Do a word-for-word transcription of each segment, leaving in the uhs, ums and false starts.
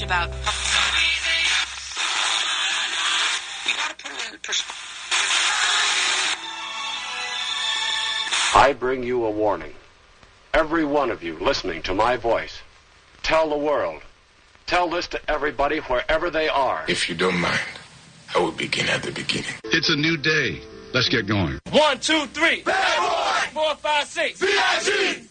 about. I bring you a warning. Every one of you listening to my voice, tell the world. Tell this to everybody wherever they are. If you don't mind, I will begin at the beginning. It's a new day. Let's get going. One, two, three. Bad boy. Four, five, six. V I G.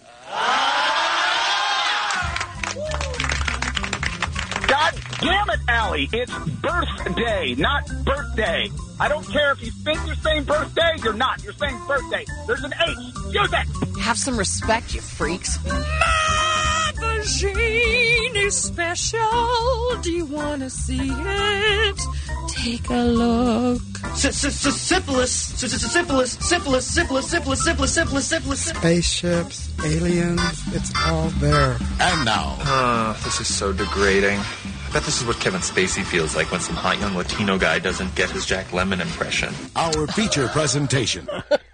God damn it, Allie. It's birthday, not birthday. I don't care if you think you're saying birthday, you're not. You're saying birthday. There's an H. Use it. Have some respect, you freaks. My machine is special. Do you want to see it? Take a look. Syphilis, syphilis, syphilis, syphilis, syphilis, syphilis, syphilis, syphilis. Spaceships, aliens, it's all there. And now. Uh, this is so degrading. I bet this is what Kevin Spacey feels like when some hot young Latino guy doesn't get his Jack Lemmon impression. Our feature presentation.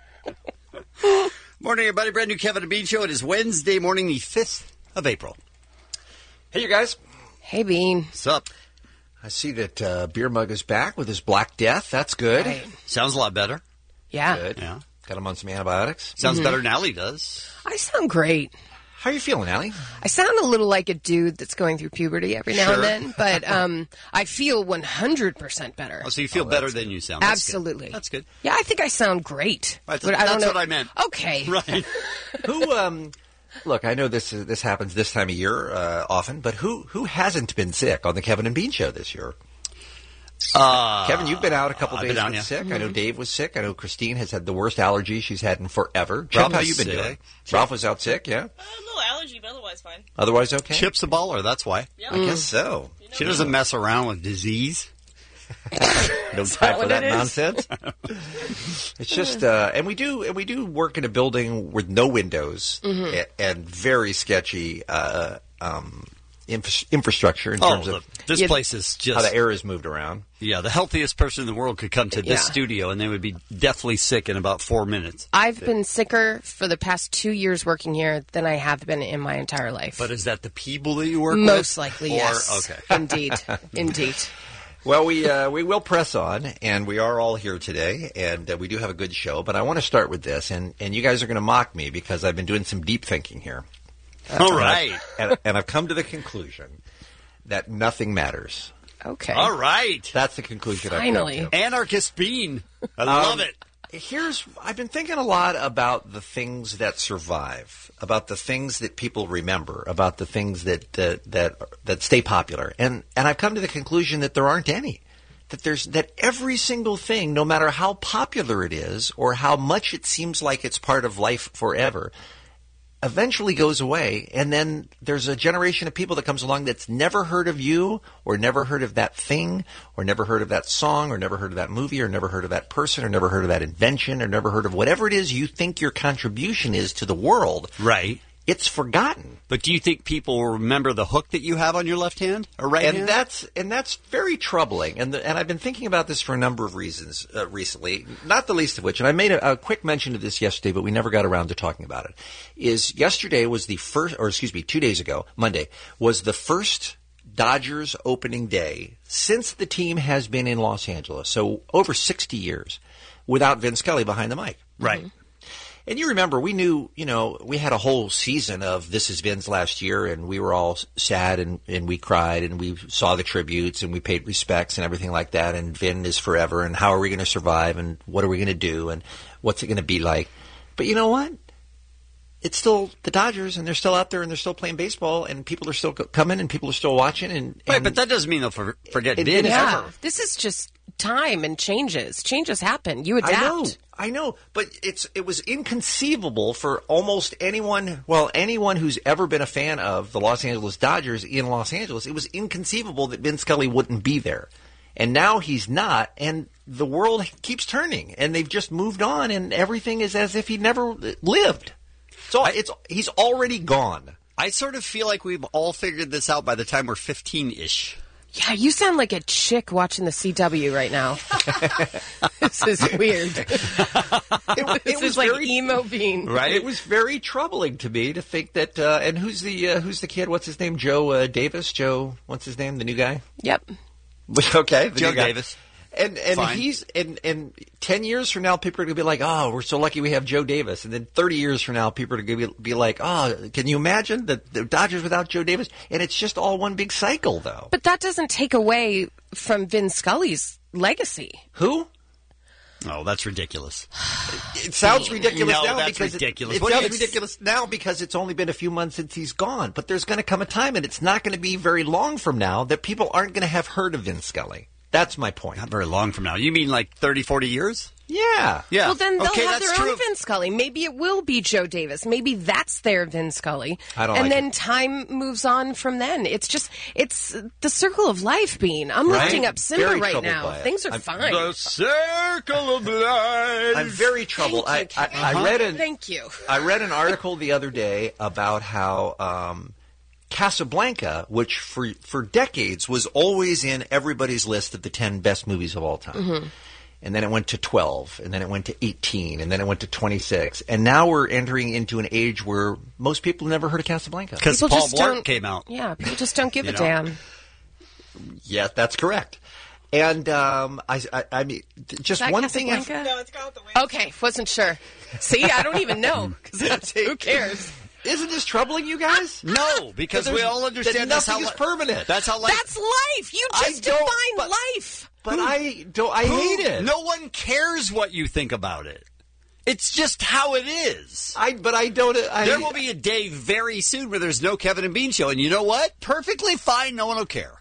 Morning, everybody. Brand new Kevin and Bean Show. It is Wednesday morning, the fifth of April. Hey, you guys. Hey, Bean. What's up? I see that uh, Beer Mug is back with his Black Death. That's good. Right. Sounds a lot better. Yeah. Good. Yeah. Got him on some antibiotics. Sounds Mhm. better than Allie does. I sound great. How are you feeling, Allie? I sound a little like a dude that's going through puberty every now Sure. and then, but um, I feel one hundred percent better. Oh, so you feel Oh, better that's than you sound. That's Absolutely. Good. That's good. Yeah, I think I sound great. Right, but I that's don't know. what I meant. Okay. Right. Who, um, look, I know this is, this happens this time of year uh, often, but who who hasn't been sick on the Kevin and Bean Show this year? Uh, Kevin, you've been out a couple I've days been out, with yeah. sick. Mm-hmm. I know Dave was sick. I know Christine has had the worst allergy she's had in forever. Chip, Ralph how was you been sick. doing? Ralph was out sick, yeah? Uh, a little allergy, but otherwise fine. Otherwise okay? Chip's a baller, that's why. Yep. I guess so. You know She me. doesn't mess around with disease. No time for what that it is? nonsense. It's just, uh, and we do, and we do work in a building with no windows Mm-hmm. and, and very sketchy uh, um, infra- infrastructure in Oh, terms the, of this Yeah. place is just... how the air is moved around. Yeah, the healthiest person in the world could come to this Yeah. studio and they would be deathly sick in about four minutes. I've been sicker for the past two years working here than I have been in my entire life. But is that the people that you work with? Most likely, Or- yes. Okay. Indeed. Indeed. Well, we uh, we will press on, and we are all here today, and uh, we do have a good show. But I want to start with this, and, and you guys are going to mock me because I've been doing some deep thinking here. All right. And, and I've come to the conclusion that nothing matters. Okay. All right. That's the conclusion Finally. I've come to. Anarchist Bean. I love Um, it. Here's I've been thinking a lot about the things that survive, about the things that people remember, about the things that uh, that that stay popular, and and I've come to the conclusion that there aren't any. That there's that every single thing, no matter how popular it is or how much it seems like it's part of life forever, eventually goes away, and then there's a generation of people that comes along that's never heard of you or never heard of that thing or never heard of that song or never heard of that movie or never heard of that person or never heard of that invention or never heard of whatever it is you think your contribution is to the world. Right. It's forgotten. But do you think people will remember the hook that you have on your left hand or right and hand? that's and that's very troubling. And the, and I've been thinking about this for a number of reasons uh, recently. Not the least of which, and I made a, a quick mention of this yesterday, but we never got around to talking about it. Is yesterday was the first, or excuse me, two days ago, Monday was the first Dodgers opening day since the team has been in Los Angeles. So over sixty years without Vin Scully behind the mic. Right. And you remember, we knew, you know, we had a whole season of This Is Vin's last year, and we were all sad, and, and we cried, and we saw the tributes, and we paid respects and everything like that, and Vin is forever, and how are we going to survive, and what are we going to do, and what's it going to be like? But you know what? It's still the Dodgers, and they're still out there, and they're still playing baseball, and people are still co- coming, and people are still watching. And, and Right, but that doesn't mean they'll for, forget It- Vin it- Yeah. ever. This is just time and changes. Changes happen. You adapt. I know, I know, but it's it was inconceivable for almost anyone, well, anyone who's ever been a fan of the Los Angeles Dodgers in Los Angeles, it was inconceivable that Vin Scully wouldn't be there. And now he's not, and the world keeps turning, and they've just moved on, and everything is as if he never lived. So it's he's already gone. I sort of feel like we've all figured this out by the time we're fifteen-ish. Yeah, you sound like a chick watching the C W right now. This is weird. It, this it is was like very, emo bean. right? It was very troubling to me to think that. Uh, and who's the uh, who's the kid? What's his name? Joe uh, Davis. Joe. What's his name? The new guy. Yep. Okay. The Joe new guy. Davis. And and Fine. he's and and ten years from now, people are going to be like, "Oh, we're so lucky we have Joe Davis." And then thirty years from now, people are going to be, be like, "Oh, can you imagine the, the Dodgers without Joe Davis?" And it's just all one big cycle, though. But that doesn't take away from Vin Scully's legacy. Who? Oh, that's ridiculous. It sounds ridiculous No, now that's because ridiculous. It, it What sounds do you- ridiculous now because it's only been a few months since he's gone. But there's going to come a time, and it's not going to be very long from now, that people aren't going to have heard of Vin Scully. That's my point. Not very long from now. You mean like thirty, forty years? Yeah. Yeah. Well, then they'll okay, have that's their true. own Vin Scully. Maybe it will be Joe Davis. Maybe that's their Vin Scully. I don't and like then it. time moves on from then. It's just, it's the circle of life, Bean. I'm Right? lifting up Simba Very right troubled now. by it. Things are I'm- fine. The circle of life. I'm very troubled. I, Thank you, I, I Ken. read an Thank you. I read an article the other day about how um, Casablanca, which for for decades was always in everybody's list of the ten best movies of all time. Mm-hmm. And then it went to twelve, and then it went to eighteen, and then it went to twenty-six. And now we're entering into an age where most people never heard of Casablanca. Because People Paul just Blart don't- came out. Yeah, people just don't give You a know? damn. Yes, that's correct. And um, I, I, I mean, just Is that one thing. Casablanca? I've- No, it's Gone with the Wind. Okay, wasn't sure. See, I don't even know. 'Cause who cares? Isn't this troubling, you guys? No, because That we there's- all that understand that's nothing how is li- permanent. That's how life. That's life. You I just don't- define but- life. But I don't. I Who- hate it. No one cares what you think about it. It's just how it is. I. But I don't. I, There will be a day very soon where there's no Kevin and Bean show, and you know what? Perfectly fine. No one will care.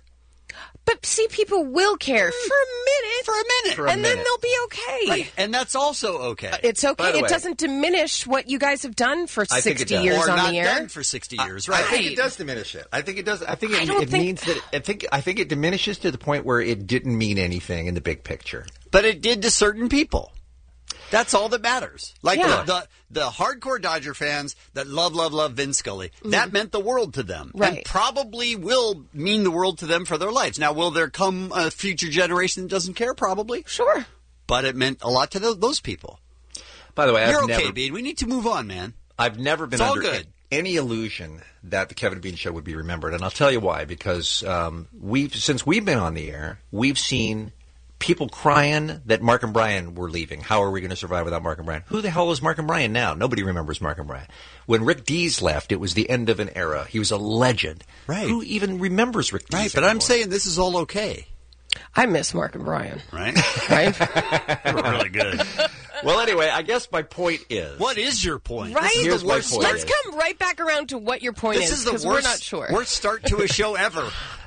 But see, people will care for a minute. For a minute. For a and then minute. they'll be okay. Right. And that's also okay. It's By okay. the It way- doesn't diminish what you guys have done for I think it sixty does. years or on not the air. done for sixty years, I right? think Right. it does diminish it. I think it does. I think I it, don't it think- means that. I think. I think it diminishes to the point where it didn't mean anything in the big picture. But it did to certain people. That's all that matters. Like Yeah. the, the the hardcore Dodger fans that love, love, love Vin Scully. That meant the world to them. Right. And probably will mean the world to them for their lives. Now, will there come a future generation that doesn't care? Probably. Sure. But it meant a lot to those, those people. By the way, You're I've okay, never. Bean. We need to move on, man. I've never been It's all under good. any illusion that the Kevin and Bean Show would be remembered, and I'll tell you why. Because um, we've since we've been on the air, we've seen people crying that Mark and Brian were leaving. How are we going to survive without Mark and Brian? Who the hell is Mark and Brian now? Nobody remembers Mark and Brian. When Rick Dees left, it was the end of an era. He was a legend. Right. Who even remembers Rick Dees? Right, but I'm anymore? saying this is all okay. I miss Mark and Brian. Right? Right? They were really good. Well, anyway, I guess my point is. What is your point? Right? This is Here's the my worst point. start. Let's come right back around to what your point This is, is the because worst, we're not sure. worst start to a show ever.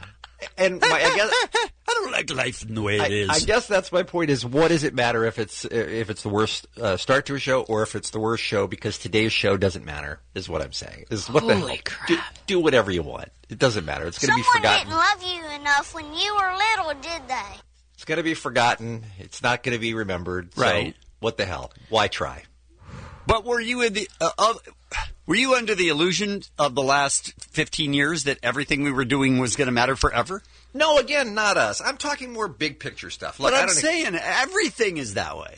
And my, I guess I don't like life in the way I, it is. I guess that's my point. Is what does it matter if it's if it's the worst uh, start to a show or if it's the worst show? Because today's show doesn't matter. Is what I'm saying. Is what the Holy hell? crap. Do, do whatever you want. It doesn't matter. It's going to be Someone forgotten. didn't love you enough when you were little, did they? It's going to be forgotten. It's not going to be remembered. So Right. what the hell? Why try? But were you in the uh, uh, were you under the illusion of the last fifteen years that everything we were doing was going to matter forever? No, again, not us. I'm talking more big picture stuff. Look, but I I'm don't saying everything is that way.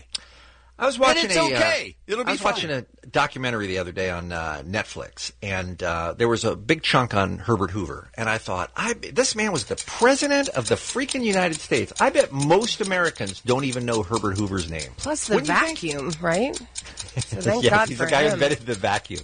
I was watching And it's a, okay. uh, It'll be I was fine. watching a documentary the other day on uh, Netflix, and uh, there was a big chunk on Herbert Hoover, and I thought, I, this man was the president of the freaking United States. I bet most Americans don't even know Herbert Hoover's name. Plus the Wouldn't you think? vacuum, right? So thank yes, God he's for the guy who him. invented the vacuum.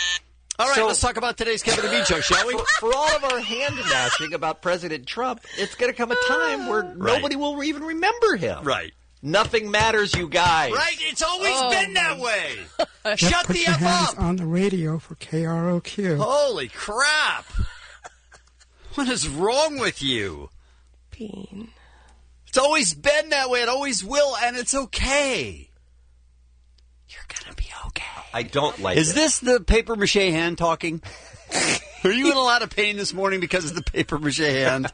All right, So- let's talk about today's Kevin and Bean show, shall we? For, for all of our hand mashing about President Trump, it's going to come a time where nobody will even remember him. Right. Nothing matters, you guys. Right, it's always Oh, been that way. Just Shut put the your F hands up. on the radio for K R O Q. Holy crap. What is wrong with you? Bean. It's always been that way. It always will, and it's okay. You're going to be okay. I don't like Is it. this the paper mache hand talking? Are you in a lot of pain this morning because of the paper mache hand?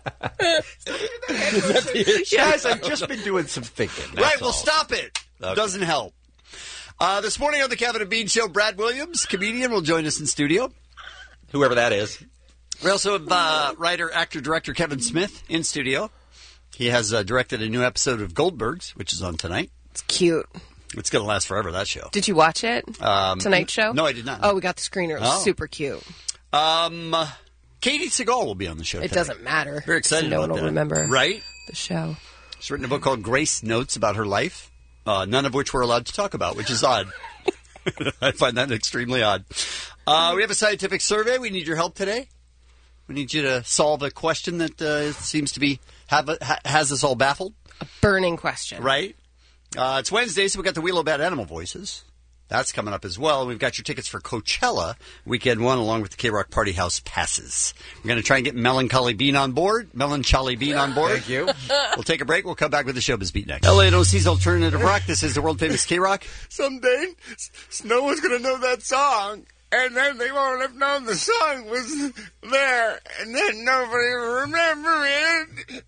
Guys, I've just been doing some thinking. that's Right, well, all. stop it. Okay. Doesn't help. Uh, this morning on the Kevin and Bean Show, Brad Williams, comedian, will join us in studio. Whoever that is. We also have uh, writer, actor, director Kevin Smith in studio. He has uh, directed a new episode of Goldbergs, which is on tonight. It's cute. It's going to last forever, that show. Did you watch it? Um, Tonight Show? No, I did not. Oh, we got the screener. It was Oh. super cute. Um, uh, Katie Seagal will be on the show It today. doesn't matter. Very excited No about one will that. remember Right? the show. She's written a book called Grace Notes about her life, uh, none of which we're allowed to talk about, which is odd. I find that extremely odd. Uh, we have a scientific survey. We need your help today. We need you to solve a question that uh, seems to be have a, ha, has us all baffled. A burning question. Right? Uh, it's Wednesday, so we've got the Wheel of Bad Animal Voices. That's coming up as well. We've got your tickets for Coachella Weekend one, along with the K-Rock Party House passes. We're going to try and get Melancholy Bean on board. Melancholy Bean on board. Thank you. We'll take a break. We'll come back with the Showbiz Beat next. L A and O C's Alternative Rock. This is the world-famous K-Rock. Someday, s- no one's going to know that song. And then they won't have known the song was there. And then nobody will remember it.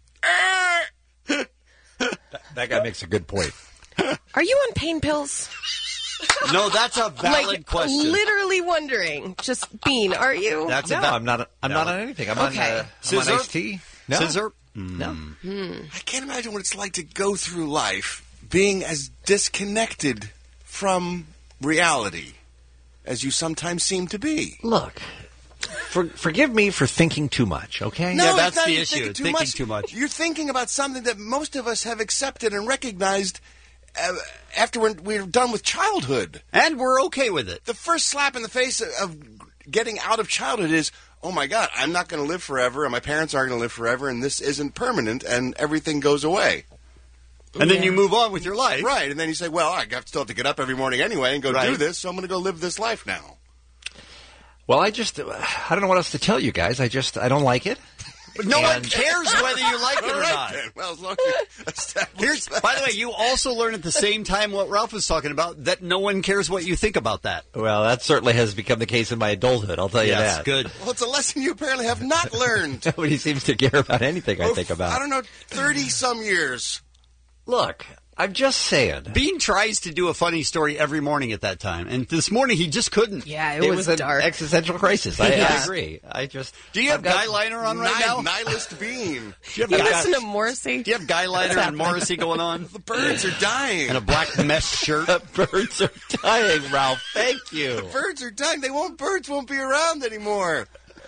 That guy makes a good point. Are you on pain pills? No, that's a valid like, question. Literally wondering. Just Bean, are you? That's no, a va- I'm not. I'm No. not on anything. I'm Okay. on. Uh, I'm on Scissor? iced tea. No. Scissor? No. I can't imagine what it's like to go through life being as disconnected from reality as you sometimes seem to be. Look, for, forgive me for thinking too much. Okay. No, Yeah, it's that's not the you're issue, Thinking too, thinking much. too much. You're thinking about something that most of us have accepted and recognized uh, after we're, we're done with childhood. And we're okay with it. The first slap in the face of, of getting out of childhood is, oh my God, I'm not going to live forever, and my parents aren't going to live forever, and this isn't permanent, and everything goes away. And then you move on with your life. Right, and then you say, well, I have- still have to get up every morning anyway and go Right. do this, so I'm going to go live this life now. Well, I just. I don't know what else to tell you guys. I just. I don't like it. But no one And- cares whether you like it All or right, not. then. Well, as long as you establish Here's, that. by the way, you also learn at the same time what Ralph was talking about, that no one cares what you think about that. Well, that certainly has become the case in my adulthood. I'll tell you Yes, that. good. Well, it's a lesson you apparently have not learned. Nobody seems to care about anything I Oh, think about. I don't know, thirty-some years. Look, I'm just saying. Bean tries to do a funny story every morning at that time, and this morning he just couldn't. Yeah, it, It was, was an dark. existential crisis. I, I Yeah. agree. I just. Do you have I've got- guy liner on right Ni- now? Nihilist bean. Do you have You guy, listen to Morrissey? do you have guy liner and Morrissey going on? The birds are dying. And a black mesh shirt? Birds are dying, Ralph. Thank you. Birds are dying. They won't. Birds won't be around anymore.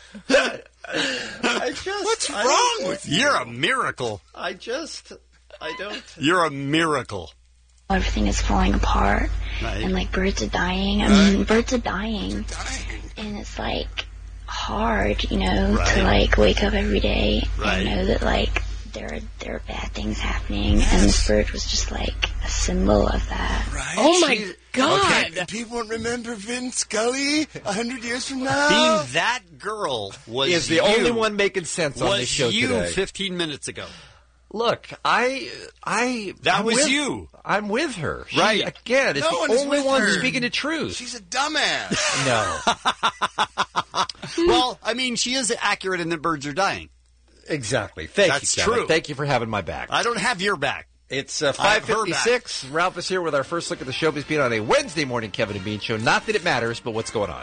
I just. What's I wrong don't- with you? You're a miracle. I just. I don't. You're a miracle. Everything is falling apart, Right. and like birds are dying. I mean, birds are dying, and it's like hard, you know, Right. to like wake up every day Right. and know that like there are there are bad things happening, and this bird was just like a symbol of that. Right? Oh my She- God. Okay, and people won't remember Vin Scully a hundred years from now. Bean, that girl was Is the you. only one making sense on was this show you today. fifteen minutes ago. Look, I, I. That I'm was with- you. I'm with her. She, Right. Again, it's No the one is only with one her. speaking the truth. She's a dumbass. No. Well, I mean, she is accurate in that birds are dying. Exactly. Thank That's you, Kevin. true. Thank you for having my back. I don't have your back. It's uh, I have her five fifty-six. Ralph is here with our first look at the Showbiz Beat on a Wednesday morning Kevin and Bean show. Not that it matters, but what's going on?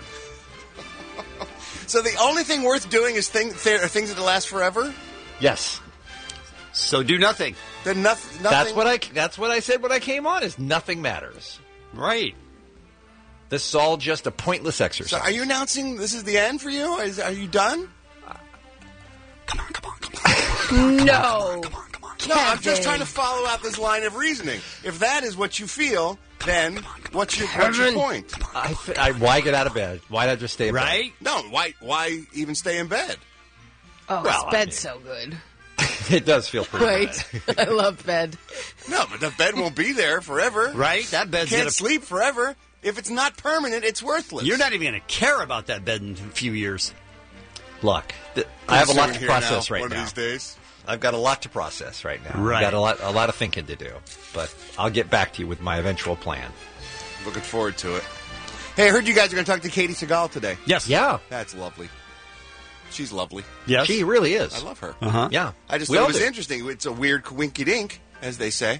So the only thing worth doing is thing, th- are things that last forever. Yes. So do nothing. Then nothing. nothing That's what I. That's what I said when I came on. Is nothing matters. Right. This is all just a pointless exercise. So are you announcing this is the end for you? Is, are you done? Come on, come on, come on. No. No, I'm just trying to follow out this line of reasoning. If that is what you feel, then what's your, what's your Kevin. point? I, th- I, why get out of bed? Why not just stay in bed? Right? No, why why even stay in bed? Oh, Well, I bed's mean- so good. It does feel pretty Right? good. I love bed. No, but the bed won't be there forever. Right? That bed's Can't gonna. sleep forever. If it's not permanent, it's worthless. You're not even going to care about that bed in a few years. Look, th- I have a lot to Here process now, right one now. of these days. I've got a lot to process right now. Right. I've got a lot, a lot of thinking to do. But I'll get back to you with my eventual plan. Looking forward to it. Hey, I heard you guys are going to talk to Katie Seagal today. Yes. Yeah. That's lovely. She's lovely. Yes. She really is. I love her. Uh-huh. Yeah. I just We thought all it was do. interesting. It's a weird winky dink, as they say,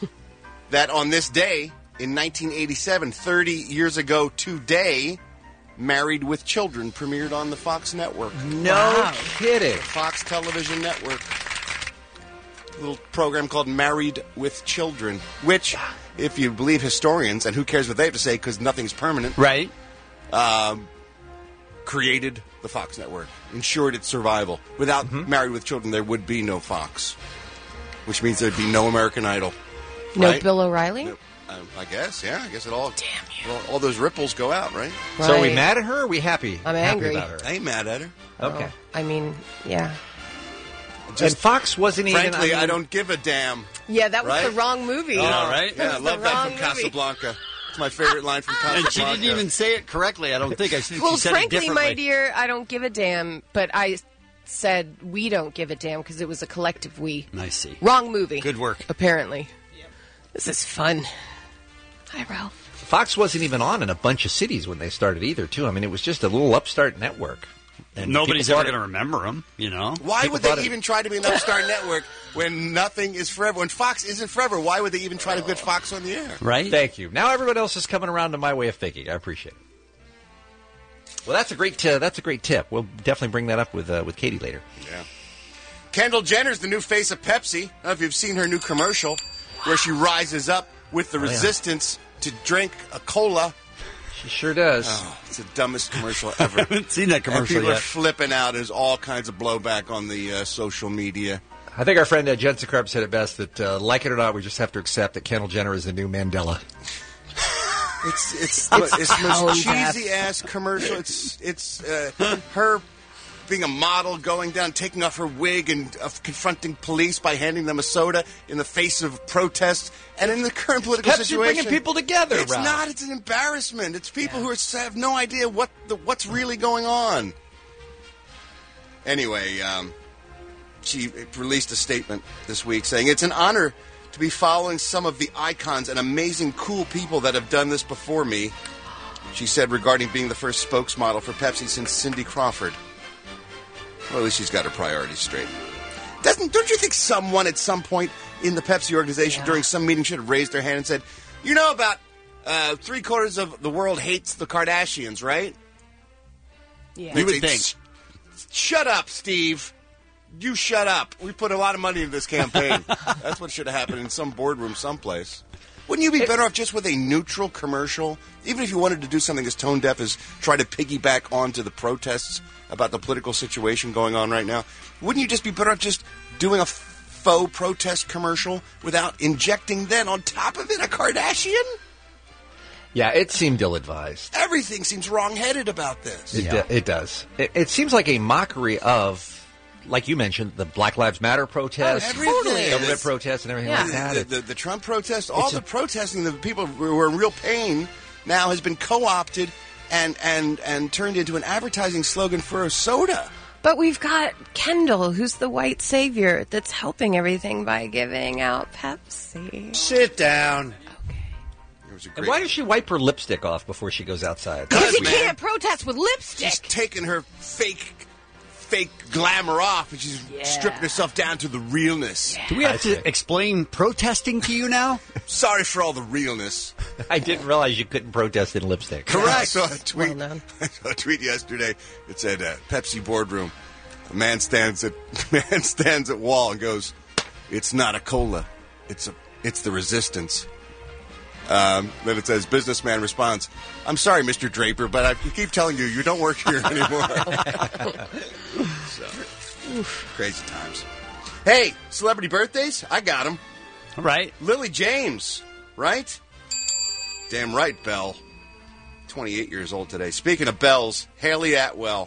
that on this day in nineteen eighty-seven, thirty years ago today, Married with Children premiered on the Fox network. No wow. kidding. Fox Television Network. A little program called Married with Children, which, if you believe historians, and who cares what they have to say because nothing's permanent. Right. Um, created the Fox network, ensured its survival. Without mm-hmm. Married with Children, there would be no Fox, which means there'd be no American Idol. No right? Bill O'Reilly? No, um, I guess, yeah. I guess it all. Damn you! All, all those ripples go out, right? right? So are we mad at her? Or are we happy? I'm happy angry. About her? I ain't mad at her. Okay. Oh, I mean, yeah. Just, and Fox wasn't frankly, even. Frankly, I, mean, I don't give a damn. Yeah, that was right? the wrong movie. Oh, right? Yeah, I love that from movie. Casablanca. It's my favorite line from Casablanca. And she didn't even say it correctly. I don't think. I think well, she said frankly, it differently. my dear, I don't give a damn. But I said we don't give a damn because it was a collective we. I see. Wrong movie. Good work. Apparently. Yep. This is fun. Hi, Ralph. Fox wasn't even on in a bunch of cities when they started either, too. I mean, it was just a little upstart network. And nobody's ever going to remember them, you know? Why people would they it. even try to be an upstart network when nothing is forever? When Fox isn't forever, why would they even try to get Fox on the air? Right? Thank you. Now everyone else is coming around to my way of thinking. I appreciate it. Well, that's a great uh, that's a great tip. We'll definitely bring that up with uh, with Katie later. Yeah. Kendall Jenner's the new face of Pepsi. I don't know if you've seen her new commercial where she rises up with the oh, resistance yeah. to drink a cola. She sure does. Oh, it's the dumbest commercial ever. I haven't seen that commercial and people yet. are flipping out. There's all kinds of blowback on the uh, social media. I think our friend uh, Jensen Krebs said it best that, uh, like it or not, we just have to accept that Kendall Jenner is the new Mandela. It's it's it's, it's the most cheesy ass commercial. It's it's uh, her being a model, going down, taking off her wig, and uh, confronting police by handing them a soda in the face of protests. And in the current political Pepsi situation, bringing people together. It's Ralph. not. It's an embarrassment. It's people yeah. who are, have no idea what the, what's really going on. Anyway, um, she released a statement this week saying it's an honor to be following some of the icons and amazing, cool people that have done this before me. She said regarding being the first spokesmodel for Pepsi since Cindy Crawford. Well, at least she's got her priorities straight. Doesn't don't you think someone at some point in the Pepsi organization yeah. during some meeting should have raised their hand and said, you know, about uh, three quarters of the world hates the Kardashians, right? Yeah. You would think. Shut up, Steve. You shut up. We put a lot of money into this campaign. That's what should have happened in some boardroom someplace. Wouldn't you be better off just with a neutral commercial? Even if you wanted to do something as tone deaf as try to piggyback onto the protests about the political situation going on right now, wouldn't you just be better off just doing a faux protest commercial without injecting then on top of it a Kardashian? Yeah, it seemed ill-advised. Everything seems wrong-headed about this. It, yeah. d- it does. It, it seems like a mockery of, like you mentioned, the Black Lives Matter protests, oh, everything. government protests, and everything yeah. like that. The, the, the Trump protests, all it's the a, protesting, the people who are in real pain now has been co-opted and, and, and turned into an advertising slogan for a soda. But we've got Kendall, who's the white savior that's helping everything by giving out Pepsi. Sit down. And why does she wipe her lipstick off before she goes outside? Because you can't protest with lipstick. She's taking her fake, fake glamour off, and she's yeah. stripping herself down to the realness. Yeah. Do we have I to think. explain protesting to you now? Sorry for all the realness. I didn't realize you couldn't protest in lipstick. Correct. I saw a tweet. Well I saw a tweet yesterday. It said, uh, "Pepsi boardroom. A man stands at man stands at wall and goes, 'It's not a cola. It's a it's the resistance.'" Um, then it says, businessman responds, "I'm sorry, Mister Draper, but I keep telling you, you don't work here anymore." So, oof, crazy times. Hey, celebrity birthdays? I got them. All right. Lily James, right? Damn right, Belle. twenty-eight years old today. Speaking of bells, Haley Atwell.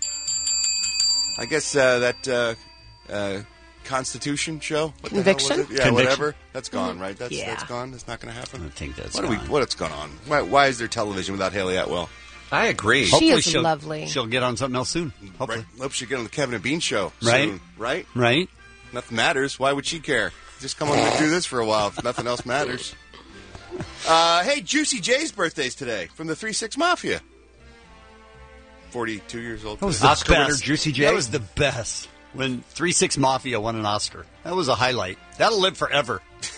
I guess uh, that uh, uh, Constitution show? What the Conviction? hell was it? Yeah, Conviction. whatever. That's gone, right? That's yeah. that's gone. That's not going to happen. I think that's what gone. Are we, what's going on? Why, why is there television without Haley Atwell? I agree. She Hopefully is she'll, lovely. She'll get on something else soon. Hopefully. Right. Hope she'll get on the Kevin and Bean show Right. soon. Right? Right. Nothing matters. Why would she care? Just come on and do this for a while if nothing else matters. Uh, hey, Juicy J's birthday's today from the three six Mafia. forty-two years old. That was today. the Oscar best. winner Juicy J? That was the best. When three six Mafia won an Oscar. That was a highlight. That'll live forever.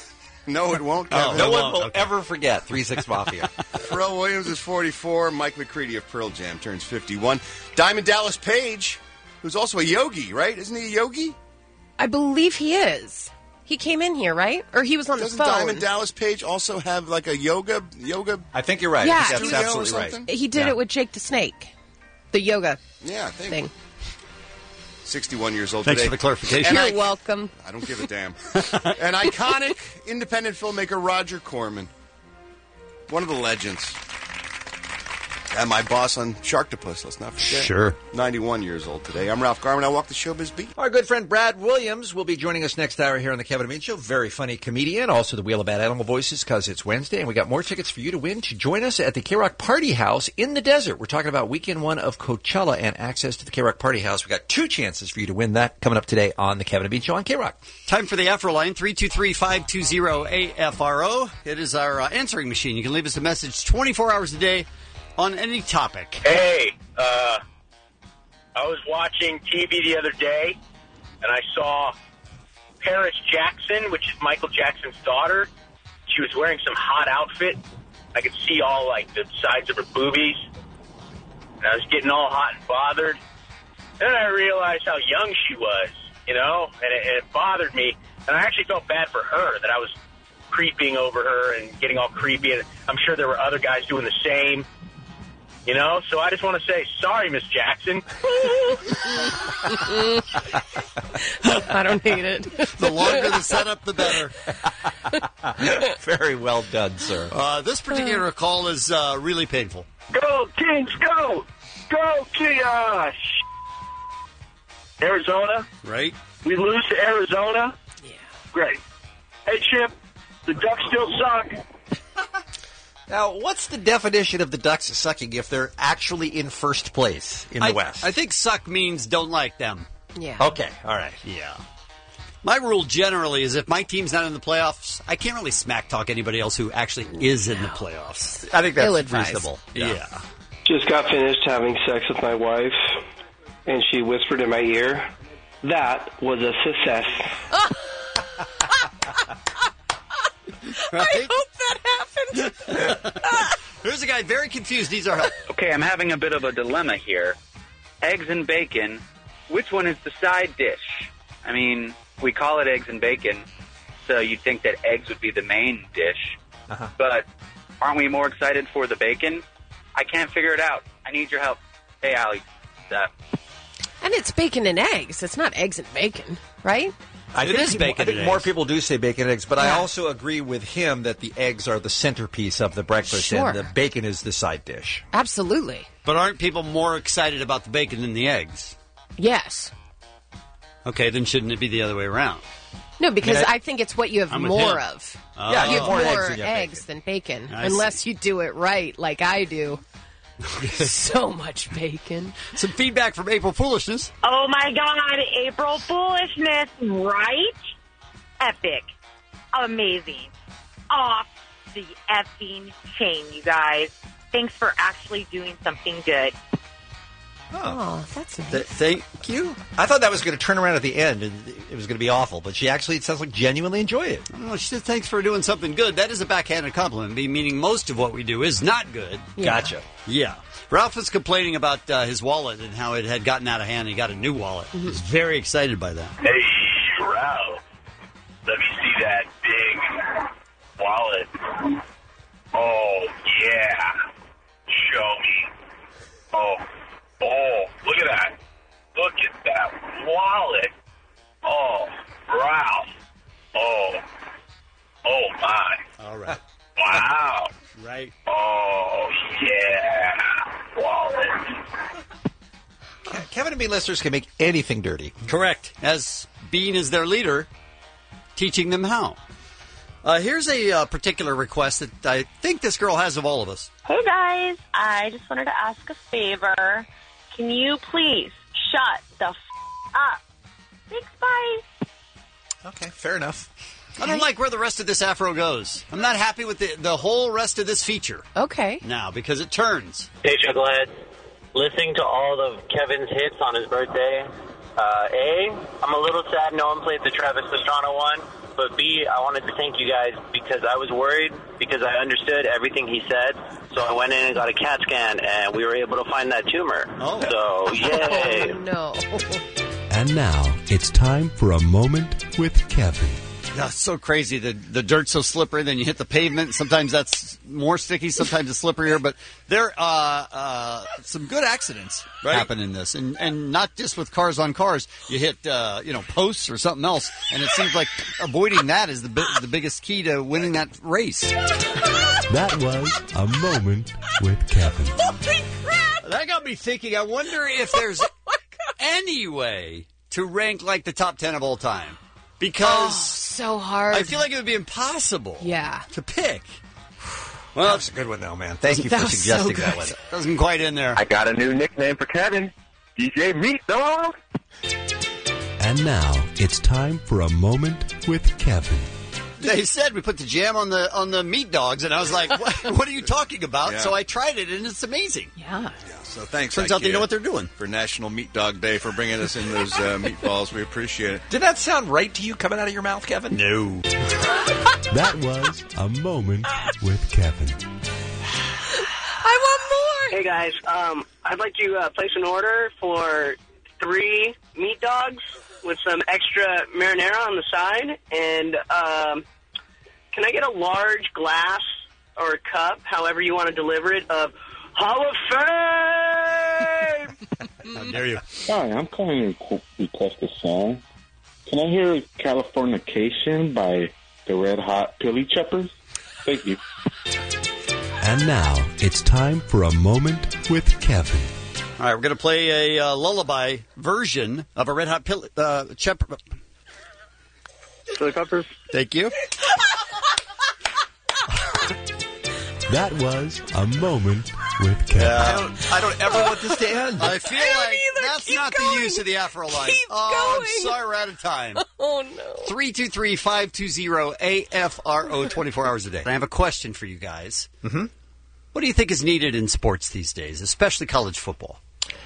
No, it won't, Oh, Kevin. no one will ever forget three six Mafia. Pharrell Williams is forty-four. Mike McCready of Pearl Jam turns fifty-one. Diamond Dallas Page, who's also a yogi, right? Isn't he a yogi? I believe he is. He came in here, right? Or he was on Doesn't the phone. Diamond Dallas Page also have like a yoga yoga? I think you're right. Yeah. I think that's Studio or absolutely right. something? He did Yeah. it with Jake the Snake. The yoga Yeah, I think. thing. sixty-one years old Thanks today. for the clarification. You're And I- welcome. I don't give a damn. An iconic independent filmmaker, Roger Corman. One of the legends. And my boss on Sharktopus, let's not forget. Sure. ninety-one years old today. I'm Ralph Garman. I walk the showbiz beat. Our good friend Brad Williams will be joining us next hour here on the Kevin and Bean Show. Very funny comedian. Also the Wheel of Bad Animal Voices because it's Wednesday. And we got more tickets for you to win to join us at the K-Rock Party House in the desert. We're talking about weekend one of Coachella and access to the K-Rock Party House. We got two chances for you to win that coming up today on the Kevin and Bean Show on K-Rock. Time for the Afro line, three two three, five two zero, A F R O. It is our uh, answering machine. You can leave us a message twenty-four hours a day on any topic. Hey, uh, I was watching T V the other day, and I saw Paris Jackson, which is Michael Jackson's daughter. She was wearing some hot outfit. I could see all, like, the sides of her boobies. And I was getting all hot and bothered. Then I realized how young she was, you know, and it, and it bothered me. And I actually felt bad for her, that I was creeping over her and getting all creepy. And I'm sure there were other guys doing the same. You know, so I just want to say, sorry, Miss Jackson. I don't need it. The longer the setup, the better. Very well done, sir. Uh, this particular call is uh, really painful. Go, Kings, go! Go, Kings! Ah, sh- Arizona? Right? We lose to Arizona? Yeah. Great. Hey, Chip, the Ducks still suck. Now, what's the definition of the Ducks sucking if they're actually in first place in the I, West? I think suck means don't like them. Yeah. Okay, all right. Yeah. My rule generally is if my team's not in the playoffs, I can't really smack talk anybody else who actually is in the playoffs. I think that's Ill-advised. reasonable. Yeah. Just got finished having sex with my wife, and she whispered in my ear, "That was a success." Right? I hope that happened. There's a guy very confused, needs our help. Okay, I'm having a bit of a dilemma here. Eggs and bacon, which one is the side dish? I mean, we call it eggs and bacon, so you'd think that eggs would be the main dish. Uh-huh. But aren't we more excited for the bacon? I can't figure it out. I need your help. Hey, Allie. Uh, And it's bacon and eggs. It's not eggs and bacon, right? I It think is people- bacon I think and more eggs. people do say bacon and eggs, but I Yeah. also agree with him that the eggs are the centerpiece of the breakfast Sure. and the bacon is the side dish. Absolutely. But aren't people more excited about the bacon than the eggs? Yes. Okay, then shouldn't it be the other way around? No, because I mean, I- I, think it's what you have I'm with more him. of. Oh. Yeah, You you have have more more eggs than you have eggs than bacon, I unless you do it right, like I do. So much bacon. Some feedback from April Foolishness. Oh my God, April Foolishness, right? Epic. Amazing. Off the effing chain, you guys. Thanks for actually doing something good. Oh, that's nice. Th- thank you. I thought that was going to turn around at the end and it was going to be awful, but she actually, it sounds like, genuinely enjoyed it. Oh, she said thanks for doing something good. That is a backhanded compliment, meaning most of what we do is not good. Yeah. Gotcha. Yeah. Ralph was complaining about uh, his wallet and how it had gotten out of hand. He got a new wallet. He was very excited by that. Hey, Ralph, let me see that big wallet. Oh, yeah. Show me. Oh, oh, look at that. Look at that wallet. Oh, Ralph. Oh, oh, my. All right. Wow. Right. Oh, yeah. Wallet. Kevin and me listeners can make anything dirty. Correct. As Bean is their leader, teaching them how. Uh, here's a uh, particular request that I think this girl has of all of us. Hey guys, I just wanted to ask a favor. Can you please shut the f*** up? Thanks, bye. Okay, fair enough. I don't like where the rest of this afro goes. I'm not happy with the, the whole rest of this feature. Okay. Now, because it turns. Hey, Chucklehead. Listening to all of Kevin's hits on his birthday, Uh, A, I'm a little sad no one played the Travis Pastrana one. But B, I wanted to thank you guys because I was worried because I understood everything he said. So I went in and got a CAT scan, and we were able to find that tumor. Oh. So, yay. Oh, no. And now it's time for a moment with Kevin. That's so crazy. The the dirt's so slippery, then you hit the pavement. Sometimes that's more sticky, sometimes it's slipperier. But there are uh, uh, some good accidents Right. happen in this. And and not just with cars on cars. You hit uh, you know posts or something else. And it seems like avoiding that is the, bi- the biggest key to winning that race. That was a moment with Kevin. Holy crap! That got me thinking, I wonder if there's any way to rank like the top ten of all time. Because Oh, so hard. I feel like it would be impossible Yeah. to pick. Well, That's a good one, though, man. Thank you for That was so suggesting good. that one. doesn't quite in there. I got a new nickname for Kevin. D J Meat Dog. And now it's time for a moment with Kevin. They said we put the jam on the on the meat dogs, and I was like, "What, what are you talking about?" Yeah. So I tried it, and it's amazing. Yeah. Yeah, so thanks. Turns out they IKEA, know what they're doing. for National Meat Dog Day for bringing us in those uh, meatballs. We appreciate it. Did that sound right to you coming out of your mouth, Kevin? No. That was a moment with Kevin. I want more. Hey, guys. Um, I'd like to uh, place an order for three meat dogs with some extra marinara on the side. And um, can I get a large glass or a cup, however you want to deliver it, of Hall of Fame? How dare you? Hi, I'm calling to requ- request a song. Can I hear Californication by the Red Hot Chili Peppers? Thank you. And now it's time for a moment with Kevin. All right, we're going to play a uh, lullaby version of a Red Hot Pil- uh, Chip- Chili Peppers. Thank you. That was a moment with Kevin. I don't, I don't ever want this to end. I feel I don't like either. that's Keep not going. the use of the Afro line. Keep oh, going. I'm sorry, we're out of time. Oh, no. three two three, five two zero, A F R O twenty-four hours a day. I have a question for you guys. Mm-hmm. What do you think is needed in sports these days, especially college football?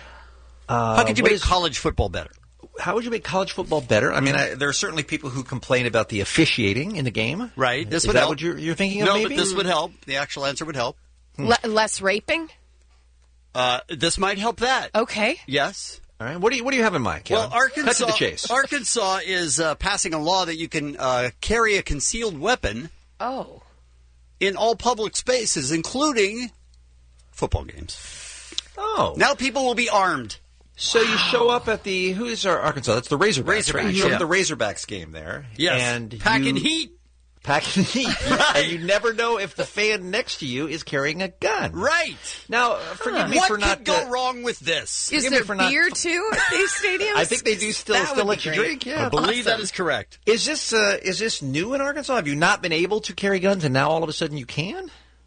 Uh, How could you what make is- college football better? How would you make college football better? I mean, I, there are certainly people who complain about the officiating in the game. Right. This Is would that help. what you're, you're thinking of, No, maybe? but this would help. The actual answer would help. Le- less raping? Uh, this might help that. Okay. Yes. All right. What do you What do you have in mind, Kevin? Well, Arkansas, Cut to the chase. Arkansas is uh, passing a law that you can uh, carry a concealed weapon Oh. in all public spaces, including football games. Oh. Now people will be armed. So you show up at the who's our Arkansas? That's the Razorbacks. Razorbacks, right? You show up yeah. at the Razorbacks game there. Yes. And Packing you, heat. Packing heat. And you never know if the fan next to you is carrying a gun. Right. Now, forgive me what for not could go uh, wrong with this? Is Forgive me there for not- beer, too, at these stadiums? I think they do still That still would let be you great. drink. Yeah, I believe awesome. that is correct. Is this uh, is this new in Arkansas? Have you not been able to carry guns, and now all of a sudden you can?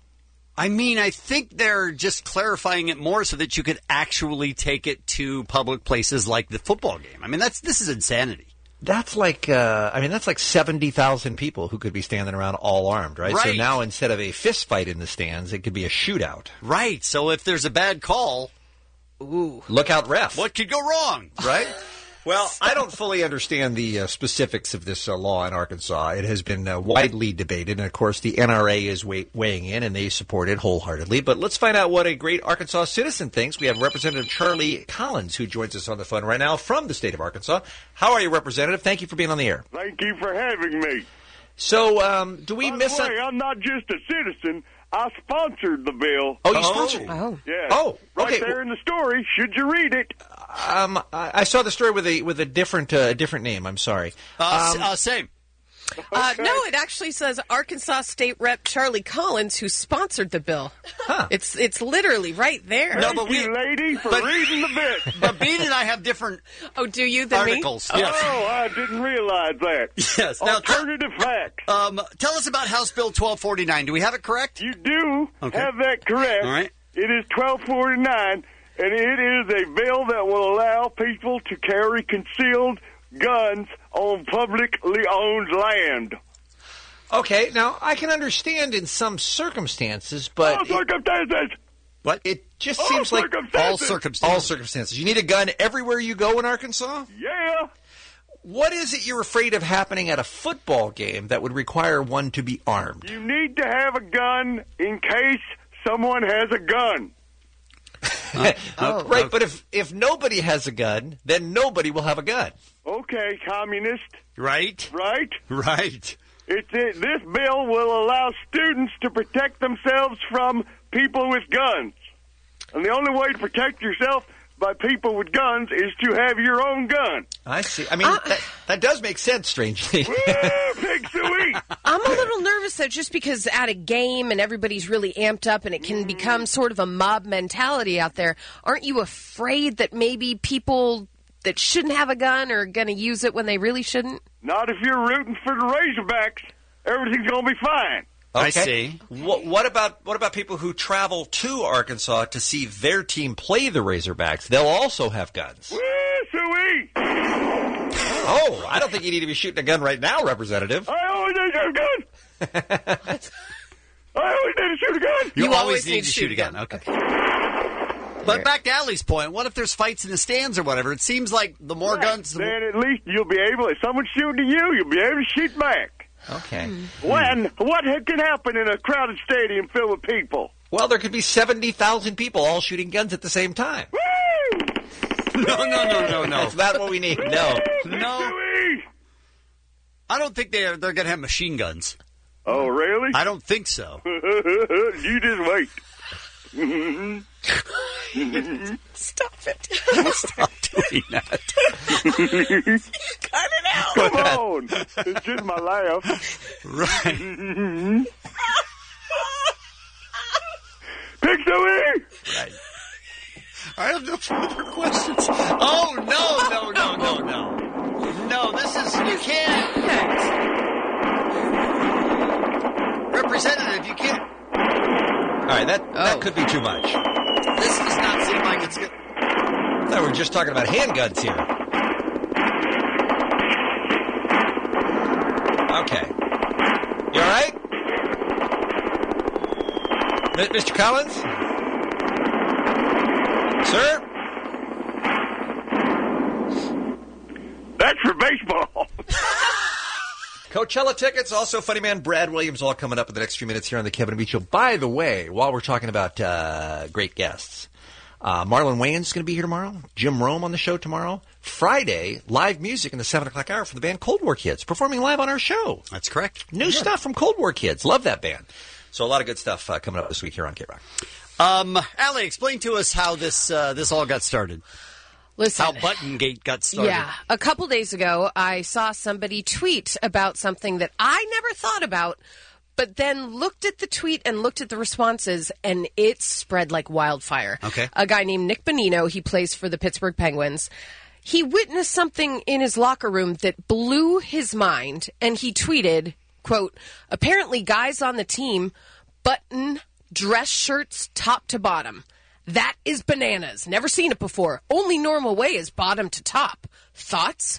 I mean, I think they're just clarifying it more so that you could actually take it to public places like the football game. I mean, that's this is insanity. That's like, uh, I mean, that's like seventy thousand people who could be standing around all armed, right? So Right. now instead of a fist fight in the stands, it could be a shootout. Right. So if there's a bad call, Ooh. Look out, ref. what could go wrong? Right? Well, I don't fully understand the uh, specifics of this uh, law in Arkansas. It has been uh, widely debated, and of course, the N R A is weigh- weighing in, and they support it wholeheartedly. But let's find out what a great Arkansas citizen thinks. We have Representative Charlie Collins, who joins us on the phone right now from the state of Arkansas. How are you, Representative? Thank you for being on the air. Thank you for having me. So, um, do we By miss the a- way, I'm not just a citizen. I sponsored the bill. Oh, you sponsored it? Oh. Yeah. Oh, right okay. there in the story. Should you read it? Um, I, I saw the story with a with a different uh, different name. I'm sorry. Uh, Um, s- uh, same. Uh, no, it actually says Arkansas State Rep Charlie Collins, who sponsored the bill. Huh. It's it's literally right there. No, but we, you, lady, for but- reading the bit. but Bean and I have different Oh, do you than articles. me? Yes. Oh, I didn't realize that. Yes. Now, Alternative facts. um, tell us about House Bill twelve forty-nine. Do we have it correct? You do Okay. have that correct. All right. It is twelve forty-nine, and it is a bill that will allow people to carry concealed guns on publicly owned land. Okay, now I can understand in some circumstances, but All it, circumstances. What? it just All seems like circumstances. All circumstances. all circumstances. You need a gun everywhere you go in Arkansas. Yeah. here. What is it you're afraid of happening at a football game that would require one to be armed? You need to have a gun in case someone has a gun. Uh, oh, right, okay. But if, if nobody has a gun, then nobody will have a gun. Okay, communist. Right. Right? Right. It, it, this bill will allow students to protect themselves from people with guns. And the only way to protect yourself by people with guns is to have your own gun. I see. I mean, uh, that, that does make sense, strangely. Woo, pig sweet. I'm a little nervous, though, just because at a game and everybody's really amped up and it can become sort of a mob mentality out there. Aren't you afraid that maybe people that shouldn't have a gun are going to use it when they really shouldn't? Not if you're rooting for the Razorbacks. Everything's going to be fine. Okay. I see. What, what about what about people who travel to Arkansas to see their team play the Razorbacks? They'll also have guns. Woo, sweet. Oh, I don't think you need to be shooting a gun right now, Representative. I always need to shoot a gun. I always need to shoot a gun. You, you always, always need, need to shoot, shoot a gun. gun. Okay. okay. But back to Allie's point, what if there's fights in the stands or whatever? It seems like the more right. guns... The then at least you'll be able, if someone's shooting at you, you'll be able to shoot back. Okay. When? What can happen in a crowded stadium filled with people? Well, there could be seventy thousand people all shooting guns at the same time. Woo! No, no, no, no, no. That's not what we need. No. No. I don't think they're, they're going to have machine guns. Oh, really? I don't think so. You just wait. Stop it. Stop doing that. Cut it out. Come on. It's just my laugh. Right. Pixie! Right. I have no further questions. Oh, no, no, no, no, no. No, this is, you can't. Representative, you can't. All right, that, oh. that could be too much. This does not seem like it's good. I thought we were just talking about handguns here. Okay. You all right? M- Mister Collins? Sir? That's for baseball. Coachella tickets, also funny man Brad Williams, all coming up in the next few minutes here on the Kevin and Beach Show. By the way, while we're talking about uh, great guests, uh, Marlon Wayans going to be here tomorrow. Jim Rome on the show tomorrow. Friday, live music in the seven o'clock hour for the band Cold War Kids, performing live on our show. That's correct. New yeah. stuff from Cold War Kids. Love that band. So a lot of good stuff uh, coming up this week here on K-Rock. Um, Allie, explain to us how this uh, this all got started. Listen, how Buttongate got started. Yeah. A couple days ago, I saw somebody tweet about something that I never thought about, but then looked at the tweet and looked at the responses, and it spread like wildfire. Okay. A guy named Nick Bonino, he plays for the Pittsburgh Penguins. He witnessed something in his locker room that blew his mind, and he tweeted, quote, apparently guys on the team button dress shirts top to bottom. That is bananas. Never seen it before. Only normal way is bottom to top. Thoughts?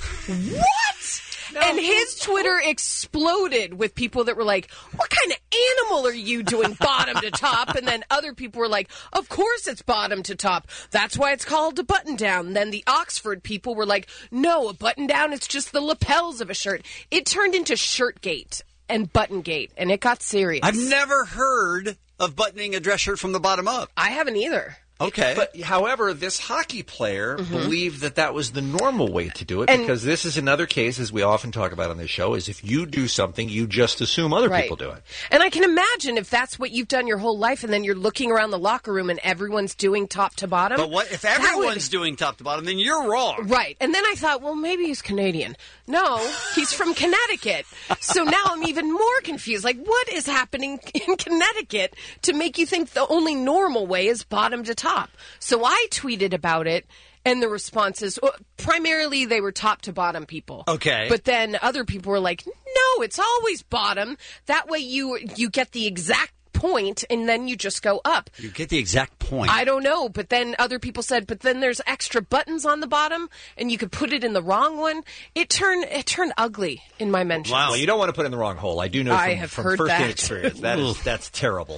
What? No. And his Twitter exploded with people that were like, what kind of animal are you doing bottom to top? And then other people were like, of course it's bottom to top. That's why it's called a button down. And then the Oxford people were like, no, a button down, it's just the lapels of a shirt. It turned into Shirtgate and Buttongate, and it got serious. I've never heard of buttoning a dress shirt from the bottom up. I haven't either. Okay. But, however, this hockey player mm-hmm. believed that that was the normal way to do it, and, because this is another case, as we often talk about on this show, is if you do something, you just assume other right. people do it. And I can imagine if that's what you've done your whole life, and then you're looking around the locker room and everyone's doing top to bottom. But what if everyone's would... doing top to bottom, then you're wrong. Right. And then I thought, well, maybe he's Canadian. No, he's from Connecticut. So now I'm even more confused. Like, what is happening in Connecticut to make you think the only normal way is bottom to top? So I tweeted about it, and the responses, well, primarily they were top to bottom people. Okay. But then other people were like, no, it's always bottom. That way you you get the exact point, and then you just go up. You get the exact point. I don't know, but then other people said, but then there's extra buttons on the bottom, and you could put it in the wrong one. It turned it turned ugly in my mentions. Wow, well, you don't want to put it in the wrong hole. I do know from, I have from heard first-hand that. experience. That is, that's terrible.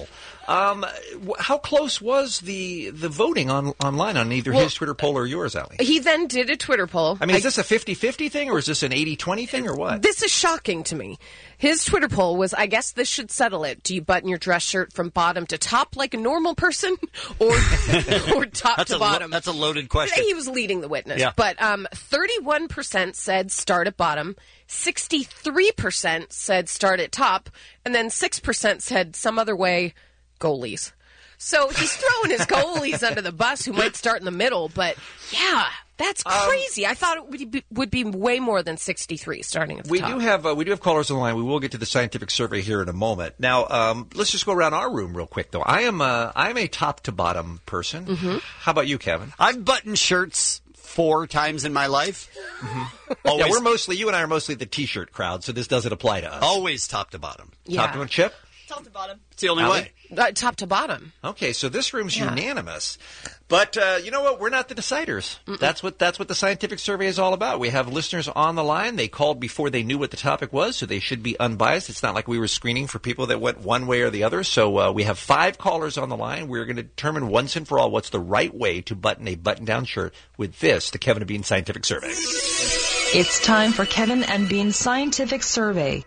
Um, wh- how close was the the voting on online on either Well, his Twitter poll or yours, Allie? He then did a Twitter poll. I mean, is this a fifty-fifty thing or is this an eighty-twenty thing or what? This is shocking to me. His Twitter poll was, I guess this should settle it. Do you button your dress shirt from bottom to top like a normal person or or top That's to a lo- bottom? that's a loaded question. He was leading the witness. Yeah. But um, thirty-one percent said start at bottom, sixty-three percent said start at top, and then six percent said some other way, goalies. So he's throwing his goalies under the bus who might start in the middle, but yeah, that's crazy. Um, I thought it would be, would be way more than sixty-three starting at the We top. do have uh, we do have callers on the line. We will get to the scientific survey here in a moment. Now, um, let's just go around our room real quick, though. I am a, I am a top to bottom person. Mm-hmm. How about you, Kevin? I've buttoned shirts four times in my life. Mm-hmm. Always, yeah, we're mostly you and I are mostly the T-shirt crowd, so this doesn't apply to us. always top to bottom. Yeah. Top to Chip. Top to bottom. It's the only Allie? way. Uh, top to bottom. Okay, so this room's Yeah. unanimous, but uh, you know what? We're not the deciders. Mm-mm. That's what that's what the scientific survey is all about. We have listeners on the line. They called before they knew what the topic was, so they should be unbiased. It's not like we were screening for people that went one way or the other. So uh, we have five callers on the line. We're going to determine once and for all what's the right way to button a button-down shirt with this, the Kevin and Bean Scientific Survey. It's time for Kevin and Bean's Scientific Survey.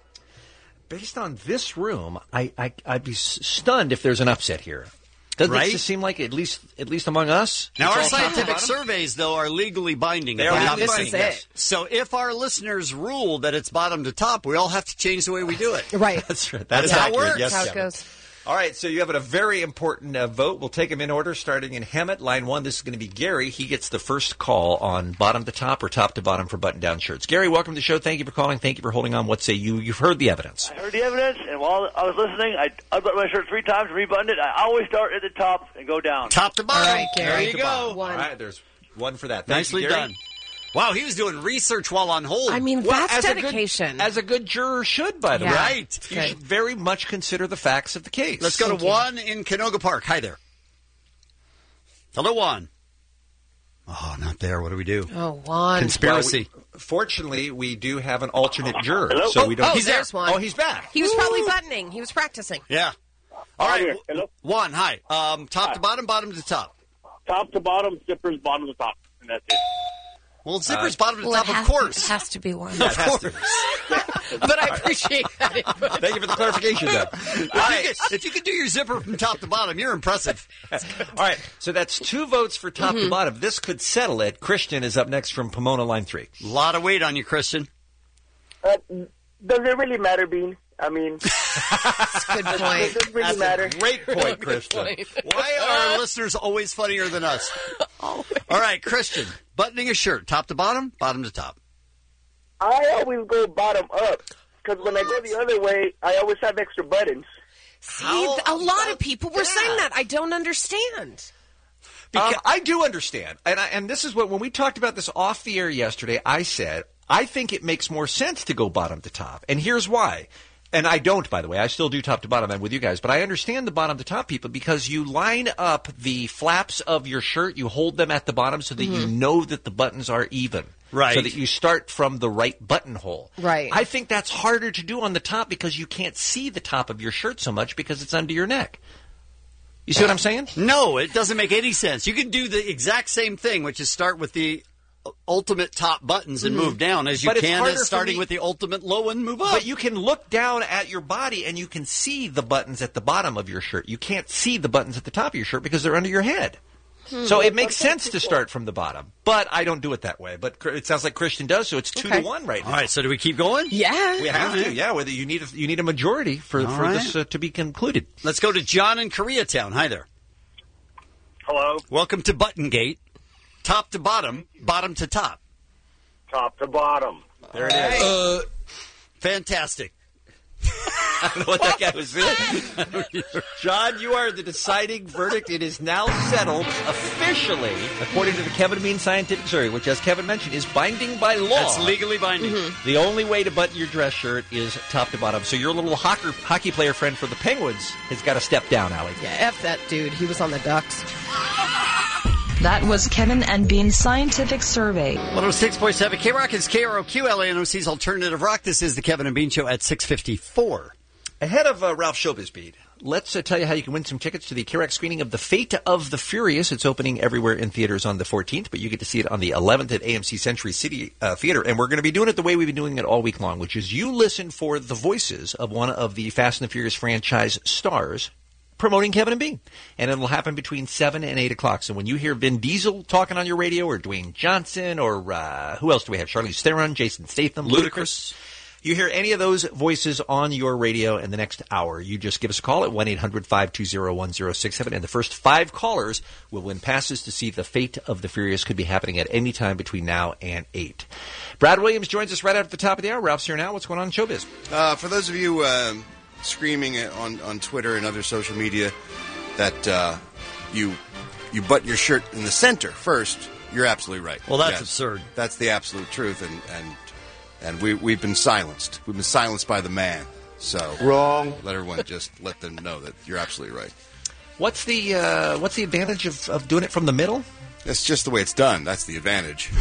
Based on this room, I, I, I'd be s- stunned if there's an upset here. Doesn't Right? it just seem like, at least at least among us? Now, it's our all top to scientific bottom? surveys, though, are legally binding. They if are I'm not legally mistaken. binding, yes. So if our listeners rule that it's bottom to top, we all have to change the way we do it. Right. That's right. That is how it works. Yes, How it Kevin. goes. All right, so you have a very important uh, vote. We'll take them in order, starting in Hemet. Line one, this is going to be Gary. He gets the first call on bottom to top or top to bottom for button-down shirts. Gary, welcome to the show. Thank you for calling. Thank you for holding on. What say you? You've heard the evidence. I heard the evidence, and while I was listening, I unbuttoned my shirt three times and rebuttoned it. I always start at the top and go down. Top to bottom. All right, Gary. There you To go. bottom. One. All right, there's one for that. Thank Nicely you, Gary. done. Wow, he was doing research while on hold. I mean, Well, that's as a good- dedication. as a good juror should, by the Yeah. way. Right. You Good. should very much consider the facts of the case. Let's go Thank to you. Juan in Canoga Park. Hi there. Hello, Juan. Oh, not there. What do we do? Oh, Juan. Conspiracy. Well, we- fortunately, we do have an alternate juror, Hello? so we don't. Oh, He's there. there's one. Oh, he's back. He was probably buttoning. He was practicing. Yeah. All right. here. Hello? Juan, hi. Um, top to bottom, bottom to top. Top to bottom, zippers, bottom to top, and that's it. Well, zipper's bottom to Well, top, it of has, course. It has to be one. Of course. But I appreciate that. input. Thank you for the clarification, though. If you, could, if you could do your zipper from top to bottom, you're impressive. All right, so that's two votes for top Mm-hmm. to bottom. This could settle it. Christian is up next from Pomona, line three. A lot of weight on you, Christian. Uh, does it really matter, Bean? I mean, That's a good point. does it really That's matter? a great point, Christian. Why are our listeners always funnier than us? All right, Christian, buttoning a shirt, top to bottom, bottom to top. I always go bottom up because when I go the other way, I always have extra buttons. See, How a lot about of people were that? saying that. I don't understand. Um, I do understand, and I, and this is what when we talked about this off the air yesterday, I said I think it makes more sense to go bottom to top, and here's why. And I don't, by the way. I still do top to bottom. I'm with you guys. But I understand the bottom to top people because you line up the flaps of your shirt. You hold them at the bottom so that you know that the buttons are even. Right. So that you start from the right buttonhole. Right. I think that's harder to do on the top because you can't see the top of your shirt so much because it's under your neck. You see what I'm saying? No, it doesn't make any sense. You can do the exact same thing, which is start with the ultimate top buttons and Mhm. move down as you But it's can harder as for starting me- with the ultimate low and move up. But you can look down at your body and you can see the buttons at the bottom of your shirt. You can't see the buttons at the top of your shirt because they're under your head. Hmm. So it makes sense to start from the bottom. But I don't do it that way. But it sounds like Christian does, so it's two Okay. to one right now. All right, so do we keep going? Yeah. We have All to, right. yeah. Whether you need a, you need a majority for, All for right. this uh, to be concluded. Let's go to John in Koreatown. Hi there. Hello? Welcome to Button Gate. Top to bottom, bottom to top. Top to bottom. There it is. Uh, fantastic. I don't know what that guy was saying. John, you are the deciding verdict. It is now settled officially, according to the Kevin and Bean Scientific Survey, which, as Kevin mentioned, is binding by law. That's legally binding. The only way to button your dress shirt is top to bottom. So your little hockey, hockey player friend for the Penguins has got to step down, Allie. Yeah, F that dude. He was on the Ducks. That was Kevin and Bean's Scientific Survey. one oh six point seven K Rock is K R O Q, L A N O C's Alternative Rock. This is the Kevin and Bean Show at six fifty-four. Ahead of uh, Ralph Showbiz Beat, let's uh, tell you how you can win some tickets to the K R E X screening of The Fate of the Furious. It's opening everywhere in theaters on the fourteenth, but you get to see it on the eleventh at A M C Century City uh, Theater. And we're going to be doing it the way we've been doing it all week long, which is you listen for the voices of one of the Fast and the Furious franchise stars promoting Kevin and Bean. And it'll happen between seven and eight o'clock. So when you hear Vin Diesel talking on your radio, or Dwayne Johnson, or uh, who else do we have? Charlize Theron, Jason Statham, Ludacris. You hear any of those voices on your radio in the next hour, you just give us a call at one eight hundred five two zero one zero six seven, and the first five callers will win passes to see The Fate of the Furious. Could be happening at any time between now and eight. Brad Williams joins us right out at the top of the hour. Ralph's here now. What's going on in showbiz? Uh, for those of you uh, screaming on, on Twitter and other social media that uh, you you button your shirt in the center first, you're absolutely right. Well, that's Yes. absurd. That's the absolute truth, and and, and we, we've been silenced. We've been silenced by the man. So Wrong. Let everyone just let them know that you're absolutely right. What's the uh, what's the advantage of, of doing it from the middle? That's just the way it's done. That's the advantage.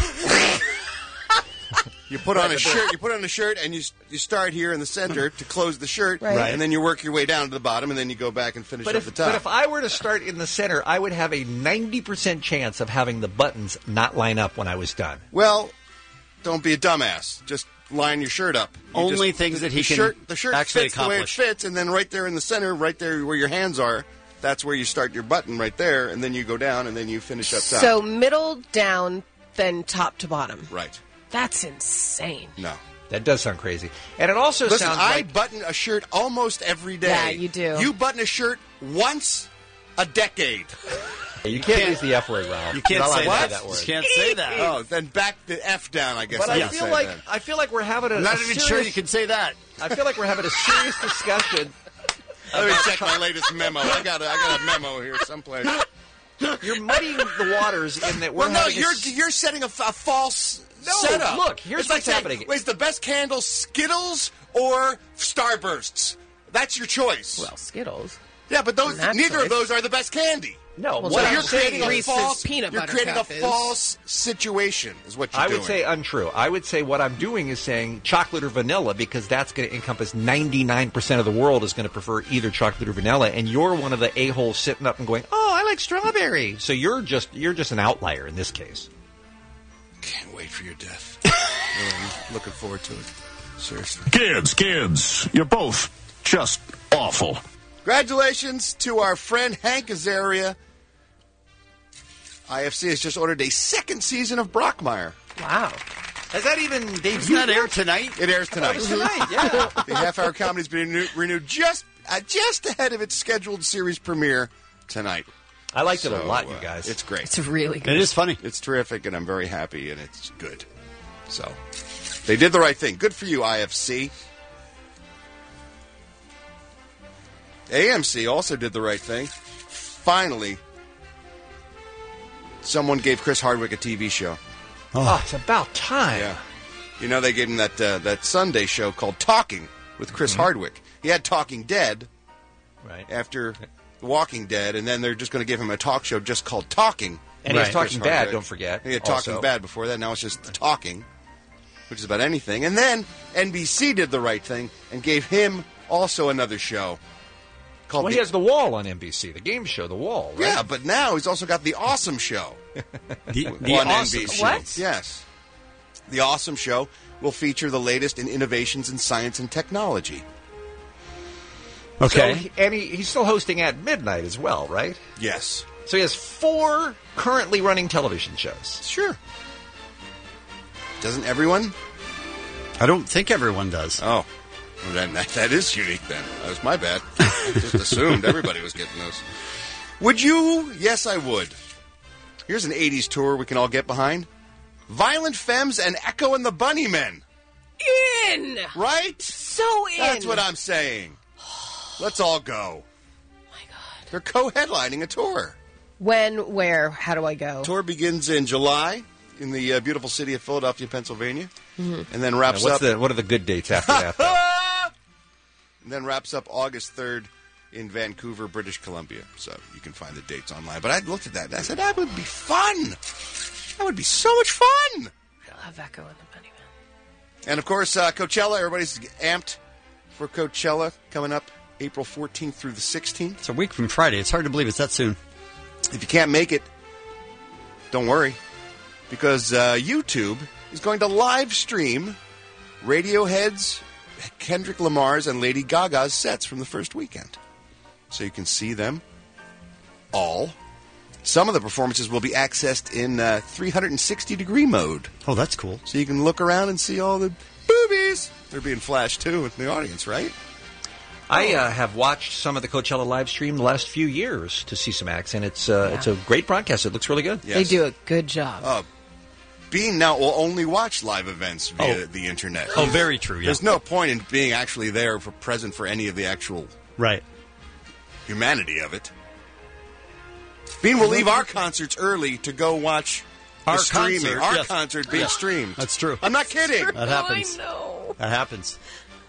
You put on a shirt. You put on a shirt, and you you start here in the center to close the shirt, Right. and then you work your way down to the bottom, and then you go back and finish But at if, the top. but if I were to start in the center, I would have a ninety percent chance of having the buttons not line up when I was done. Well, don't be a dumbass. Just line your shirt up. You Only just- things that he the can shirt, the shirt actually fits the way it accomplish. fits, and then right there in the center, right there where your hands are, that's where you start your button right there, and then you go down, and then you finish up top. So middle down, then top to bottom. Right. That's insane. No. That does sound crazy. And it also Listen, sounds I like... button a shirt almost every day. Yeah, you do. You button a shirt once a decade. You can't use the F word, Ralph. You can't You're not say allowed to that. that word. You can't say that. Oh, then back the F down, I guess. But I I would feel say like then. I feel like we're having a I'm not a even serious, sure you can say that. I feel like we're having a serious discussion. Let me check my latest memo. I got a, I got a memo here someplace. You're muddying the waters in that we're Well, no, having a you're s- you're setting a, f- a false No, setup. look, here's it's what's like happening. Saying, is the best candle Skittles or Starbursts? That's your choice. Well, Skittles. Yeah, but those In that neither choice. of those are the best candy. No, Well, what So I'm you're saying creating a Reese's false. peanut You're butter creating a cup is- false situation. Is what you're I doing. would say untrue. I would say what I'm doing is saying chocolate or vanilla because that's going to encompass ninety-nine percent of the world is going to prefer either chocolate or vanilla, and you're one of the a-holes sitting up and going, "Oh, I like strawberry." So you're just you're just an outlier in this case. Can't wait for your death. Really, I'm looking forward to it. Seriously. Kids, kids, you're both just awful. Congratulations to our friend Hank Azaria. I F C has just ordered a second season of Brockmire. Wow. Has that even debuted? Doesn't that air tonight? It airs tonight. It was tonight, yeah. The half-hour comedy's been renew- renewed just uh, just ahead of its scheduled series premiere tonight. I liked it a So, lot, you uh, guys. It's great. It's really good. It is funny. It's terrific, and I'm very happy, and it's good. So, they did the right thing. Good for you, I F C. A M C also did the right thing. Finally, someone gave Chris Hardwick a T V show. Oh, it's about time. Yeah. You know, they gave him that uh, that Sunday show called Talking with Chris Mm-hmm. Hardwick. He had Talking Dead Right. after Walking Dead, and then they're just going to give him a talk show just called Talking. And he was Right. Talking Chris Bad, Hardwick. don't forget, He had also. Talking Bad before that. Now it's just Talking, which is about anything. And then N B C did the right thing and gave him also another show called Well, the, he has The Wall on N B C, the game show, The Wall, right? Yeah, but now he's also got The Awesome Show The, on the awesome N B C. show. What? Yes. The Awesome Show will feature the latest in innovations in science and technology. Okay. So, he- and he, he's still hosting at midnight as well, right? Yes. So he has four currently running television shows. Sure. Doesn't everyone? I don't think everyone does. Oh. Well, then that, that is unique then. That was my bad. I just assumed everybody was getting those. Would you? Yes, I would. Here's an eighties tour we can all get behind. Violent Femmes and Echo and the Bunnymen. In. Right? So in. That's what I'm saying. Let's all go. My God. They're co-headlining a tour. When, where, how do I go? Tour begins in July in the uh, beautiful city of Philadelphia, Pennsylvania, Mm-hmm. and then wraps Now, up. what's the, what are the good dates after that, though? And then wraps up August third in Vancouver, British Columbia. So you can find the dates online. But I looked at that and I said, that would be fun. That would be so much fun. I love Echo and the Bunnymen. And, of course, uh, Coachella. Everybody's amped for Coachella coming up April fourteenth through the sixteenth. It's a week from Friday. It's hard to believe it's that soon. If you can't make it, don't worry, because uh, YouTube is going to live stream Radiohead's, Kendrick Lamar's, and Lady Gaga's sets from the first weekend. So you can see them all. Some of the performances will be accessed in uh, three sixty degree mode. Oh, that's cool. So you can look around and see all the boobies. They're being flashed, too, in the audience, right? I uh, have watched some of the Coachella live stream the last few years to see some acts, and it's uh, Yeah. it's a great broadcast. It looks really good. They do a good job. Uh, Bean now will only watch live events via Oh. the internet. Oh, very true, yeah. There's no point in being actually there for present for any of the actual right humanity of it. Bean will leave our concerts early to go watch Our the streaming. concert, our yes. concert being Yeah. streamed. That's true. I'm not kidding. That happens. I know. That happens.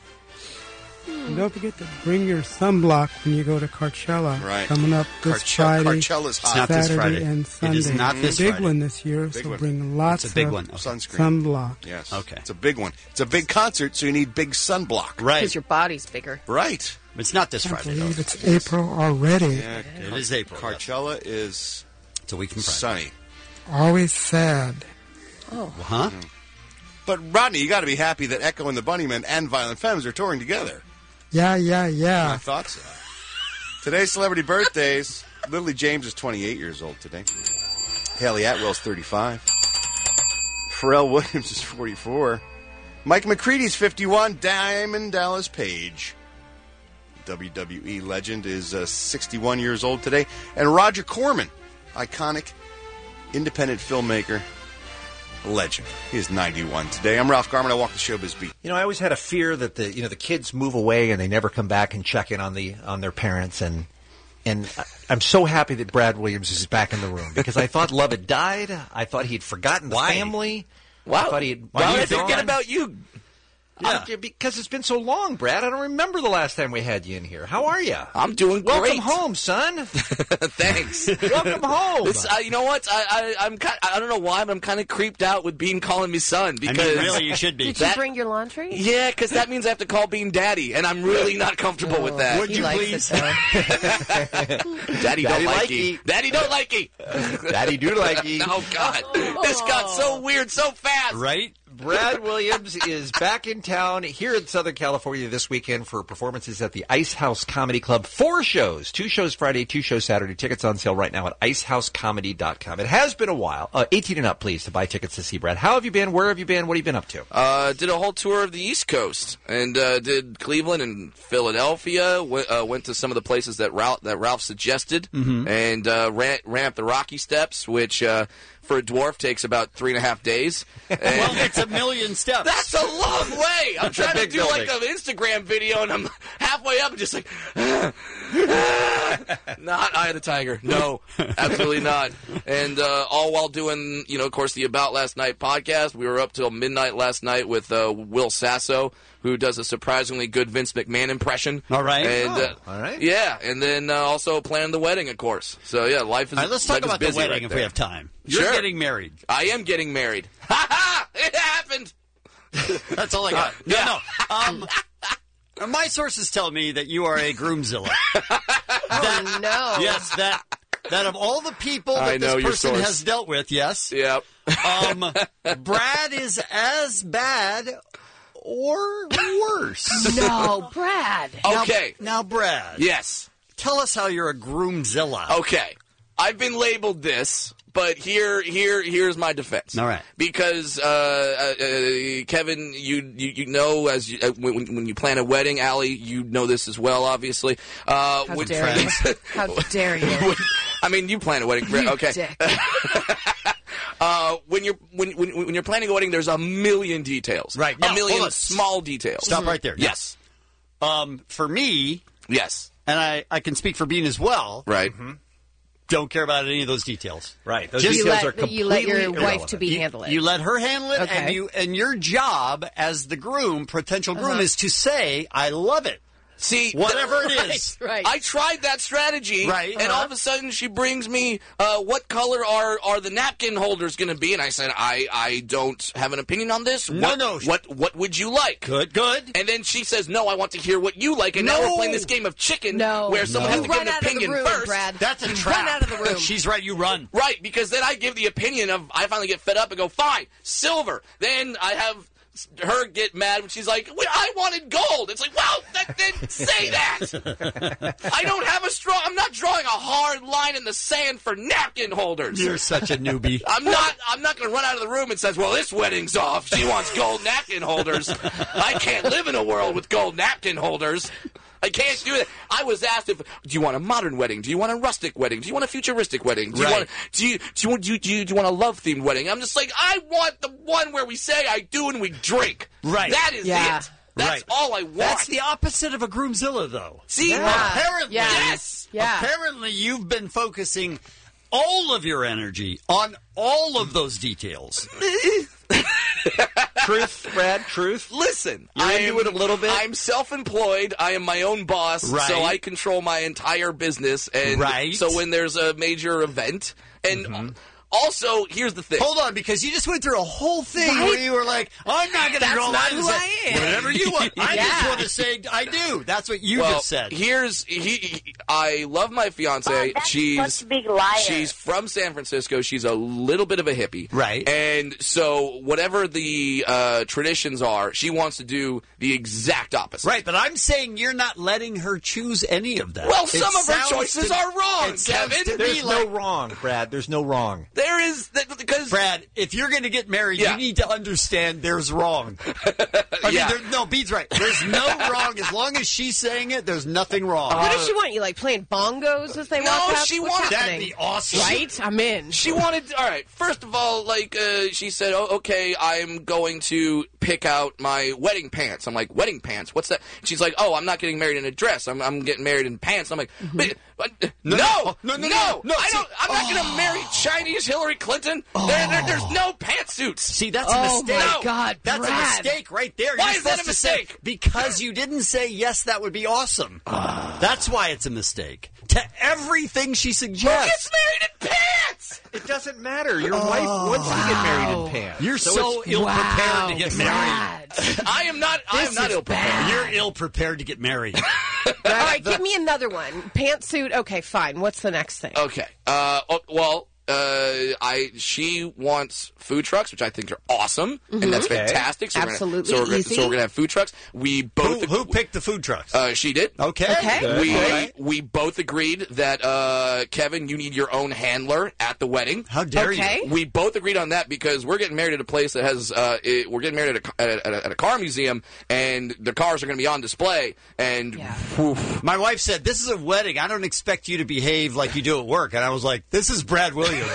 And don't forget to bring your sunblock when you go to Coachella. Right. Coming up this Coache- Friday. Coachella's hot. It's not this Saturday Friday. and It Sunday. is not this Big Friday. one this year, Big so one. bring lots It's a big of one. Sunscreen. sunblock. Yes. Okay. It's a big one. It's a big concert, so you need big sunblock. Right. Because your body's bigger. Right. It's not this I Friday, believe though. it's April already. Yeah, It is April. yes. Coachella is It's a week from Friday. sunny. Always sad. Oh. Huh? But, Rodney, you got to be happy that Echo and the Bunnymen and Violent Femmes are touring together. Yeah, yeah, I yeah. thought so. Today's celebrity birthdays. Lily James is twenty-eight years old today. Haley Atwell's thirty-five. Pharrell Williams is forty-four. Mike McCready's fifty-one. Diamond Dallas Page, W W E legend, is uh, sixty-one years old today. And Roger Corman, iconic independent filmmaker, legend. He is ninety-one today. I'm Ralph Garman. I walk the showbiz beat. You know, I always had a fear that the you know the kids move away and they never come back and check in on the on their parents, and and I- I'm so happy that Brad Williams is back in the room because I thought Love had died. I thought he'd forgotten the Why? family. Wow. I thought he'd. Why he'd are you thinking gone. about you? Yeah. I- because it's been so long, Brad. I don't remember the last time we had you in here. How are you? I'm doing Welcome great. home, son. Thanks. Welcome home. This, uh, you know what? I, I, I'm kind. I don't know why, but I'm kind of creeped out with Bean calling me son I because mean, really, you should be. Did you That- bring your laundry? yeah, because that means I have to call Bean Daddy, and I'm really not comfortable with that. Would He you likes please? it, though. Daddy don't Daddy like likey. ye. Daddy don't like ye. Daddy do like ye. Oh God, this got so weird so fast. Right? Brad Williams is back in town here in Southern California this weekend for performances at the Ice House Comedy Club. Four shows. Two shows Friday, two shows Saturday. Tickets on sale right now at ice house comedy dot com. It has been a while. Uh, eighteen and up, please, to buy tickets to see Brad. How have you been? Where have you been? What have you been up to? Uh, did a whole tour of the East Coast and uh, did Cleveland and Philadelphia. W- uh, went to some of the places that Ralph, that Ralph suggested, Mhm. and uh, ran, ran up the Rocky Steps, which uh, for a dwarf takes about three and a half days. And Well, it's a million steps. that's a long way. I'm It's a trying to big do like building. an Instagram video, and I'm halfway up and just like, not Eye of the Tiger. No, absolutely not. And uh, all while doing, you know, of course, the About Last Night podcast. We were up till midnight last night with uh, Will Sasso, who does a surprisingly good Vince McMahon impression. All right. And, uh, Oh, all right. Yeah, and then uh, also planning the wedding, of course. So, yeah, life is All right, let's talk life is about the busy wedding right if there. we have time. You're Sure. getting married. I am getting married. Ha ha! It happened! That's all I got. No, Yeah. no. Um, my sources tell me that you are a groomzilla. Oh, no. Yes, that that of all the people I that know this your person source. has dealt with, yes, Yep. um, Brad is as bad or worse. No, Brad. Now- Okay. Now, Brad, Yes. tell us how you're a groomzilla. Okay. I've been labeled this, but here, here, here's my defense. All right. Because uh, uh, uh, Kevin, you, you you know, as you, uh, when when you plan a wedding, Allie, you know this as well, obviously. Uh, How when- dare you? How dare you? I mean, you plan a wedding. You Okay. dick. Uh, when you're when, when when you're planning a wedding, there's a million details. Right. A Now, million hold on. small details. Stop right there. Yes. Um, for me, Yes. and I, I can speak for Bean as well, Right. don't care about any of those details. Right. Those Just- You details let, are completely you let your wife irrelevant. to be You, handle it. you let her handle it, Okay. and you and your job as the groom, potential groom, Uh-huh. is to say, "I love it." See, whatever th- it is. Right. I tried that strategy, Right. and Uh-huh. all of a sudden she brings me, uh, what color are, are the napkin holders going to be? And I said, I, I don't have an opinion on this. No, what, no. What what would you like? Good, good. And then she says, no, I want to hear what you like. And now No. we're playing this game of chicken No. where someone No. has to You give run an out of the opinion room, first. Brad. That's a You trap. run out of the room. She's right. You run. Right, because then I give the opinion of, I finally get fed up and go, fine, silver. Then I have her get mad when she's like, well, I wanted gold. It's like, well, that, then say that. I don't have a straw. I'm not drawing a hard line in the sand for napkin holders. You're such a newbie. I'm not. I'm not going to run out of the room and says, "Well, this wedding's off. She wants gold napkin holders." I can't live in a world with gold napkin holders. I can't do that. I was asked if, do you want a modern wedding? Do you want a rustic wedding? Do you want a futuristic wedding? Do you Right. want? Do you do you want? Do you, do you, do you want a love themed wedding? I'm just like, I want the one where we say I do and we drink. Right. That is Yeah. it. That's Right. all I want. That's the opposite of a groomzilla, though. See, Yeah. Apparently, Yeah. yes. Yeah. Apparently, you've been focusing all of your energy on all of those details. Truth, Brad, truth. Listen, You're I into am, it a little bit? I'm self-employed. I am my own boss, Right. so I control my entire business. And Right. so when there's a major event, and also here's the thing. Hold on, because you just went through a whole thing Right. where you were like, I'm not going to That's draw not lines and who say, I am. whatever you want. I just Yeah. want to say I do. That's what you well, just said. Here's he, he- I love my fiance. Oh, that's she's such a big liar. She's from San Francisco. She's a little bit of a hippie, Right. And so whatever the uh, traditions are, she wants to do the exact opposite. Right, but I'm saying you're not letting her choose any of that. Well, It some of her sounds choices to- are wrong, it sounds Kevin. to There's me no like, wrong, Brad. There's no wrong. There is that because Brad, if you're going to get married, Yeah. you need to understand there's wrong. I Yeah. mean, there, no, Bede's right. There's no wrong. As long as she's saying it, there's nothing wrong. What does she want? You like playing bongos as they No, walk out? she What's wanted- happening? That'd be awesome. Right? I'm in. She wanted, all right, first of all, like, uh, she said, oh, okay, I'm going to pick out my wedding pants. I'm like, wedding pants? What's that? She's like, oh, I'm not getting married in a dress. I'm, I'm getting married in pants. I'm like, but, but, no, no, no, no, no, no, no, I see- don't, I'm not going to marry Chinese Hillary Clinton. There, there, there's no pantsuits. See, that's a Oh, mistake. my God, That's Brad. a mistake right there. Why You're is that supposed a to say- mistake? because you didn't say, yes, that would be awesome. That's why it's a mistake. To everything she Who suggests. gets married in pants? It doesn't matter. Your wife wants to get married in pants. You're so, it's- ill-prepared Wow, to get Brad. married. I am not, I am This not is ill-prepared. bad. You're ill-prepared to get married. All right, give me another one. Pantsuit. Okay, fine. What's the next thing? Okay. Uh, oh, well, uh, I she wants food trucks, which I think are awesome, and that's Okay. fantastic. So Absolutely we're gonna, so we're gonna, easy. so we're gonna have food trucks. We both who, who picked the food trucks? uh, she did. okay. Okay. Good. We Okay. we both agreed that uh, Kevin, you need your own handler at the wedding. How dare Okay. you? We both agreed on that because we're getting married at a place that has uh, it, we're getting married at a, at, a, at a car museum, and the cars are going to be on display. And whew, My wife said, this is a wedding. I don't expect you to behave like you do at work. And I was like, this is Brad Williams.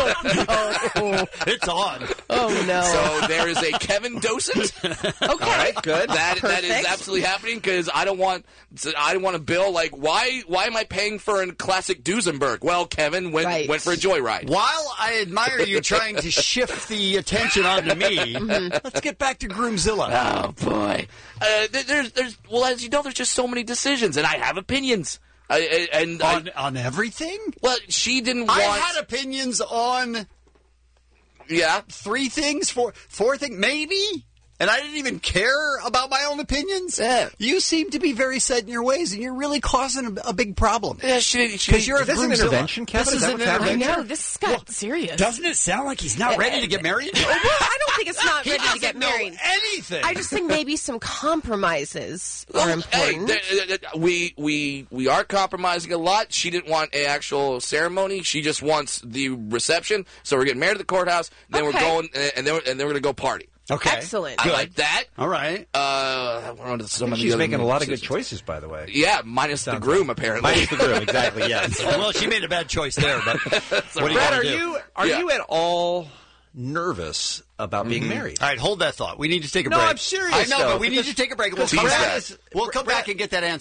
It's on. Oh, no. so there is a Kevin docent. Okay. All right, good. That that is Perfect. absolutely happening because I don't want I don't want a bill like why why am I paying for a classic Duesenberg? Well, Kevin went Right. went for a joyride. While I admire you trying to shift the attention onto me, let's get back to Groomzilla. Oh boy, uh, there- there's there's well as you know there's just so many decisions and I have opinions. I, I, and On, I, on everything? well, she didn't want. I had opinions on yeah. three things, four, four things, maybe? And I didn't even care about my own opinions? Yeah. You seem to be very set in your ways, and you're really causing a, a big problem. Yeah, she, she, Because you're a Is this an Groomzilla. intervention, Kevin? This Is is that an what's happening? I intervention. know. This got serious. Doesn't it sound like he's not ready to get married? Well, I don't think it's not He ready to get doesn't know married. anything. I just think maybe some compromises are Well, hey, important. th- th- th- we we we are compromising a lot. She didn't want an actual ceremony. She just wants the reception. So we're getting married at the courthouse. Then we're Okay. going, and then we're, and then we're going to go party. Okay. Excellent. I like that. All right. Uh, we're on to some I of think the she's other making a lot of good decisions. choices, by the way. Yeah, minus the Sounds groom like- apparently. Minus the groom, exactly, yes. Well, she made a bad choice there, but what do you Brad, wanna are do? you are Yeah. you at all nervous about being married? All right, hold that thought. We need to take a No, break. I'm serious, I know, though, but we need because- to take a break. We'll because come Brad back. is- We'll come Brad- back and get that answer.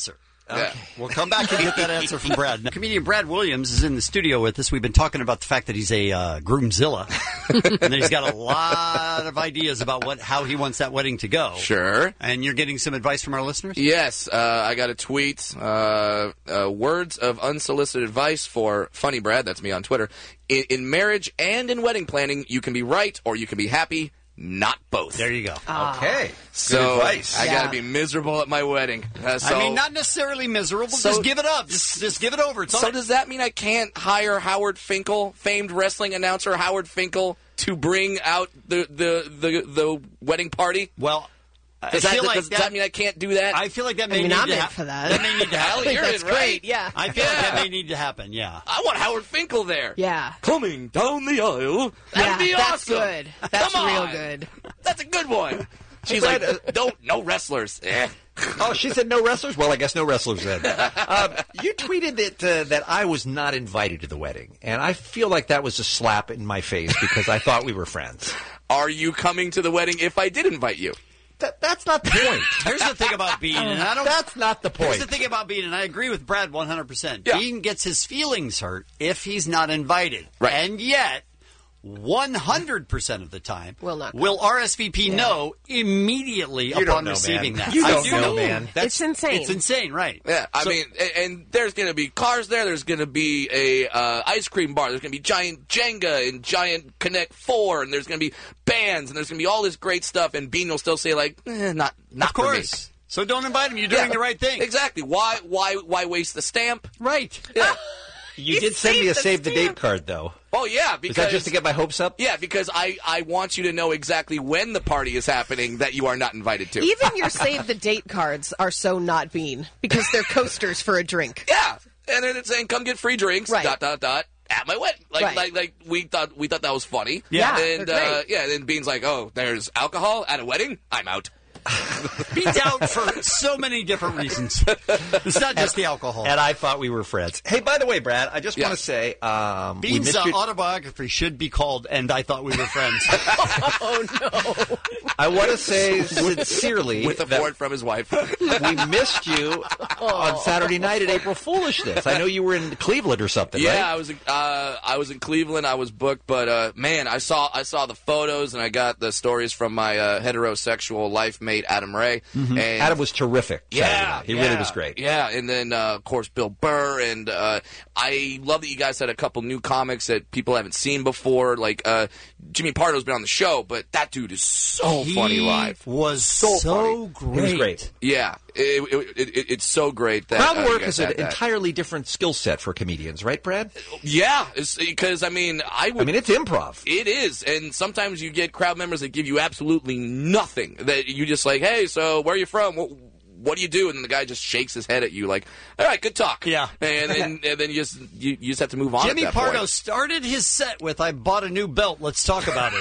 Yeah. We'll come back and get that answer from Brad. Now, comedian Brad Williams is in the studio with us. We've been talking about the fact that he's a uh, groomzilla, and that he's got a lot of ideas about what how he wants that wedding to go. Sure. And you're getting some advice from our listeners? Yes, uh, I got a tweet. Uh, uh, words of unsolicited advice for Funny Brad. That's me on Twitter. In, in marriage and in wedding planning, you can be right or you can be happy. Not both. There you go. Okay. So Good advice. I Yeah. got to be miserable at my wedding. Uh, so, I mean, not necessarily miserable. So- just give it up. Just, just give it over. It's all So right. does that mean I can't hire Howard Finkel, famed wrestling announcer Howard Finkel, to bring out the the the, the wedding party? Well, does, I that, feel like does that- that mean I can't do that? I feel like that may I mean, need I'm to in hap- for that. That may need to happen. Hell, you're That's in, right? great, yeah. I feel like Yeah. that may need to happen, yeah. I want Howard Finkel there. Yeah. Coming down the aisle. That'd Yeah, be that's awesome. good. That's Come real on. good. That's a good one. She's Brad, like, don't, no wrestlers. Eh. Oh, she said no wrestlers? Well, I guess no wrestlers then. um, you tweeted that uh, that I was not invited to the wedding, and I feel like that was a slap in my face because I thought we were friends. Are you coming to the wedding if I did invite you? That, that's not the point. Here's the thing about Bean, and I don't. That's not the point. Here's the thing about Bean, and I agree with Brad one hundred percent. Yeah. Bean gets his feelings hurt if he's not invited. Right. And yet, one hundred percent of the time, Will not come. will R S V P know immediately You don't upon know, receiving man. that. You I don't do know, man. That's, It's insane. It's insane, right. Yeah, I So- mean, and, and there's going to be cars there. There's going to be a uh, ice cream bar. There's going to be giant Jenga and giant Connect Four, and there's going to be bands, and there's going to be all this great stuff. And Bean will still say like, eh, not, not Of course. So don't invite him. You're doing Yeah. the right thing. Exactly. Why, why, why waste the stamp? Right. Yeah. You You did send me a saved the save the date stamp. card, though. Oh yeah, Is because that just to get my hopes up? yeah, because I, I want you to know exactly when the party is happening that you are not invited to. Even your save the date cards are so not Bean because they're coasters for a drink. Yeah, and then it's saying come get free drinks. Right. Dot dot dot. At my wedding, like Right. like like we thought we thought that was funny. Yeah, and they're uh, great. yeah, then Bean's like, oh, there's alcohol at a wedding. I'm out. Bean's out for so many different reasons. It's not just the alcohol. And I thought we were friends. Hey, by the way, Brad, I just Yeah. want to say um, we Bean's missed uh, your- autobiography should be called "And I Thought We Were Friends." Oh no! I want to say sincerely With a that board from his wife. we missed you on Saturday night at April Foolishness. I know you were in Cleveland or something, Yeah, right? I was in, uh, I was in Cleveland. I was booked, but uh, man, I saw I saw the photos and I got the stories from my uh, heterosexual life mate Adam Ray. And Adam was terrific. Saturday Yeah, night. he yeah, really was great. Yeah, and then uh, of course Bill Burr, and uh, I love that you guys had a couple new comics that people haven't seen before. Like uh, Jimmy Pardo's been on the show, but that dude is so He funny live. Was So so, funny. great. He was great. Yeah, it, it, it, it, it's so great that Crowd uh, you work guys is an had that. entirely different skill set for comedians, right, Brad? Yeah, because I mean, I would. I mean, it's improv. It is, and sometimes you get crowd members that give you absolutely nothing. That you just like, hey, so where are you from? What, what do you do? And then the guy just shakes his head at you, like, all right, good talk. Yeah. and then and then you just you, you just have to move on. Jimmy at that Pardo point. started his set with "I bought a new belt. Let's talk about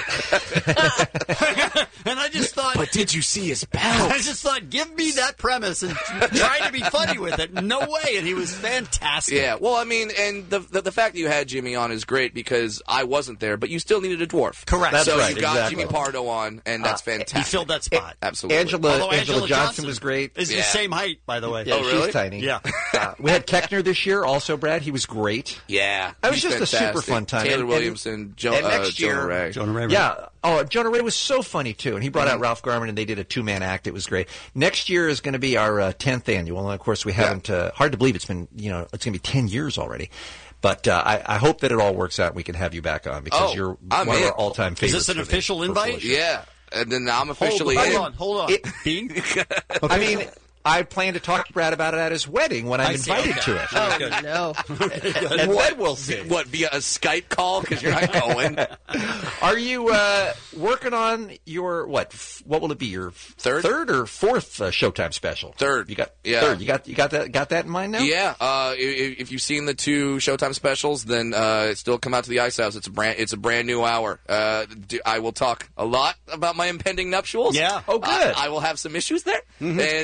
it." And I just thought, But did you see his belt? I just thought, give me that premise and try to be funny with it. No way, and he was fantastic. Yeah, well, I mean, and the, the the fact that you had Jimmy on is great because I wasn't there, but you still needed a dwarf. Correct. That's so right, you got exactly. Jimmy Pardo on, and that's Uh, fantastic. He filled that spot. Absolutely. Angela, Although Angela Johnson, was great. Is Yeah. the same height, by the way. Yeah, Oh, really? she's tiny. Yeah. Uh, we had Keckner this year, also, Brad. He was great. Yeah, That was he's just a super fantastic. fun time. Taylor And- and- Williamson, jo- and uh, next Jonah year- Ray. Jonah Ray. Yeah. Oh, Jonah Ray was so funny, too. And he brought out Ralph Garman, and they did a two-man act. It was great. Next year is going to be our uh, tenth annual. And, of course, we haven't uh, – hard to believe it's been – you know, it's going to be ten years already. But uh, I, I hope that it all works out and we can have you back on because Oh, you're I'm one in. of our all-time Is favorites. this an for the- official for invite? Foolishness. Yeah, and then I'm officially hold in. on, hold on. It- Bean? I mean – I plan to talk to Brad about it at his wedding when I'm I see. invited Okay. to it. Oh no! And then we'll see. What, via a Skype call? Because you're not going. Are you uh, working on your what? F- what will it be? Your Third? third or fourth uh, Showtime special? Third. You got Yeah. third. You got you got that got that in mind now? Yeah, uh, if, if you've seen the two Showtime specials, then uh, still come out to the Ice House. It's a brand, it's a brand new hour. Uh, do, I will talk a lot about my impending nuptials. Yeah. Oh, good. Uh, I will have some issues there. And, What a surprise.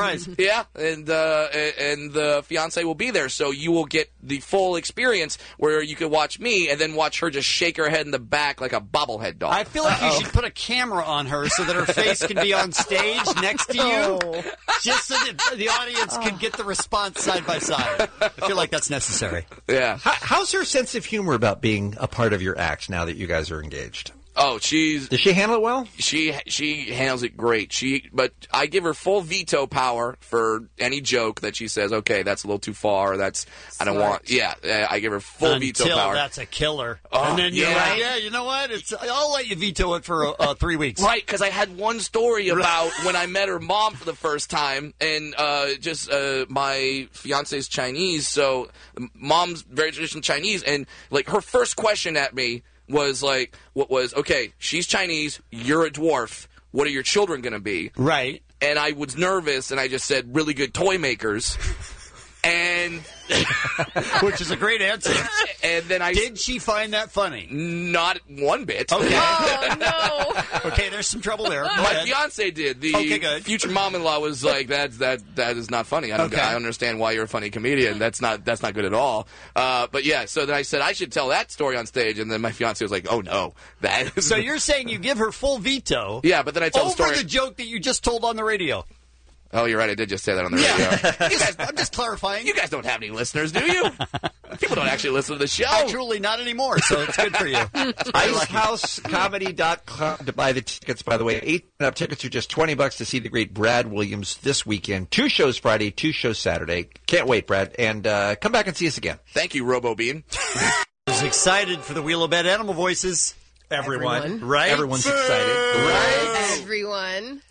surprise. Yeah, and uh, and the fiance will be there, so you will get the full experience where you could watch me and then watch her just shake her head in the back like a bobblehead doll. I feel like Uh-oh. you should put a camera on her so that her face can be on stage next to you, Oh. just so that the audience can get the response side by side. I feel like that's necessary. Yeah. How, how's her sense of humor about being a part of your act now that you guys are engaged? Oh, she's. Does she handle it well? She she handles it great. She, but I give her full veto power for any joke that she says. Okay, that's a little too far. That's I don't Smart. want. Yeah, uh, I give her full Until veto power. that's a killer. Oh, and then you're yeah. like, yeah, you know what? It's I'll let you veto it for uh, uh, three weeks. Right, because I had one story about when I met her mom for the first time, and uh, just uh, my fiance's Chinese, so mom's very traditional Chinese, and like her first question at me was like, what was, okay, she's Chinese, you're a dwarf, what are your children going to be? Right. And I was nervous, and I just said, really good toy makers. And which is a great answer. And then I did she find that funny? Not one bit. Okay. Oh no. Okay, there's some trouble there. Go My ahead. fiance did. The Okay, good. future mom-in-law was like, "That's that that is not funny. I don't Okay. I understand why you're a funny comedian. That's not that's not good at all." Uh, but yeah, so then I said I should tell that story on stage, and then my fiance was like, "Oh no, that." Is So you're saying you give her full veto? Yeah, but then I tell over the story. the joke that you just told on the radio. Oh, you're right. I did just say that on the radio. You guys, I'm just clarifying. You guys don't have any listeners, do you? People don't actually listen to the show. Actually, not anymore, so it's good for you. ice house comedy dot com to buy the tickets, by the way. Eight and up tickets are just twenty bucks to see the great Brad Williams this weekend. Two shows Friday, two shows Saturday. Can't wait, Brad. And uh, come back and see us again. Thank you, Robo Bean. I was excited for the Wheel of Bad Animal Voices. Everyone. Everyone. Right? Everyone's excited. Right? Everyone.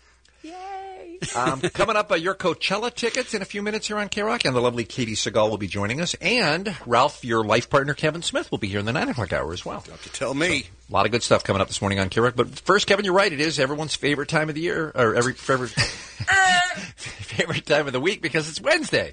Um, coming up, uh, your Coachella tickets in a few minutes here on K-Rock, and the lovely Katie Seagal will be joining us. And Ralph, your life partner, Kevin Smith, will be here in the nine o'clock hour as well. Don't you tell me. So, a lot of good stuff coming up this morning on K-Rock. But first, Kevin, you're right. It is everyone's favorite time of the year, or every favorite, favorite time of the week, because it's Wednesday.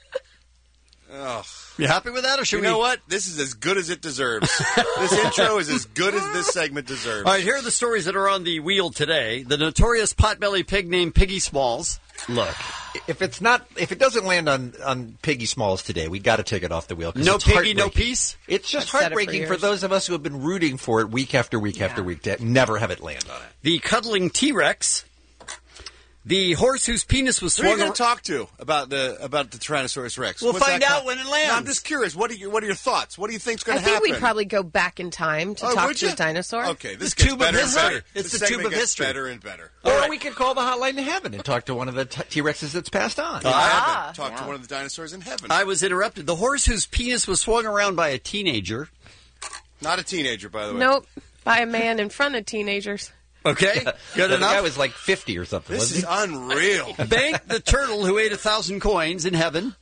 Oh. You happy with that, or should you we? know what? This is as good as it deserves. This intro is as good as this segment deserves. All right, here are the stories that are on the wheel today. The notorious potbelly pig named Piggy Smalls. Look, if it's not, if it doesn't land on, on Piggy Smalls today, we got to take it off the wheel. 'cause No it's piggy, no heartbreaking. peace? It's just I've said it for heartbreaking for, years. those of us who have been rooting for it week after week after week to never have it land on it. The cuddling T-Rex. The horse whose penis was Who are you swung going ar- to talk to about the about the Tyrannosaurus Rex? We'll What's find that out co- when it lands. No, I'm just curious. What are your What are your thoughts? What do you think's going I to think happen? we'd probably go back in time to Oh, talk would to you? a dinosaur. Okay, this The gets tube of better and history. better. It's This the tube segment of gets history. better and better. Or we could call the hotline to heaven and talk to one of the t- T-Rexes that's passed on. I Ah, haven't talked to yeah. one of the dinosaurs in heaven. I was interrupted. The horse whose penis was swung around by a teenager. Not a teenager, by the way. Nope. By a man in front of teenagers. Okay, good the enough. guy was like fifty or something, This wasn't is he? unreal. Bank the turtle who ate a thousand coins in heaven.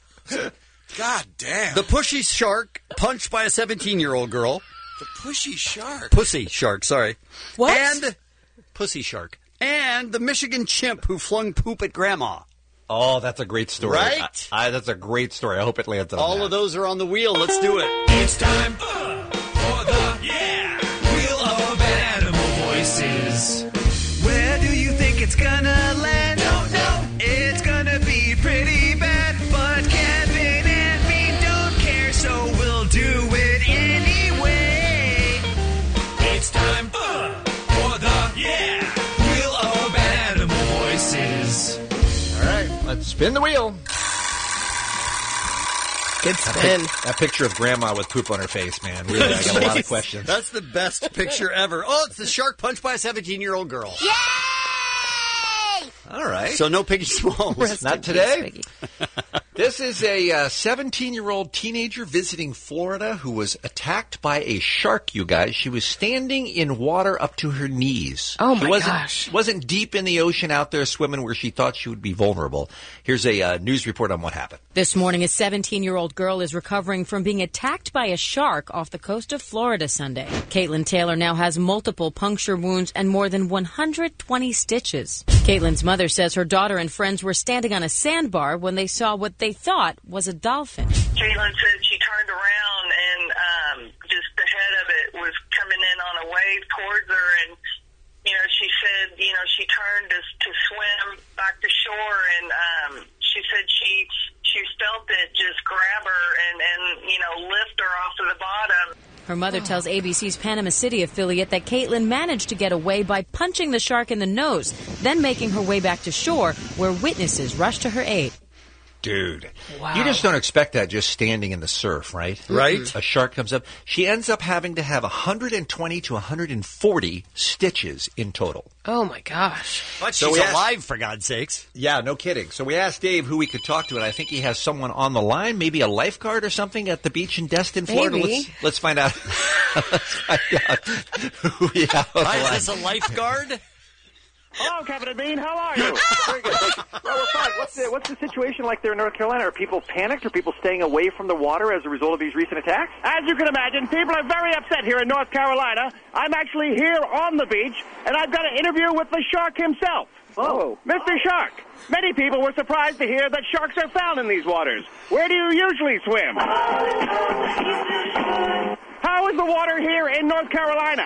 God damn. The pushy shark punched by a seventeen-year-old girl. The pushy shark. Pussy shark, sorry. What? And pussy shark. And the Michigan chimp who flung poop at grandma. Oh, that's a great story. Right? I, I, that's a great story. I hope it lands on All that. of those are on the wheel. Let's do it. It's time uh, for the yeah Wheel of Animal Voices. Where do you think it's gonna land? Don't know. It's gonna be pretty bad, but Kevin and me don't care, so we'll do it anyway. It's time uh, for the yeah Wheel of Animal Voices. All right, let's spin the wheel. Good That, spin. pic- that picture of grandma with poop on her face, man. Really, I got a lot of questions. That's the best picture ever. Oh, it's the shark punched by a seventeen-year-old girl. All right. So no Piggy Smalls. Rest Not in peace, today. Piggy. This is a uh, seventeen-year-old teenager visiting Florida who was attacked by a shark, you guys. She was standing in water up to her knees. Oh, she my wasn't, gosh. wasn't deep in the ocean out there swimming where she thought she would be vulnerable. Here's a uh, news report on what happened. This morning, a seventeen-year-old girl is recovering from being attacked by a shark off the coast of Florida Sunday. Caitlin Taylor now has multiple puncture wounds and more than one hundred twenty stitches. Caitlin's mother says her daughter and friends were standing on a sandbar when they saw what they thought was a dolphin. Caitlin said she turned around and um, just the head of it was coming in on a wave towards her, and you know she said you know she turned to, to swim back to shore, and um, she said she she felt it just grab her and, and you know, lift her off of the bottom. Her mother tells A B C's Panama City affiliate that Caitlin managed to get away by punching the shark in the nose, then making her way back to shore, where witnesses rushed to her aid. Dude. Wow. You just don't expect that just standing in the surf, right? Right. A shark comes up. She ends up having to have one hundred twenty to one hundred forty stitches in total. Oh, my gosh. But So she's we asked- alive, for God's sakes. Yeah, no kidding. So we asked Dave who we could talk to, and I think he has someone on the line, maybe a lifeguard or something at the beach in Destin, Florida. Maybe. Let's, let's find out. Let's find out who we have on the Hi, line. is this a lifeguard? Hello, Kevin and Bean. How are you? Very good. Thank you. Well, we're fine. What's the, what's the situation like there in North Carolina? Are people panicked? Are people staying away from the water as a result of these recent attacks? As you can imagine, people are very upset here in North Carolina. I'm actually here on the beach, and I've got an interview with the shark himself. Oh. Mister Shark, many people were surprised to hear that sharks are found in these waters. Where do you usually swim? How is the water here in North Carolina?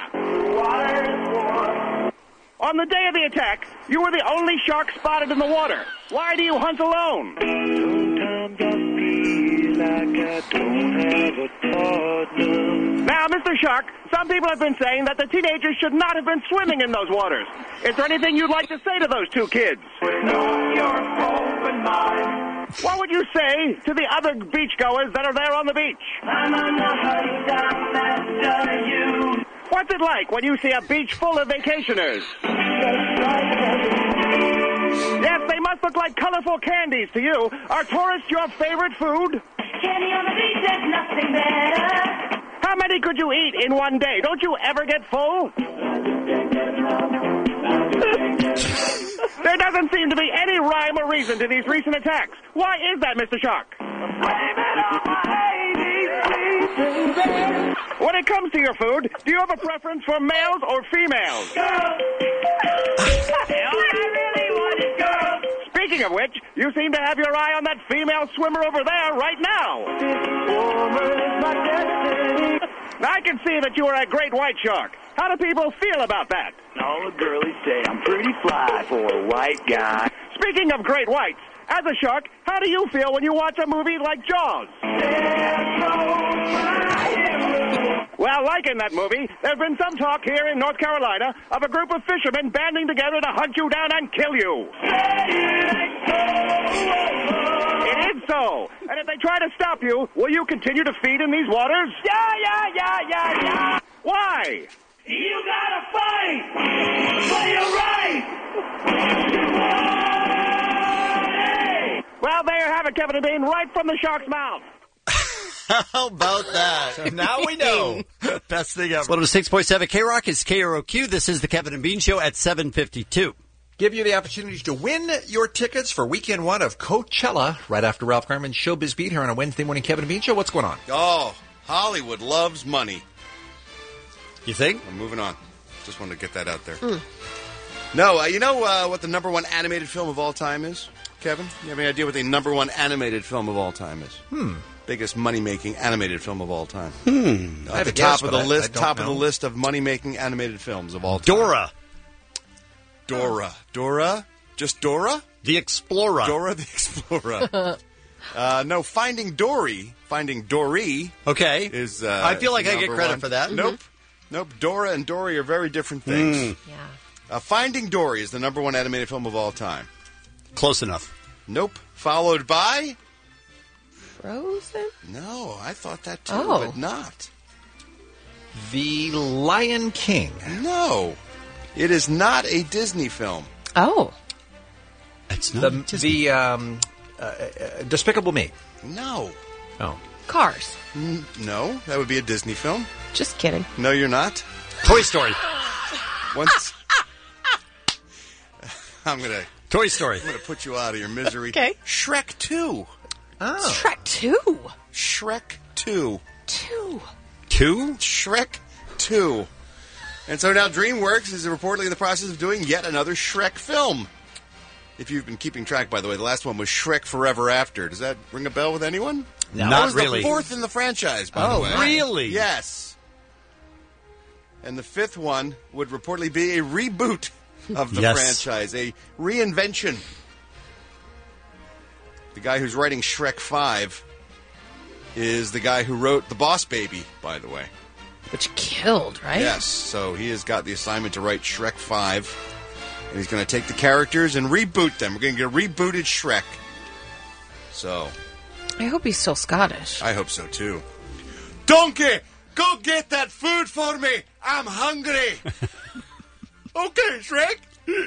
On the day of the attack, you were the only shark spotted in the water. Why do you hunt alone? Sometimes I feel like I don't have a partner. Now, Mister Shark, some people have been saying that the teenagers should not have been swimming in those waters. Is there anything you'd like to say to those two kids? What would you say to the other beachgoers that are there on the beach? What's it like when you see a beach full of vacationers? Yes, they must look like colorful candies to you. Are tourists your favorite food? Candy on the beach, there's nothing better. How many could you eat in one day? Don't you ever get full? There doesn't seem to be any rhyme or reason to these recent attacks. Why is that, Mister Shark? When it comes to your food, do you have a preference for males or females? Speaking of which, you seem to have your eye on that female swimmer over there right now. I can see that you are a great white shark. How do people feel about that? All the girlies say I'm pretty fly for a white guy. Speaking of great whites, as a shark, how do you feel when you watch a movie like Jaws? Well, like in that movie, there's been some talk here in North Carolina of a group of fishermen banding together to hunt you down and kill you. It is so. And if they try to stop you, will you continue to feed in these waters? Yeah, yeah, yeah, yeah, yeah. Why? You gotta fight for your right. Well, there you have it, Kevin and Bean, right from the shark's mouth. How about that? So now we know. Best thing ever. one oh six point seven K-Rock is K R O Q. This is the Kevin and Bean Show at seven fifty-two. Give you the opportunity to win your tickets for weekend one of Coachella right after Ralph Garman's Showbiz Beat here on a Wednesday morning Kevin and Bean Show. What's going on? Oh, Hollywood loves money. You think? I'm moving on. Just wanted to get that out there. Mm. No, uh, you know uh, what the number one animated film of all time is, Kevin? You have any idea what the number one animated film of all time is? Hmm. Biggest money-making animated film of all time. Hmm. At the top of the list, top of the list of money-making animated films of all time. Dora. Dora. Dora? Just Dora? The Explorer. Dora the Explorer. uh, no, Finding Dory. Finding Dory. Okay. Is uh, I feel like I get number credit one. for that. Nope. Nope. Dora and Dory are very different things. Mm. Yeah. Uh, Finding Dory is the number one animated film of all time. Close enough. Nope. Followed by... Frozen? No, I thought that too, Oh. but not. The Lion King. No. It is not a Disney film. Oh. It's The, not the um, uh, uh, Despicable Me. No. Oh. Cars. N- no, that would be a Disney film. Just kidding. No, you're not. Toy Story. Once... I'm going to... Toy Story. I'm going to put you out of your misery. Okay. Shrek two. Oh. Shrek two. Shrek two. Two. Two? Shrek two. And so now DreamWorks is reportedly in the process of doing yet another Shrek film. If you've been keeping track, by the way, the last one was Shrek Forever After. Does that ring a bell with anyone? No, that not was really. the fourth in the franchise, by Oh, the way. really? Yes. And the fifth one would reportedly be a reboot of the Yes. franchise, a reinvention. The guy who's writing Shrek five is the guy who wrote The Boss Baby, by the way. Which killed, right? Yes, so he has got the assignment to write Shrek five, and he's going to take the characters and reboot them. We're going to get a rebooted Shrek. So, I hope he's still Scottish. I hope so, too. Donkey, go get that food for me. I'm hungry. Okay, Shrek.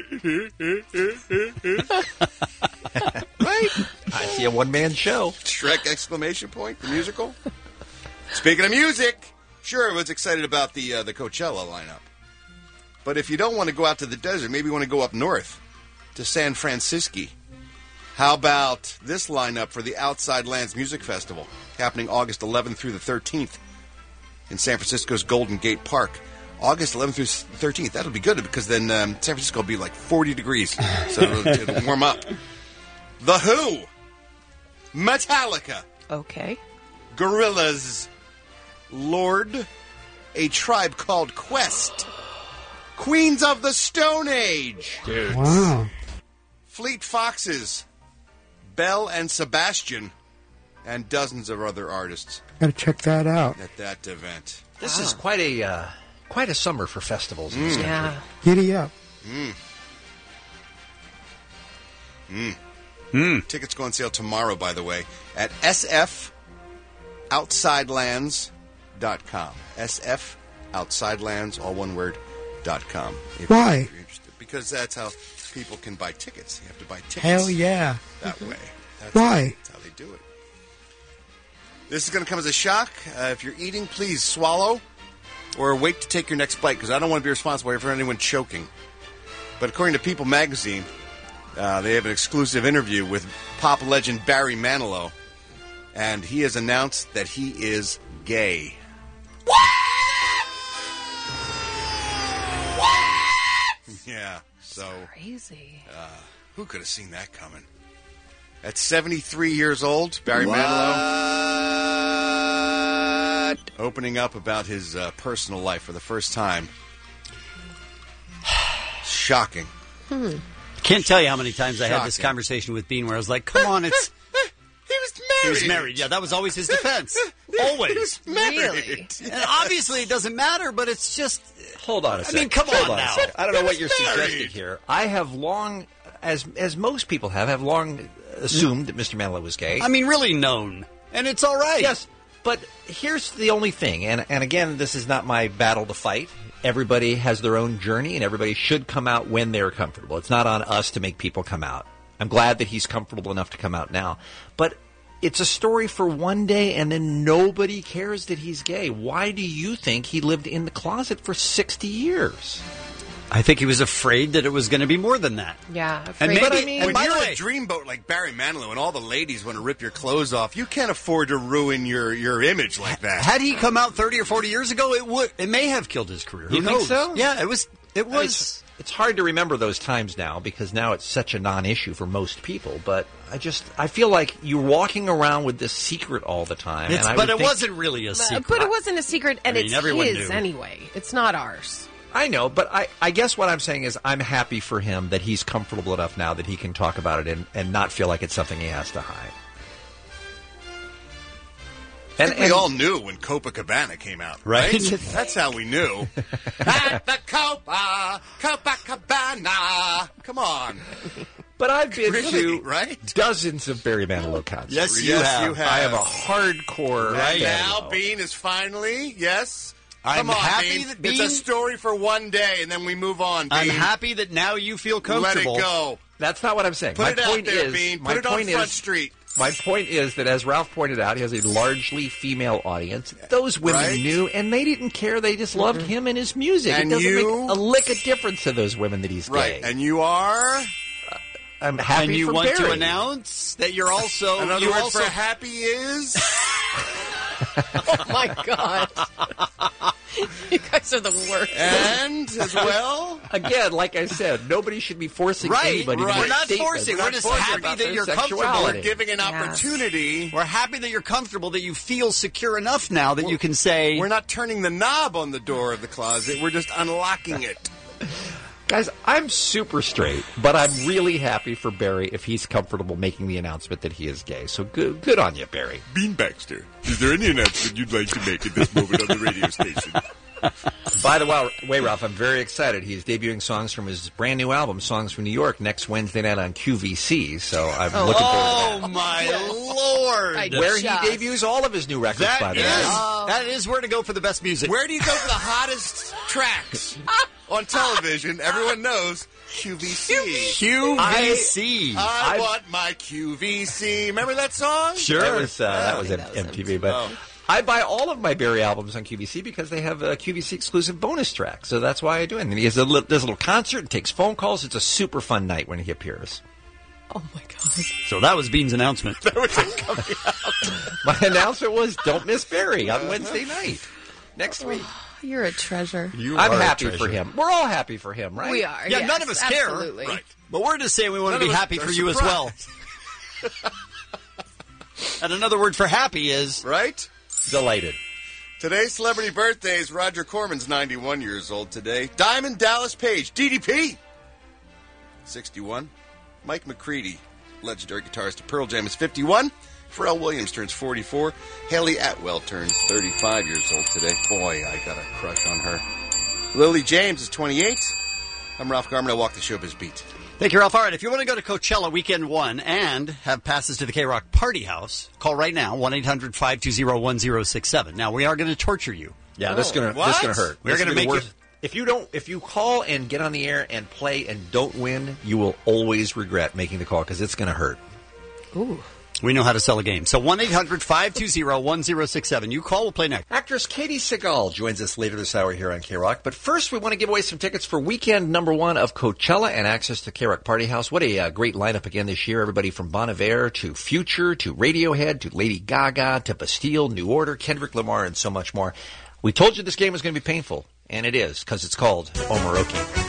Right? I see a one-man show. Shrek exclamation point, the musical. Speaking of music, sure, everyone's excited about the uh, the Coachella lineup. But if you don't want to go out to the desert, maybe you want to go up north to San Francisco. How about this lineup for the Outside Lands Music Festival, happening August eleventh through the thirteenth in San Francisco's Golden Gate Park. August eleventh through thirteenth. That'll be good because then um, San Francisco will be like forty degrees, so it'll, it'll warm up. The Who, Metallica, okay, Gorillaz, Lord, A Tribe Called Quest, Queens of the Stone Age, Dude. Wow, Fleet Foxes, Belle and Sebastian, and dozens of other artists. Gotta check that out. At that event. This wow. is quite a uh, quite a summer for festivals in this Mm. country. Yeah. Giddy up. Mm. Mm. Mm. Tickets go on sale tomorrow, by the way, at s f outsidelands dot com. S F outsidelands, all one word, dot com. If Why? you're interested. Because that's how people can buy tickets. You have to buy tickets. Hell yeah. That Mm-hmm. way. That's Why? That's how they do it. This is going to come as a shock. Uh, if you're eating, please swallow or wait to take your next bite, because I don't want to be responsible for anyone choking. But according to People magazine, uh, they have an exclusive interview with pop legend Barry Manilow, and he has announced that he is gay. Yeah, so crazy. Uh, who could have seen that coming? At seventy-three years old, Barry Manilow opening up about his uh, personal life for the first time. Shocking. Hmm. Can't tell you how many times I had this Shocking. conversation with Bean where I was like, come on, it's... He was He married. was married. Yeah, that was always his defense. Always. Really? And obviously it doesn't matter, but it's just... Hold on a I second. mean, come Hold on on a now. second. I don't know what you're Married. suggesting here. I have long, as as most people have, have long assumed that Mister Manilow was gay. I mean, really known. And it's all right. Yes, but here's the only thing, and and again, this is not my battle to fight. Everybody has their own journey, and everybody should come out when they're comfortable. It's not on us to make people come out. I'm glad that he's comfortable enough to come out now. But it's a story for one day, and then nobody cares that he's gay. Why do you think he lived in the closet for sixty years? I think he was afraid that it was going to be more than that. Yeah. And Afraid. maybe, But I mean, and When by you're the way, a dreamboat like Barry Manilow and all the ladies want to rip your clothes off, you can't afford to ruin your, your image like that. had he come out thirty or forty years ago, it would it may have killed his career. Who You think knows? so? Yeah, it was. It was. It's, it's hard to remember those times now because now it's such a non-issue for most people. But I just I feel like you're walking around with this secret all the time. It's, and I but would it think- wasn't really a secret. But it wasn't a secret, and I mean, it's everyone his knew. anyway. It's not ours. I know, but I, I guess what I'm saying is I'm happy for him that he's comfortable enough now that he can talk about it and, and not feel like it's something he has to hide. I think we all knew when Copacabana came out, Right? right? That's how we knew. At the Copa, Copacabana. Come on. But I've been Really, to right? dozens of Barry Manilow concerts. Yes, you Yes, have. you have. I am a hardcore Right fan. now, Bean is finally, yes. I'm Come on, happy Bean. that It's a Bean- story for one day, and then we move on, Bean. I'm happy that now you feel Let comfortable. it go. That's not what I'm saying. Put my it point out there, is, Bean. my Put it on point Front is, Street. My point is that, as Ralph pointed out, he has a largely female audience. Those women Right. knew, and they didn't care. They just loved him and his music. And it doesn't you- make a lick of difference to those women that he's Right, gay. and you are? I'm happy and you for want to Barry. announce that you're also Another you word also for happy is? Oh my god! You guys are the worst. And, as well? Again, like I said, nobody should be forcing Right, anybody right. to We're make not statements. forcing, We're we're not just forcing happy about that their you're comfortable. sexuality. We're giving an Yes. opportunity. We're happy that you're comfortable, that you feel secure enough now that you can say We're not turning the knob on the door of the closet. We're just unlocking it. Guys, I'm super straight, but I'm really happy for Barry if he's comfortable making the announcement that he is gay. So good, good on you, Barry. Bean Baxter, is there any announcement you'd like to make at this moment on the radio station? By the way, Ralph, I'm very excited. He's debuting songs from his brand new album, Songs from New York, next Wednesday night on Q V C. So I'm Oh, looking oh, forward to that. my Lord. Where he debuts all of his new records, That by the way. is, that is where to go for the best music. Where do you go for the hottest tracks? On television, everyone knows Q V C. Q V C. I, I I- want my Q V C. Remember that song? Sure. That was, uh, that was M- MTV, but Oh. I buy all of my Barry albums on Q V C because they have a Q V C exclusive bonus track. So that's why I do it. And he has a little, does a little concert and takes phone calls. It's a super fun night when he appears. Oh, my God. So that was Bean's announcement. My announcement was don't miss Barry on Wednesday night. Next week. You're a treasure. I'm happy for him. We're all happy for him, right? We are. Yeah, yes, none of us absolutely. care. Right. But we're just saying we want None to be of us happy are for you as well. And another word for happy is... Right? Delighted. Today's celebrity birthdays. Roger Corman's ninety-one years old today. Diamond Dallas Page, D D P, sixty-one. Mike McCready, legendary guitarist of Pearl Jam, is fifty-one. Pharrell Williams turns forty-four. Haley Atwell turns thirty-five years old today. Boy, I got a crush on her. Lily James is twenty-eight. I'm Ralph Garman. I walk the showbiz beat. Thank you, Ralph. All right, if you want to go to Coachella Weekend one and have passes to the K-Rock Party House, call right now, one eight hundred five two zero one zero six seven. Now, we are going to torture you. Yeah, this is gonna this is gonna hurt. We're This is going to gonna make be you... the worst. If you don't, if you call and get on the air and play and don't win, you will always regret making the call because it's going to hurt. Ooh. We know how to sell a game. So one eight hundred five two zero one zero six seven. You call, we'll play next. Actress Katie Seagal joins us later this hour here on K-Rock. But first, we want to give away some tickets for weekend number one of Coachella and access to K-Rock Party House. What a uh, great lineup again this year. Everybody from Bon Iver to Future to Radiohead to Lady Gaga to Bastille, New Order, Kendrick Lamar, and so much more. We told you this game was going to be painful, and it is because it's called Omaroki.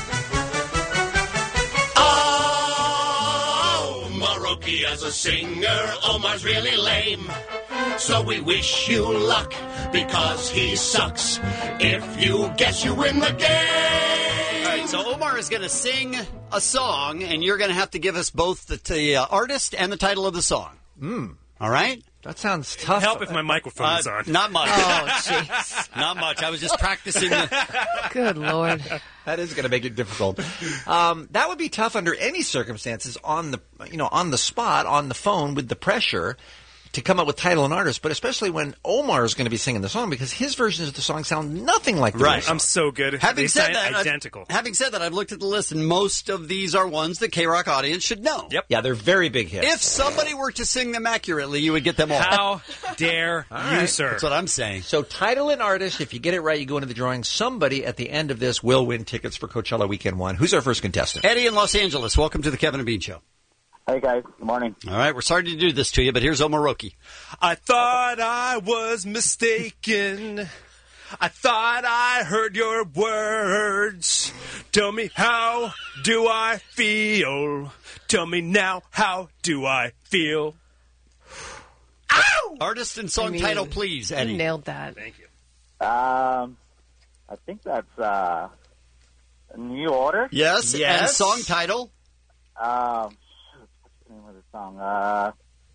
Oh, Maroki as a singer, Omar's really lame. So we wish you luck because he sucks. If you guess, you win the game. All right, so Omar is going to sing a song, and you're going to have to give us both the, the uh, artist and the title of the song. Mm. All right? That sounds tough. Help if my microphone is Uh, on. Not much. Oh, jeez. Not much. I was just practicing. The... Good Lord. That is going to make it difficult. Um, that would be tough under any circumstances on the you know on the spot on the phone with the pressure to come up with title and artist, but especially when Omar is going to be singing the song because his versions of the song sound nothing like the Right. real song. I'm so good. Having they said sound that, I've- identical. having said that, I've looked at the list, and most of these are ones that K-Rock audience should know. Yep. Yeah, they're very big hits. If somebody were to sing them accurately, you would get them all. How dare you, right. sir? That's what I'm saying. So title and artist, if you get it right, you go into the drawing. Somebody at the end of this will win tickets for Coachella Weekend one. Who's our first contestant? Eddie in Los Angeles, welcome to the Kevin and Bean Show. Hey, guys. Good morning. All right, we're sorry to do this to you, but here's Omaroki. I thought I was mistaken. I thought I heard your words. Tell me, how do I feel? Tell me now, how do I feel? Ow! Artist and song I mean, title, please, Eddie. You nailed that. Thank you. Um, I think that's uh, New Order. Yes, Yes. and song title. Um, shoot, what's the name of the song? Uh,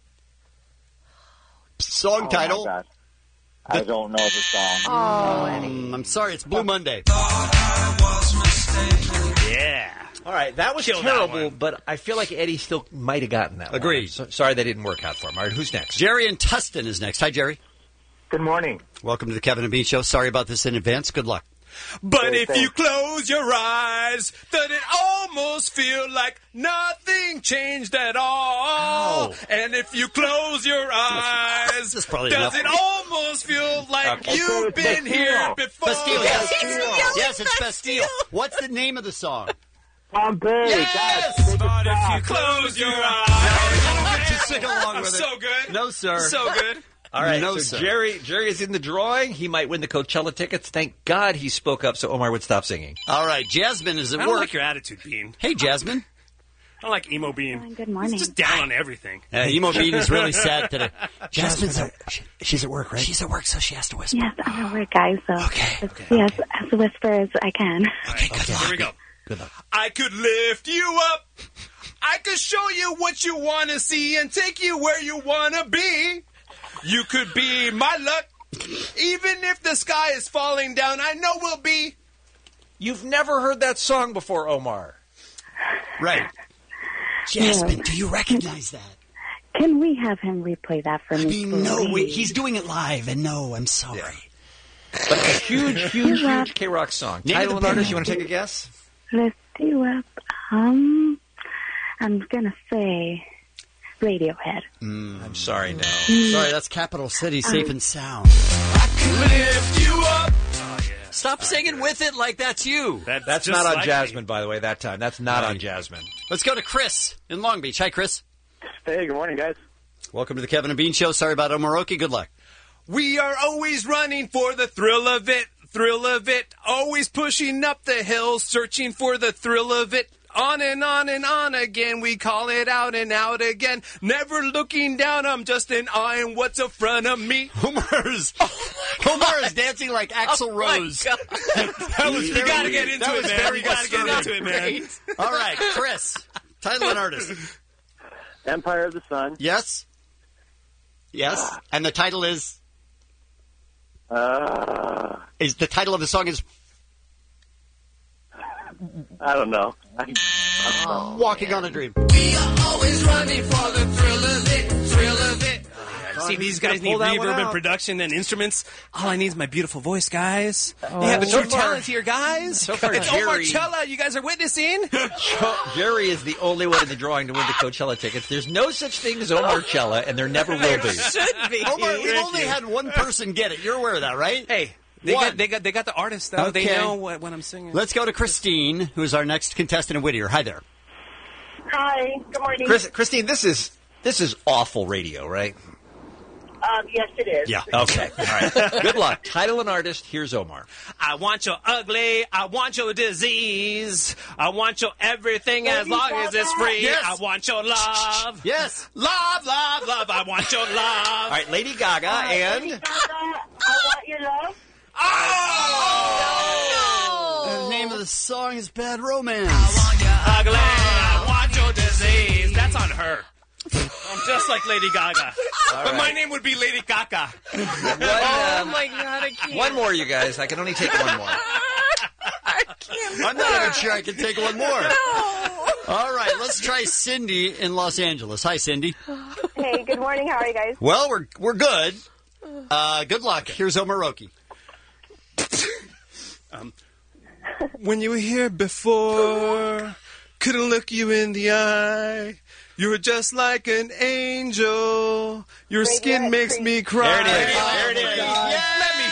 Song oh, title. my God. I don't know the song. Oh, Eddie. Um, I'm sorry, it's Blue Monday. Yeah. All right, that was Kill that terrible, one. but I feel like Eddie still might have gotten that one. Agreed. So, sorry that didn't work out for him. All right, who's next? Jerry in Tustin is next. Hi, Jerry. Good morning. Welcome to the Kevin and Bean Show. Sorry about this in advance. Good luck. But Hey, if thanks. you close your eyes, then it almost feel like nothing changed at all. Ow. And if you close your eyes, This is probably does enough. it almost feel like Okay. you've been Bastille. here before? Bastille. Yes, Yes, yes it's Bastille. What's the name of the song? Pompeii. Yes! God, But if you close your eyes, Just sing along I'm with it. so good. No, sir. So good. All right, No, so sir. Jerry Jerry is in the drawing. He might win the Coachella tickets. Thank God he spoke up so Omar would stop singing. All right, Jasmine is I at don't work. like your attitude, Bean. Hey, Jasmine. I don't like emo Bean. Good morning. He's just down on everything. Uh, Emo Bean is really sad today. Jasmine's at, she, she's at work, right? She's at work, so she has to whisper. Yes, I'm at work, guys. So Okay. as, yes, as whisper as I can. Okay, good luck. Here we go. Good luck. I could lift you up. I could show you what you want to see and take you where you want to be. You could be my luck. Even if the sky is falling down, I know we'll be. You've never heard that song before, Omar. Right. Jasmine, do you recognize that? Can we have him replay that for me? I mean, no, please? we, he's doing it live, and no, I'm sorry. But a huge, huge, huge K-Rock song. Name Title the and artist, band. you want to take a guess? Lift you up. Um, I'm gonna say Radiohead. Mm. I'm sorry, no. Sorry, that's Capital City, Safe Um, and Sound. Lift you up. Stop singing with it like that's you. That, That's just not on like Jasmine, by the way, that time. That's not on Jasmine. Let's go to Chris in Long Beach. Hi, Chris. Hey, good morning, guys. Welcome to the Kevin and Bean Show. Sorry about Omaroki. Good luck. We are always running for the thrill of it, thrill of it. Always pushing up the hill, searching for the thrill of it. On and on and on again, we call it out and out again. Never looking down, I'm just an eye on what's in front of me. Homer's, Homer is dancing like Axl Rose. That was, you gotta get into that it, was man. very You gotta get into it, man. great. All right, Chris. Title and artist. Empire of the Sun. Yes. Yes. And the title is? Uh, Is the title of the song is I don't know. I, I don't know. Walking on a Dream. We are always running for the thrill of it, thrill of it. See, these guys need pull that one reverb and out. production and instruments. All I need is my beautiful voice, guys. Oh. They have a So true far- talent here, guys. so far, it's Jerry- Omarchella. You guys are witnessing. Jerry is the only one in the drawing to win the Coachella tickets. There's no such thing as Omarchella, and there never will be. Should be. Omar, we've Thank only you. had one person get it. You're aware of that, right? Hey, they One. got they got they got the artist though. They Okay. know what, what I'm singing. Let's go to Christine, who is our next contestant in Whittier. Hi there. Hi, good morning. Chris, Christine, this is this is awful radio, right? Um, yes, it is. Yeah. Okay. All right. Good luck. Title and artist. Here's Omar. I want your ugly. I want your disease. I want your everything as long as it's free. Yes. I want your love. Yes. Love, love, love. I want your love. All right, Lady Gaga and Lady Gaga, I want your love. The name of the song is Bad Romance. Ugly. I want your disease. That's on her. I'm just like Lady Gaga. But right. my name would be Lady Gaga. one, Oh um, my God, I can't. one more, you guys. I can only take one more. I can't. I'm not even sure I can take one more. All right, let's try Cindy in Los Angeles. Hi, Cindy. Hey, good morning. How are you guys? Well, we're we're good. Uh, good luck. Here's Omaroki. Um, when you were here before, couldn't look you in the eye. You were just like an angel. Your Wait, skin what? makes me cry. There it is. Oh, There it is. Let me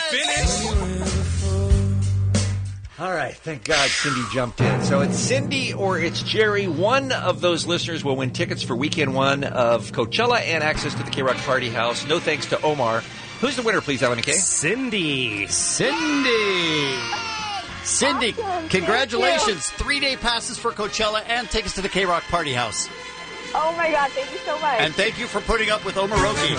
finish. All right, thank God Cindy jumped in. So it's Cindy or it's Jerry. One of those listeners will win tickets for weekend one of Coachella and access to the K-Rock Party House. No thanks to Omar. Who's the winner, please, Alan McKay? Cindy. Cindy. Cindy, Awesome. congratulations. Three-day passes for Coachella and tickets to the K-Rock Party House. Oh my God! Thank you so much. And thank you for putting up with Omaroki.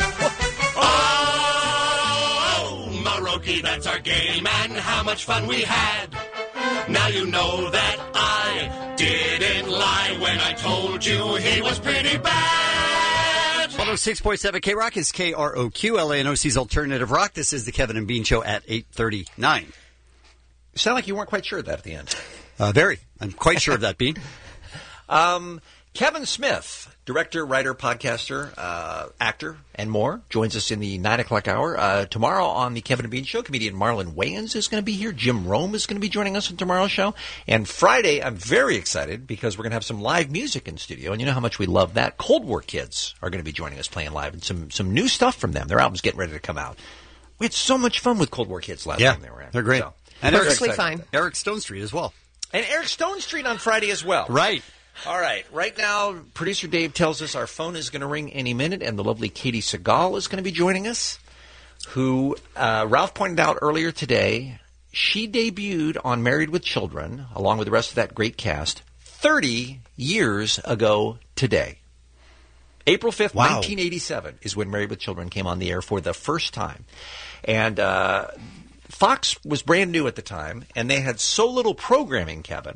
Oh, Maroki, that's our game, and how much fun we had. Now you know that I didn't lie when I told you he was pretty bad. one oh six point seven K-Rock is K R O Q, L A N O C's Alternative Rock. This is the Kevin and Bean Show at eight thirty-nine. You sound like you weren't quite sure of that at the end. Uh, very. I'm quite sure of that, Bean. Um, Kevin Smith, director, writer, podcaster, uh, actor, and more, joins us in the nine o'clock hour. Uh, tomorrow on the Kevin and Bean Show, comedian Marlon Wayans is going to be here. Jim Rome is going to be joining us on tomorrow's show. And Friday, I'm very excited because we're going to have some live music in studio. And you know how much we love that. Cold War Kids are going to be joining us playing live and some, some new stuff from them. Their album's getting ready to come out. We had so much fun with Cold War Kids last Yeah, time they were at. they're great. So, And Eric, Perfectly fine. Eric Stone Street as well. And Eric Stone Street on Friday as well. Right. All right. Right now, producer Dave tells us our phone is going to ring any minute, and the lovely Katie Segal is going to be joining us, who uh, Ralph pointed out earlier today. She debuted on Married with Children, along with the rest of that great cast, thirty years ago today. April fifth, Wow. nineteen eighty-seven is when Married with Children came on the air for the first time. And uh, Fox was brand new at the time, and they had so little programming, Kevin,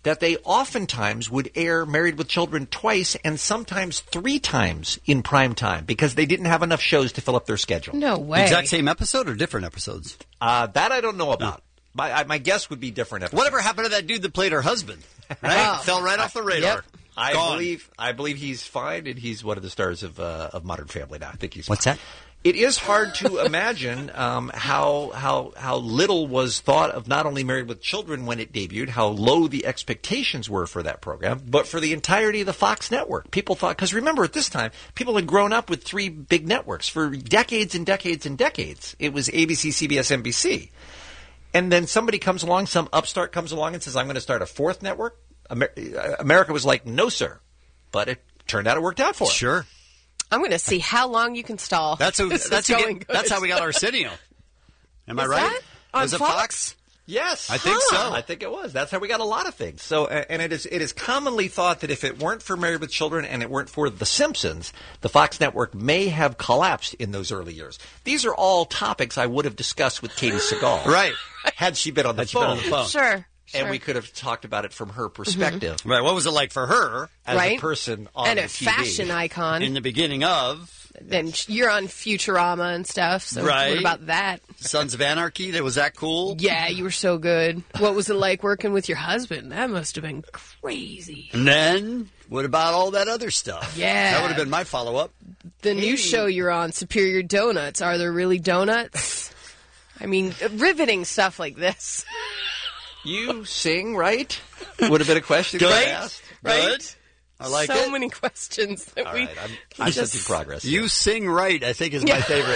that they oftentimes would air Married with Children twice and sometimes three times in prime time because they didn't have enough shows to fill up their schedule. No way. Exact same episode or different episodes? Uh, that I don't know about. My, I, my guess would be different episodes. Whatever happened to that dude that played her husband? Right? Fell right off the radar. Yep. I Gone. believe I believe he's fine, and he's one of the stars of uh, of Modern Family now. I think he's. What's fine. that? It is hard to imagine um, how how how little was thought of not only Married with Children when it debuted, how low the expectations were for that program, but for the entirety of the Fox network. People thought, because remember at this time, people had grown up with three big networks for decades and decades and decades. It was A B C, C B S, N B C. And then somebody comes along, some upstart comes along and says, I'm going to start a fourth network. Amer- America was like, no, sir. But it turned out it worked out for us. Sure. I'm going to see how long you can stall. That's who, This is that's who going get, good. that's how we got Arsenio. Am I Is right? that on Was it Fox? Fox? Yes, I think Huh. so. I think it was. That's how we got a lot of things. So, uh, and it is it is commonly thought that if it weren't for Married with Children and it weren't for The Simpsons, the Fox network may have collapsed in those early years. These are all topics I would have discussed with Katie Seagal, Right. Had she been on the Had she been phone. on the phone. Sure. And sure. we could have talked about it from her perspective. Right. What was it like for her as Right. a person on and the a T V. fashion icon. in the beginning of Then you're on Futurama and stuff. So Right. what about that? Sons of Anarchy? That was that cool? Yeah, you were so good. What was it like working with your husband? That must have been crazy. And then, what about all that other stuff? Yeah. That would have been my follow-up. The new show you're on, Superior Donuts. Are there really donuts? I mean, riveting stuff like this. You sing, right? Would have been a question Good. I asked. Right? Good. I like so it. many questions that All we. right, I'm, I'm just- sensing progress. You sing right, I think, is my favorite.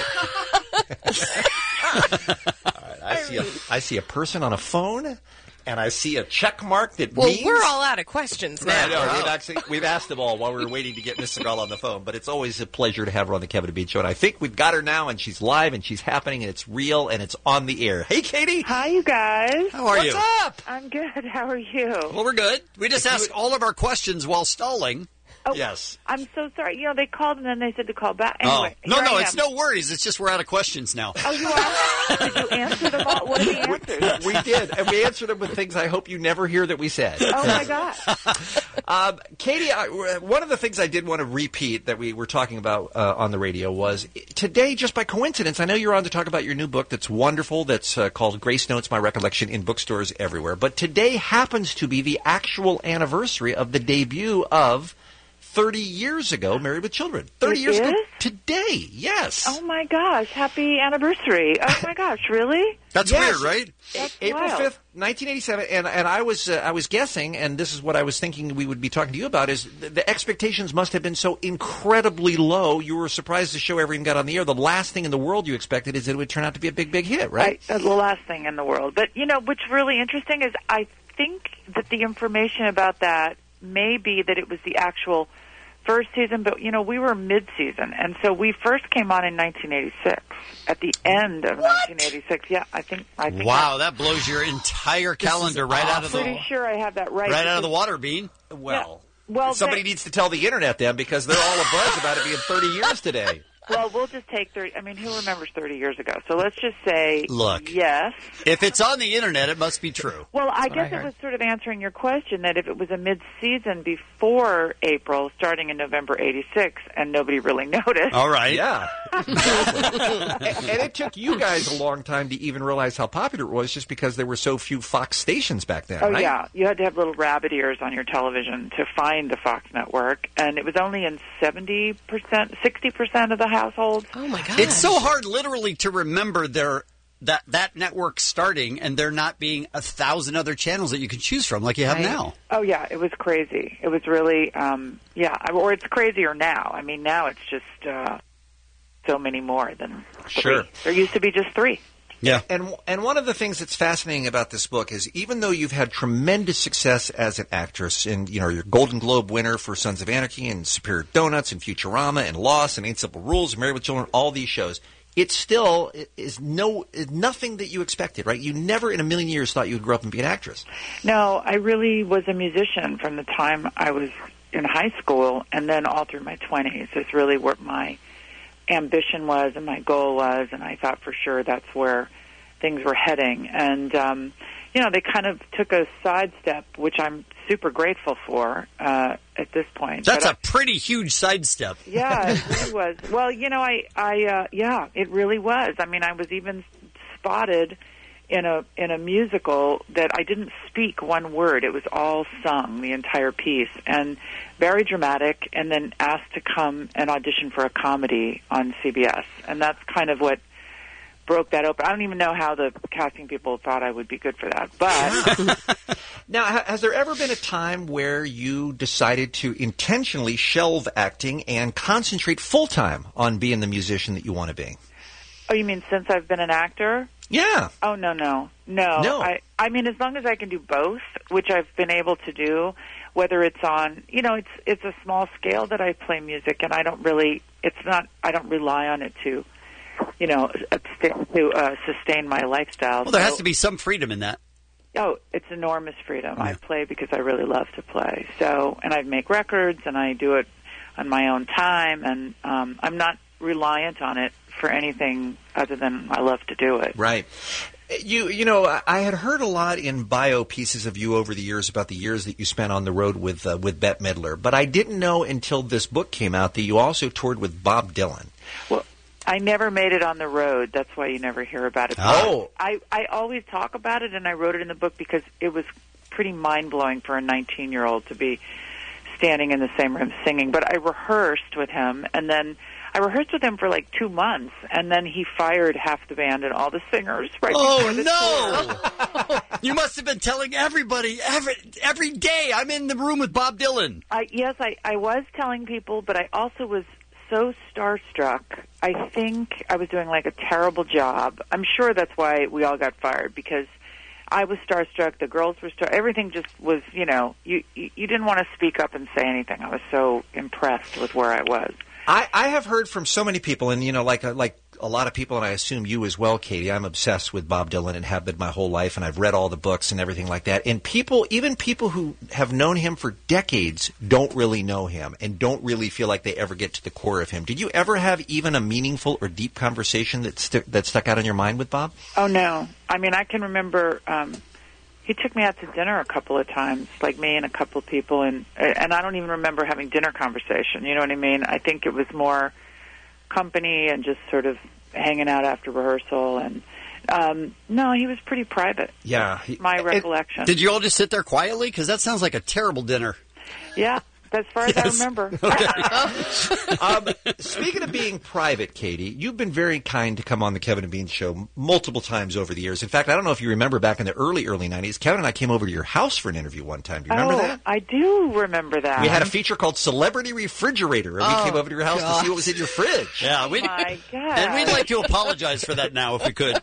I see a I see a person on a phone, and I see a check mark that Well, means. we're all out of questions now. I know. We've actually we've asked them all while we were waiting to get Miss Seagal on the phone. But it's always a pleasure to have her on the Kevin and Bean Show, and I think we've got her now, and she's live, and she's happening, and it's real, and it's on the air. Hey, Katie. Hi, you guys. How are What's you? up? I'm good. How are you? Well, we're good. We just asked all of our questions while stalling. Oh, Yes. I'm so sorry. You know, they called and then they said to call back. Anyway, oh. No, here no, I it's am. no worries. It's just we're out of questions now. Oh, you are? Did you answer them all? What are the answers? We did, and we answered them with things I hope you never hear that we said. Oh, my God. Um, Katie, I, one of the things I did want to repeat that we were talking about uh, on the radio was today, just by coincidence, I know you're on to talk about your new book that's wonderful, that's uh, called Grace Notes, My Recollection, in bookstores everywhere. But today happens to be the actual anniversary of the debut of thirty years ago, Married with Children. thirty It years ago is? today, yes. Oh, my gosh. Happy anniversary. Oh, my gosh. Really? That's Yes. weird, right? That's April wild. fifth, nineteen eighty-seven, and and I was uh, I was guessing, and this is what I was thinking we would be talking to you about, is the, the expectations must have been so incredibly low. You were surprised the show ever even got on the air. The last thing in the world you expected is that it would turn out to be a big, big hit, right? I, uh, the last thing in the world. But, you know, what's really interesting is I think that the information about that may be that it was the actual first season, but, you know, we were mid-season, and so we first came on in nineteen eighty-six, at the end of nineteen eighty-six. Yeah, I think I think Wow, that blows your entire calendar right out of I'm the pretty sure I have that right. right out of the because- water, Bean. Well, Well, somebody they- needs to tell the internet then, because they're all abuzz about it being thirty years today. Well, we'll just take thirty. I mean, who remembers thirty years ago? So let's just say Look. yes. If it's on the internet, it must be true. Well, I That's what guess I it heard. was sort of answering your question that if it was a mid-season before April, starting in November eighty-six, and nobody really noticed. All right. Yeah. and, and it took you guys a long time to even realize how popular it was just because there were so few Fox stations back then, Oh, right? yeah. You had to have little rabbit ears on your television to find the Fox network, and it was only in seventy percent, sixty percent of the households. Oh, my God. It's so hard, literally, to remember their that that network starting and there not being a thousand other channels that you can choose from, like you have Right. now. Oh, yeah, it was crazy. It was really, um, yeah, or it's crazier now. I mean, now it's just uh, so many more than three. Sure. There used to be just three. Yeah. And and one of the things that's fascinating about this book is even though you've had tremendous success as an actress, and you know you're Golden Globe winner for Sons of Anarchy and Superior Donuts and Futurama and Lost and Eight Simple Rules and Married with Children, all these shows, it still is no is nothing that you expected, right? You never in a million years thought you would grow up and be an actress. No, I really was a musician from the time I was in high school and then all through my twenties. It's really what my ambition was and my goal was, and I thought for sure that's where things were heading. And, um, you know, they kind of took a sidestep, which I'm super grateful for uh, at this point. That's But a pretty huge sidestep. I, yeah, it really was. Well, you know, I, I, uh, yeah, it really was. I mean, I was even spotted in a in a musical that I didn't speak one word. It was all sung, the entire piece, and very dramatic. And then asked to come and audition for a comedy on C B S, and that's kind of what broke that open. I don't even know how the casting people thought I would be good for that. But now, ha- has there ever been a time where you decided to intentionally shelve acting and concentrate full time on being the musician that you want to be? Oh, you mean since I've been an actor? Yeah. Oh, no, no. No. No. I, I mean, as long as I can do both, which I've been able to do, whether it's on, you know, it's it's a small scale that I play music, and I don't really, it's not, I don't rely on it to, you know, abst- to uh, sustain my lifestyle. Well, there So- has to be some freedom in that. Oh, it's enormous freedom. I play because I really love to play. So, and I make records, and I do it on my own time, and um, I'm not reliant on it for anything other than I love to do it. Right. You you know, I I had heard a lot in bio pieces of you over the years about the years that you spent on the road with uh, with Bette Midler, but I didn't know until this book came out that you also toured with Bob Dylan. Well, I never made it on the road. That's why you never hear about it. Oh. I, I always talk about it, and I wrote it in the book because it was pretty mind-blowing for a nineteen-year-old to be standing in the same room singing. But I rehearsed with him, and then I rehearsed with him for like two months, and then he fired half the band and all the singers right Oh, before the tour. no! You must have been telling everybody every every day, I'm in the room with Bob Dylan. I, yes, I, I was telling people, but I also was so starstruck. I think I was doing like a terrible job. I'm sure that's why we all got fired, because I was starstruck, the girls were star. Everything just was, you know, you, you you didn't want to speak up and say anything. I was so impressed with where I was. I, I have heard from so many people, and you know, like like a lot of people, and I assume you as well, Katie. I'm obsessed with Bob Dylan and have been my whole life, and I've read all the books and everything like that. And people, even people who have known him for decades, don't really know him and don't really feel like they ever get to the core of him. Did you ever have even a meaningful or deep conversation that stu- that stuck out in your mind with Bob? Oh no! I mean, I can remember. Um, He took me out to dinner a couple of times, like me and a couple of people, and and I don't even remember having dinner conversation. You know what I mean? I think it was more company and just sort of hanging out after rehearsal. And um, no, he was pretty private. Yeah, my recollection. Did you all just sit there quietly? Because that sounds like a terrible dinner. Yeah, as far as Yes. I remember. um, speaking of being private, Katie, you've been very kind to come on the Kevin and Bean Show multiple times over the years. In fact, I don't know if you remember back in the early, early nineties, Kevin and I came over to your house for an interview one time. Do you remember oh, that? I do remember that. We had a feature called Celebrity Refrigerator, and Oh, we came over to your house gosh. to see what was in your fridge. Yeah, we My God. and we'd like to apologize for that now if we could.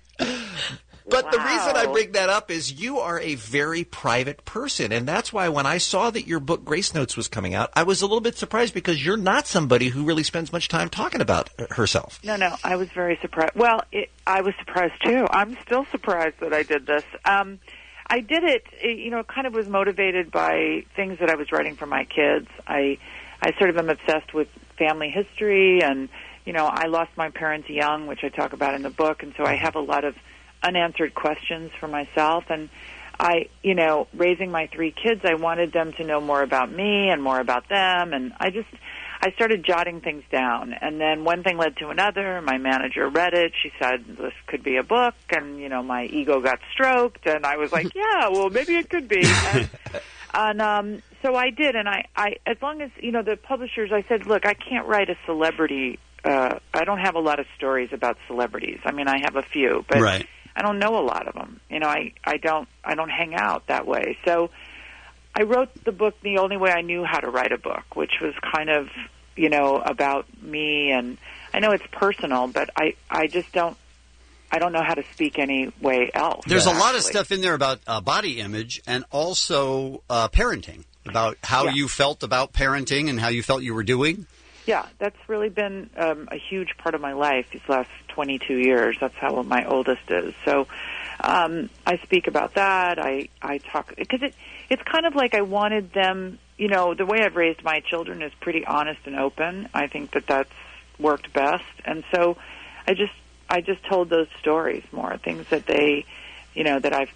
But the Wow. reason I bring that up is you are a very private person, and that's why when I saw that your book Grace Notes was coming out, I was a little bit surprised because you're not somebody who really spends much time talking about herself. No, no, I was very surprised. Well, it, I was surprised too. I'm still surprised that I did this. Um, I did it, it, you know, it kind of was motivated by things that I was writing for my kids. I, I sort of am obsessed with family history, and, you know, I lost my parents young, which I talk about in the book, and so I have a lot of unanswered questions for myself. And I, you know, raising my three kids, I wanted them to know more about me and more about them. And I just, I started jotting things down. And then one thing led to another. My manager read it. She said, this could be a book. And, you know, my ego got stroked. And I was like, yeah, well, maybe it could be. And, and um, so I did. And I, I, as long as, you know, the publishers, I said, look, I can't write a celebrity. Uh, I don't have a lot of stories about celebrities. I mean, I have a few, but Right. I don't know a lot of them. You know, I, I don't I don't hang out that way. So I wrote the book the only way I knew how to write a book, which was kind of, you know, about me. And I know it's personal, but I, I just don't I don't know how to speak any way else. There's a lot of actually. stuff in there about uh, body image and also uh, parenting, about how Yeah. you felt about parenting and how you felt you were doing. Yeah, that's really been um, a huge part of my life these last twenty-two years. That's how old my oldest is. So um, I speak about that. I, I talk because it it's kind of like I wanted them. You know, the way I've raised my children is pretty honest and open. I think that that's worked best, and so I just I just told those stories more, things that they, you know, that I've passed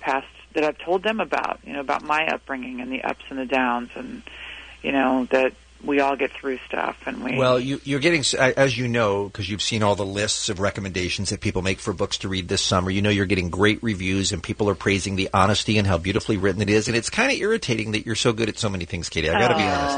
that I've told them about, you know, about my upbringing and the ups and the downs, and you know that we all get through stuff. And we Well, you, you're getting, as you know, because you've seen all the lists of recommendations that people make for books to read this summer, you know you're getting great reviews, and people are praising the honesty and how beautifully written it is. And it's kind of irritating that you're so good at so many things, Katie. I got to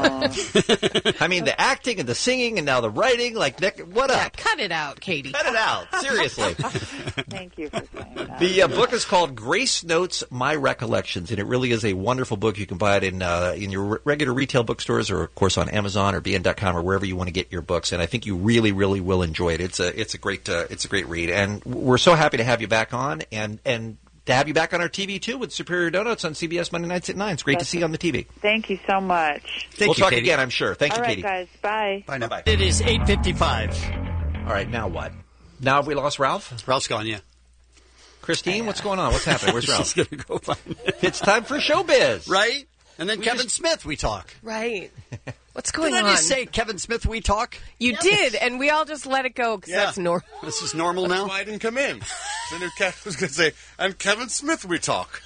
be honest. I mean, the acting and the singing and now the writing, like, what Yeah, up? cut it out, Katie. Cut it out. Seriously. Thank you for saying that. The uh, book is called Grace Notes, My Recollections, and it really is a wonderful book. You can buy it in uh, in your re- regular retail bookstores, or, of course, on Amazon or B N dot com or wherever you want to get your books. And I think you really, really will enjoy it. It's a it's a great uh, it's a great read, and we're so happy to have you back on, and and to have you back on our T V too with Superior Donuts on C B S Monday nights at nine. It's great That's to see you on the T V. Thank you so much. we'll you, talk Katie. again, I'm sure. Thank All you, right, Katie. guys. Bye. Bye now. Bye-bye. It is eight fifty-five. All right, now what? Now have we lost Ralph? Ralph's gone, yeah. Christine, what's going on? What's happening? Where's Ralph? She's going to go find it. It's time for showbiz. Right? And then We Kevin just- Smith, we talk. Right. What's going Did on? I just say Kevin Smith, we talk? You did, and we all just let it go because Yeah. that's normal. This is normal now? That's why I didn't come in. So I knew Kev was going to say, and Kevin Smith we talk.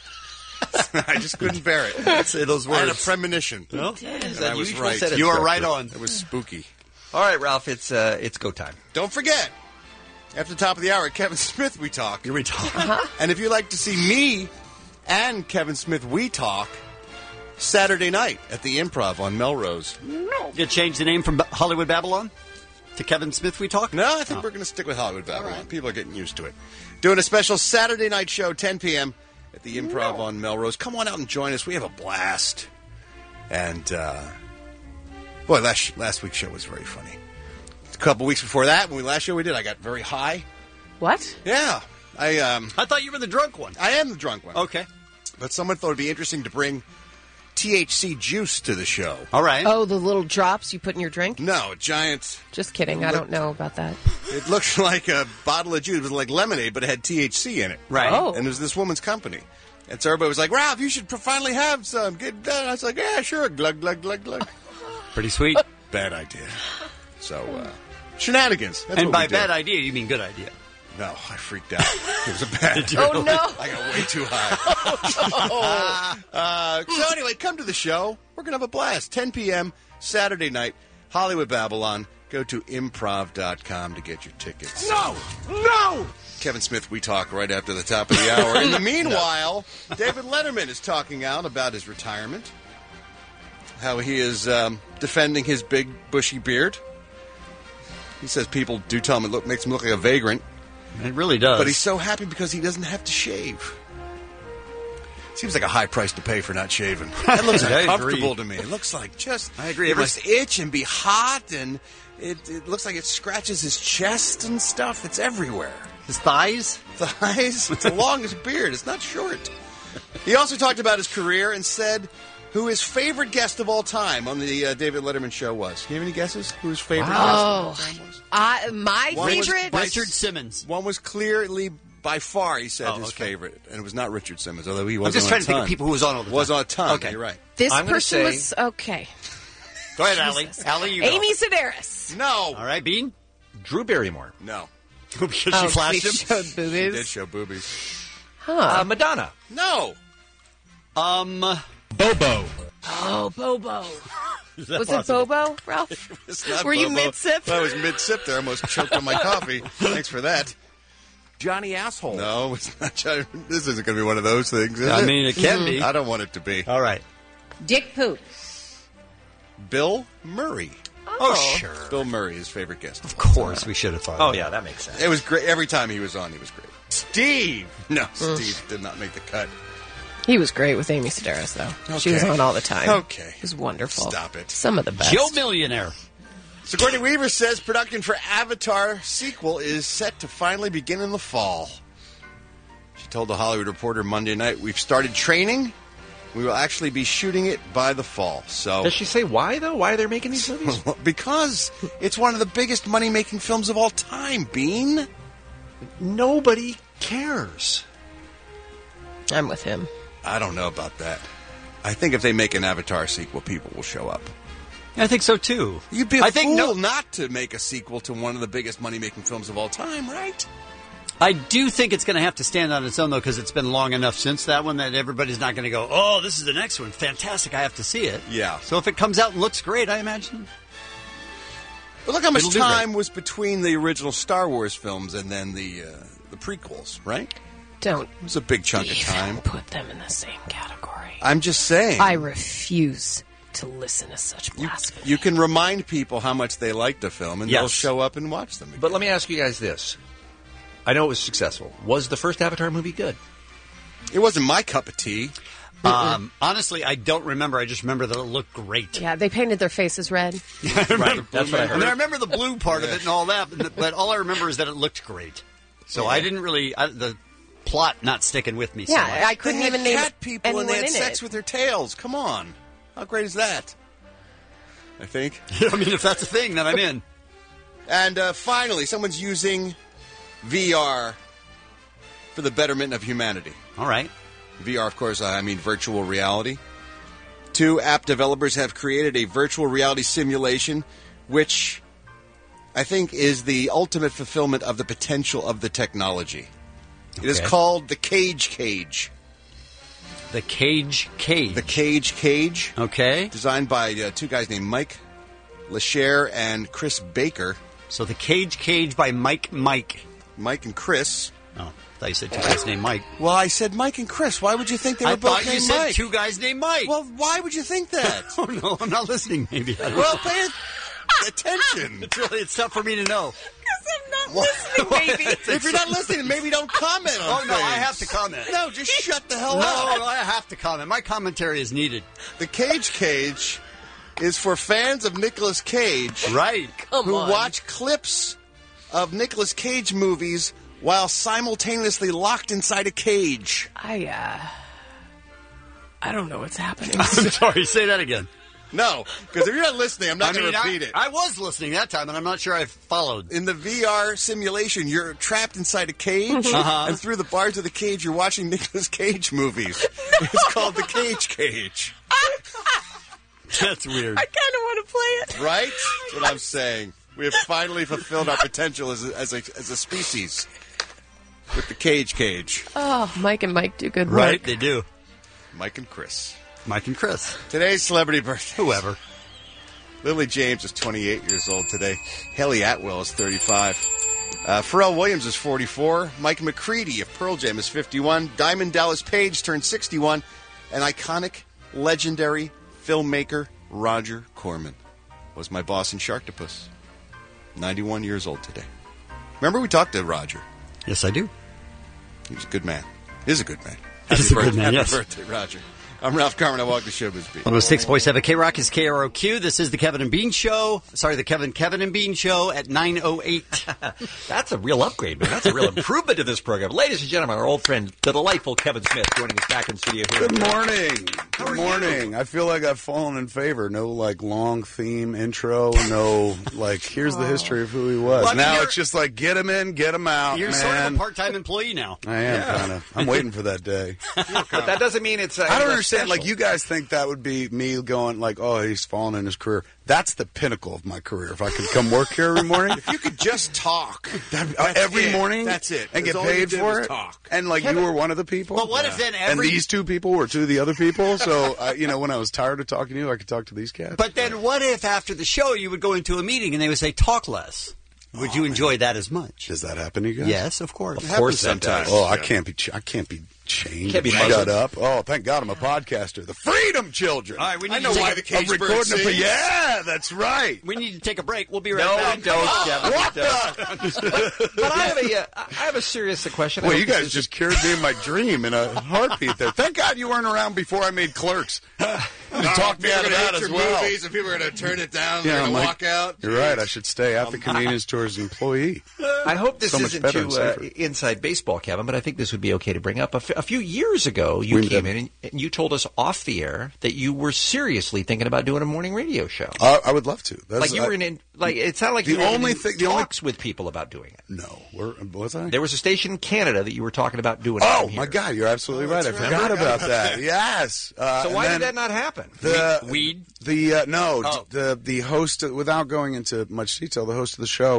I just couldn't bear it. Say those I had a words. premonition. No? It is And I was unusual right. set of You are structure. right on. It was spooky. All right, Ralph, it's uh, it's go time. Don't forget, after the top of the hour, Kevin Smith we talk. Here we talk. Uh-huh. And if you'd like to see me and Kevin Smith we talk, Saturday night at the Improv on Melrose. You change the name from Ba- Hollywood Babylon to Kevin Smith, we talk? No, I think we're going to stick with Hollywood Babylon. People are getting used to it. Doing a special Saturday night show, ten p.m. at the Improv on Melrose. Come on out and join us. We have a blast. And, uh, boy, last, last week's show was very funny. A couple weeks before that, when we last show we did, I got very high. What? Yeah. I, um, I thought you were the drunk one. I am the drunk one. Okay. But someone thought it would be interesting to bring T H C juice to the show. All right. Oh, the little drops you put in your drink? No, a giant. Just kidding. I don't know about that. It looked like a bottle of juice. It was like lemonade, but it had T H C in it. Right. Oh. And it was this woman's company. And so everybody was like, Ralph, you should finally have some. Get done. I was like, yeah, sure. Glug, glug, glug, glug. Pretty sweet. Bad idea. So, uh, shenanigans. That's And what by we do. bad idea, you mean good idea. No, I freaked out. It was a bad you Oh, really? no. I got way too high. uh, so anyway, come to the show. We're going to have a blast. ten p.m. Saturday night, Hollywood Babylon. Go to improv dot com to get your tickets. No! No! Kevin Smith, we talk right after the top of the hour. In the meanwhile, David Letterman is talking out about his retirement, how he is um, defending his big, bushy beard. He says people do tell him it look, makes him look like a vagrant. It really does. But he's so happy because he doesn't have to shave. Seems like a high price to pay for not shaving. That looks I uncomfortable agree. to me. It looks like just... I agree. It My- must itch and be hot, and it, it looks like it scratches his chest and stuff. It's everywhere. His thighs? Thighs? It's long as a beard. It's not short. He also talked about his career and said who his favorite guest of all time on the uh, David Letterman show was. Do you have any guesses who his favorite guest of all Oh, time was? I, my One was favorite. Richard Simmons. One was clearly, by far, he said, Oh, his okay. favorite. And it was not Richard Simmons, although he I'm was just on trying a to think ton. of people who was on all the time. Was on a ton. Okay. You're right. This I'm gonna person say- was okay. Go ahead, Allie. Allie, you go. Amy Sedaris. No. All right, Bean? Drew Barrymore. No. Because she Oh, flashed she him? showed He boobies. did show boobies. Huh. Uh, Madonna. No. Um, Bobo. Oh, Bobo. is that Was possible? it Bobo, Ralph? It's not Were you Bobo. mid-sip? I was mid-sip there. I almost choked on my coffee. Thanks for that. Johnny Asshole. No, it's not. This isn't going to be one of those things, is I it? mean, it can be. I don't want it to be. All right. Dick Poop. Bill Murray. Oh, sure. Bill Murray, his favorite guest. Of course, we should have thought. Oh, of it. yeah, that makes sense. It was great. Every time he was on, he was great. Steve! No, Steve did not make the cut. He was great with Amy Sedaris, though. She was Okay. on all the time. Okay. It was wonderful. Stop it. Some of the best. Joe Millionaire. Sigourney Weaver says production for Avatar sequel is set to finally begin in the fall. She told the Hollywood Reporter Monday night, "We've started training. We will actually be shooting it by the fall." So, Does she say why, though? Why they're making these movies? because it's one of the biggest money-making films of all time, Bean. Nobody cares. I'm with him. I don't know about that. I think if they make an Avatar sequel, people will show up. I think so, too. You'd be a I think fool no- not to make a sequel to one of the biggest money-making films of all time, right? I do think it's going to have to stand on its own, though, because it's been long enough since that one that everybody's not going to go, oh, this is the next one. Fantastic. I have to see it. Yeah. So if it comes out and looks great, I imagine. But look how much It'll do time was between the original Star Wars films and then the uh, the prequels, right? Don't. It was a big chunk of time. Put them in the same category. I'm just saying. I refuse to listen to such blasphemy. You can remind people how much they liked the film, and Yes. they'll show up and watch them again. But let me ask you guys this. I know it was successful. Was the first Avatar movie good? It wasn't my cup of tea. Um, honestly, I don't remember. I just remember that it looked great. Yeah, they painted their faces red. Right, that's what I heard. I mean, I remember the blue part of it and all that, but, but all I remember is that it looked great. So Yeah. I didn't really I, the plot not sticking with me. so Yeah, much. I couldn't They had even name cat people anyone and they had in sex it. with their tails. Come on. How great is that? I think. I mean, if that's a thing, then I'm in. And uh, finally, someone's using V R for the betterment of humanity. All right. V R, of course, I mean virtual reality. Two app developers have created a virtual reality simulation, which I think is the ultimate fulfillment of the potential of the technology. It is Okay. called the Cage Cage. The Cage Cage. The Cage Cage. Okay. Designed by uh, two guys named Mike Lachère and Chris Baker. So the Cage Cage by Mike Mike. Mike and Chris. Oh, I thought you said two guys named Mike. Well, I said Mike and Chris. Why would you think they were I both thought you named said Mike? two guys named Mike. Well, why would you think that? Oh, no, I'm not listening, maybe. I don't Well, know. pay attention. It's really it's tough for me to know. Listening, baby. If you're not listening, maybe don't comment on Oh, no, I things. have to comment. No, just shut the hell No, up. I have to comment. My commentary is needed. The Cage Cage is for fans of Nicolas Cage Right. Come who on. watch clips of Nicolas Cage movies while simultaneously locked inside a cage. I, uh... I don't know what's happening. I'm sorry, say that again. No, because if you're not listening, I'm not I going mean, to repeat I, it. I was listening that time, and I'm not sure I followed. In the V R simulation, you're trapped inside a cage, Uh-huh. and through the bars of the cage, you're watching Nicolas Cage movies. It's called the Cage Cage. That's weird. I kind of want to play it. Right? That's what I'm saying. We have finally fulfilled our potential as a, as a, as a species with the Cage Cage. Oh, Mike and Mike do good work. Right, they do. Mike and Chris. Mike and Chris. Today's celebrity birthday. Whoever. Lily James is twenty-eight years old today. Haley Atwell is thirty-five. Uh, Pharrell Williams is forty-four. Mike McCready of Pearl Jam is fifty-one. Diamond Dallas Page turned sixty-one. And iconic, legendary filmmaker Roger Corman was my boss in Sharktopus. ninety-one years old today. Remember we talked to Roger? Yes, I do. He was a good man. He is a good man. He's a good birthday, man, happy yes. birthday, Roger. I'm Ralph Carmen. I walk the showbiz beat. one oh six point seven K-Rock is K R O Q. This is the Kevin and Bean Show. Sorry, the Kevin, Kevin and Bean Show at nine oh eight. That's a real upgrade, man. That's a real improvement to this program. Ladies and gentlemen, our old friend, the delightful Kevin Smith, joining us back in studio here. Good morning. Good morning. I feel like I've fallen in favor. No, like, long theme intro. No, like, here's the history of who he was. Well, I mean, now you're- it's just like, get him in, get him out, You're man. sort of a part-time employee now. I am, kind of. I'm waiting for that day. But that doesn't mean it's. Uh, I don't less understand. special. Like, you guys think that would be me going, like, oh, he's fallen in his career. That's the pinnacle of my career. If I could come work here every morning. If you could just talk. That'd- uh, every it. morning? That's it. And get That's all you paid did for was it? talk. And, like, you were one of the people? But what if then And every... these two people were two of the other people? So, uh, you know, when I was tired of talking to you, I could talk to these cats? But then what if after the show you would go into a meeting and they would say, talk less? Would you enjoy that as much? Does that happen to you guys? Yes, of course. Of course that does. Oh, I Yeah. can't be. Ch- I can't be chained. Can't be shut muzzled. up. Oh, thank God I'm a podcaster. The Freedom Children. All right, we need I know to why take the a, cage I'm bird recording it for. sings. Yeah, that's right. we need to take a break. We'll be right No, back. we don't, Kevin. What we don't. the? But I have a, uh, I have a serious question. I Well, hope you this guys is- just cured me in my dream in a heartbeat there. Thank God you weren't around before I made Clerks. You talked me out of that as well. Movies, and people are going to turn it down. Yeah, they're I'm going to like, walk out. You're right. I should stay at the convenience store as an employee. I hope this So much isn't better too and uh, safer. inside baseball, Kevin, but I think this would be okay to bring up. A, f- a few years ago, you We- came in and, and you told us off the air that you were seriously thinking about doing a morning radio show. Uh, I would love to. That's, like you I- were in, in, like it sounded like The you were only in thing- the only- talks with people about doing it. No, where was I? There was a station in Canada that you were talking about doing. it Oh from my here. God, you're absolutely right. I that's right. forgot I about forgot that. Yes. Uh, So and why then did that not happen? The Weed? The uh, no, Oh. the the host. Without going into much detail, the host of the show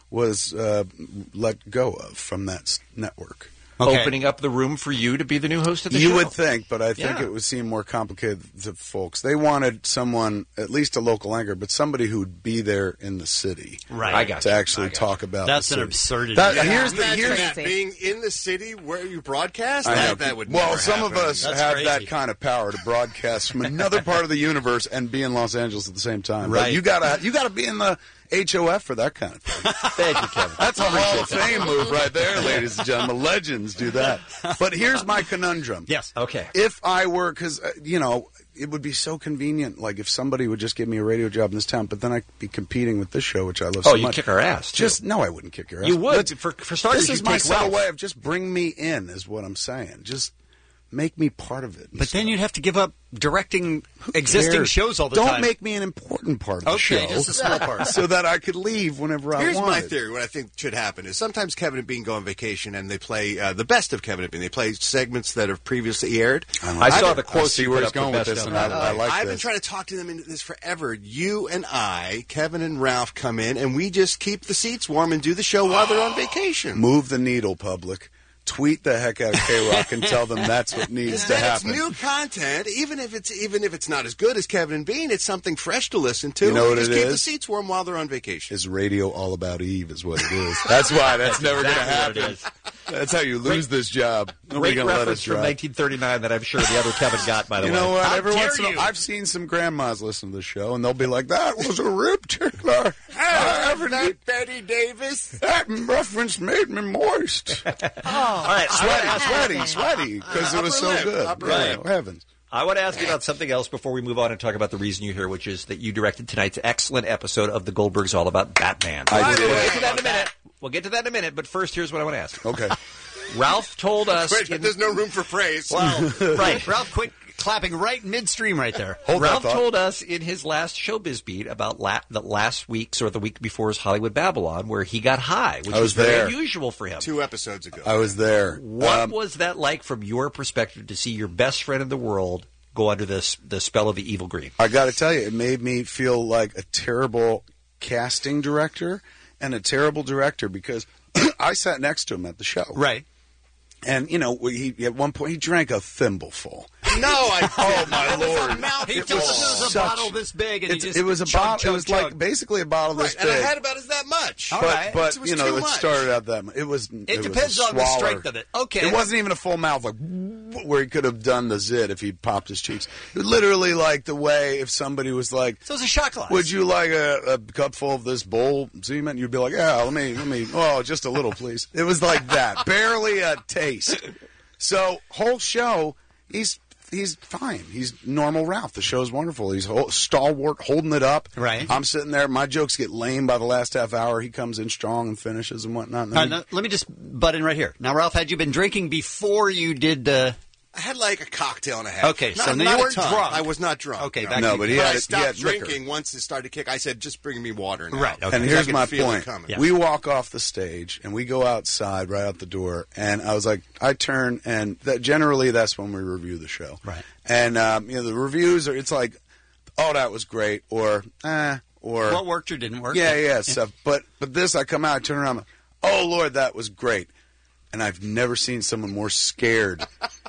was uh, let go of from that s- network. Opening up the room for you to be the new host of the you show. would think, but I think Yeah. it would seem more complicated to folks. They wanted someone, at least a local anchor, but somebody who would be there in the city, Right. I got to you. actually I got talk you. about. That's the an city. absurdity. That, Yeah. Here's the Imagine here's that being in the city where you broadcast. I know. That, that would well, never some happen. of us That's have crazy. that kind of power to broadcast from another part of the universe and be in Los Angeles at the same time. But Right. you gotta you gotta be in the H O F for that kind of thing. Thank you, Kevin. That's a Hall of Fame move right there, ladies and gentlemen. Legends do that. But here's my conundrum. Yes. Okay. If I were, because, uh, you know, it would be so convenient, like if somebody would just give me a radio job in this town, but then I'd be competing with this show, which I love Oh, so you'd much. kick our ass, too. Just, no, I wouldn't kick your ass. You would. Let's- For, for starters, This is you'd my take subtle Ralph. way of just bring me in, is what I'm saying. Just make me part of it. But then you'd have to give up directing Who existing cares? shows all the Don't time. make me an important part of the Okay, show. just a small part. so that I could leave whenever I Here's wanted. my theory. What I think should happen is sometimes Kevin and Bean go on vacation and they play uh, the best of Kevin and Bean. They play segments that have previously aired. I, I saw I've- the quote I see you where put he's up for going with best this, of. and I, I like I've this. been trying to talk to them into this forever. You and I, Kevin and Ralph, come in and we just keep the seats warm and do the show while they're on vacation. Move the needle, public. Tweet the heck out of K-Rock and tell them that's what needs to Then it's happen. new content, even if it's even if it's not as good as Kevin and Bean. It's something fresh to listen to. You know what just it keep the is? seats warm while they're on vacation. Is radio all about Eve is what it is. That's why that's, never exactly going what to it happen. That's how you lose this job. Nobody Great going to let us reference from drive. nineteen thirty-nine that I'm sure the other Kevin got, by the You way. know what? How Every dare once in a you. I've seen some grandmas listen to the show, and they'll be like, "That was a rib tickler." I haven't eaten- Betty Davis. That reference made me moist. All right, Sweaty, sweaty, sweaty, because it was Upper so lip, good. upper Right. lip. Oh, heavens. I want to ask you about something else before we move on and talk about the reason you're here, which is that you directed tonight's excellent episode of The Goldbergs All About Batman. I did. We'll get to that in a minute. We'll get to that in a minute, but first, here's what I want to ask. Okay. Ralph told us... Wait, in- there's no room for praise. Wow. Right. Ralph, quit clapping right midstream right there. Hold that Ralph thought. told us in his last Showbiz Beat about la- the last week's or the week before's Hollywood Babylon, where he got high, which I was very there. unusual for him. Two episodes ago. I was there. What Um, was that like from your perspective to see your best friend in the world go under this the spell of the evil green? I got to tell you, it made me feel like a terrible casting director and a terrible director because I sat next to him at the show. Right. And, you know, he, at one point, he drank a thimbleful. No, I Oh, my Lord. He It told was us it was a such- bottle this big, and he It's- just it was a chug, bottle. chug, It was chug. like basically a bottle Right, this and I big. had about as that much. All but, right. but It was you know, too it much. started out that much. It was. It, was a depends on the swaller. strength of it. Okay. It wasn't even a full mouth, like where he could have done the zit if he'd popped his cheeks. It was literally like the way if somebody was like, So it's a shot glass. "Would you like a, a cup full of this bowl semen?" You'd be like, "Yeah, let me, let me. Oh, just a little, please." It was like that, barely a taste. So whole show, he's. He's fine. He's normal Ralph. The show's wonderful. He's whole, stalwart, holding it up. Right. I'm sitting there. My jokes get lame by the last half hour. He comes in strong and finishes and whatnot. And Uh, then now, let me just butt in right here. Now, Ralph, had you been drinking before you did? Uh... I had like a cocktail and a half. Okay, so Not- now not you a weren't ton. drunk. I was not drunk. Okay, no. back No, to but you. he But had I he stopped had liquor. drinking once it started to kick. I said, just bring me water now. Right, okay. And Because here's I my could feel it point. coming. Yeah. We walk off the stage and we go outside right out the door. And I was like, I turn and that generally that's when we review the show. Right. And um, you know the reviews are it's like, oh that was great or eh or What worked or didn't work? yeah yeah stuff. But but this I come out I turn around I'm like, oh Lord that was great. And I've never seen someone more scared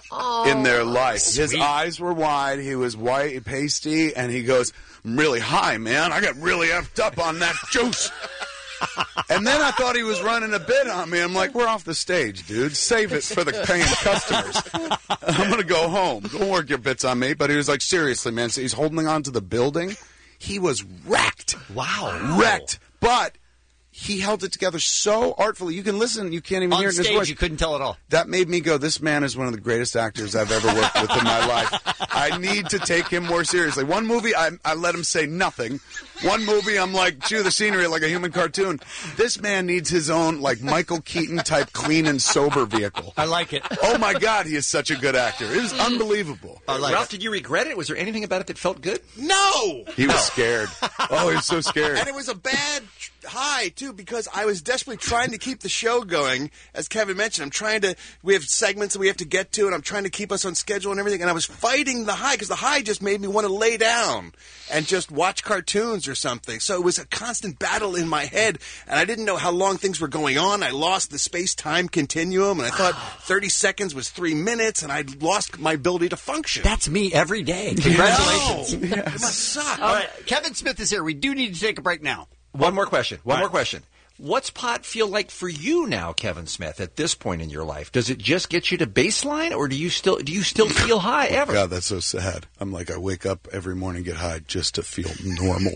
in their life. His Sweet. eyes were wide. He was white, pasty, and he goes, I'm really high, man. I got really effed up on that juice. And then I thought he was running a bit on me. I'm like, we're off the stage, dude. Save it for the paying customers. I'm going to go home. Don't work your bits on me. But he was like, seriously, man. So he's holding on to the building. He was wrecked. Wow. Wrecked. But he held it together so artfully. You can listen. You can't even On hear it in his stage, voice. you couldn't tell at all. That made me go, this man is one of the greatest actors I've ever worked with in my life. I need to take him more seriously. One movie, I, I let him say nothing. One movie, I'm like, chew the scenery like a human cartoon. This man needs his own, like, Michael Keaton-type clean and sober vehicle. I like it. Oh, my God, he is such a good actor. It is unbelievable. I like Ralph, it. did you regret it? Was there anything about it that felt good? No! He was scared. Oh, he was so scared. And it was a bad high, too, because I was desperately trying to keep the show going. As Kevin mentioned, I'm trying to. We have segments that we have to get to, and I'm trying to keep us on schedule and everything. And I was fighting the high because the high just made me want to lay down and just watch cartoons or something. So it was a constant battle in my head, and I didn't know how long things were going on. I lost the space-time continuum, and I thought thirty seconds was three minutes, and I lost my ability to function. That's me every day. Congratulations. No. It must suck. All right, Kevin Smith is here. We do need to take a break now. One more question. One All more right. question. What's pot feel like for you now, Kevin Smith, at this point in your life? Does it just get you to baseline, or do you still do you still feel high ever? God, that's so sad. I'm like, I wake up every morning, get high just to feel normal.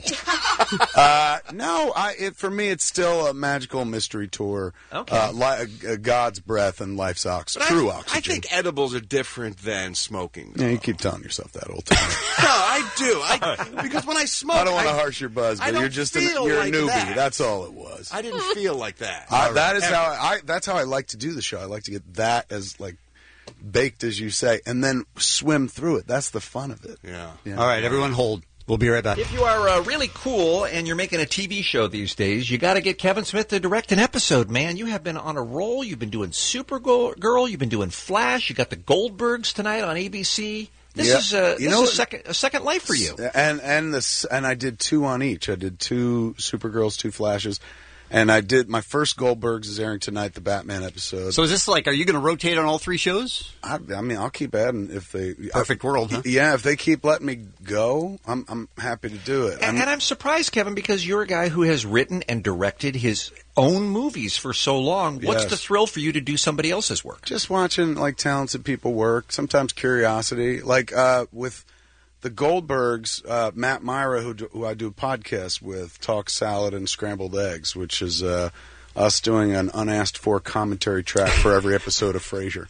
uh, no, I, it, for me, it's still a magical mystery tour. Okay. Uh, li- uh, God's breath and life's ox- But true I, oxygen. I think edibles are different than smoking. Yeah, you keep telling yourself that all the time. No, I do. I, because when I smoke, I don't want to harsh your buzz, I but don't you're just an, feel you're like a newbie. that. That's all it was. I didn't feel like that. I, that is Ever. how I. That's how I like to do the show. I like to get that as like baked, as you say, and then swim through it. That's the fun of it. Yeah. Yeah. All right, everyone, hold. We'll be right back. If you are uh, really cool and you're making a T V show these days, you got to get Kevin Smith to direct an episode, man. You have been on a roll. You've been doing Supergirl. You've been doing Flash. You got the Goldbergs tonight on A B C. This Yeah. is, uh, You this know is what- second, a second life for you. And and this and I did two on each. I did two Supergirls, two Flashes, and I did my first Goldbergs is airing tonight, the Batman episode. So is this like, are you going to rotate on all three shows? I, I mean, I'll keep adding if they Perfect I, world, huh? Yeah, if they keep letting me go, I'm I'm happy to do it. And, and I'm surprised, Kevin, because you're a guy who has written and directed his own movies for so long. What's Yes. the thrill for you to do somebody else's work? Just watching like talented people work. Sometimes curiosity, like uh, with the Goldbergs, uh, Matt Myra, who, do, who I do a podcast with, talks salad and scrambled eggs, which is uh, us doing an unasked for commentary track for every episode of Frasier.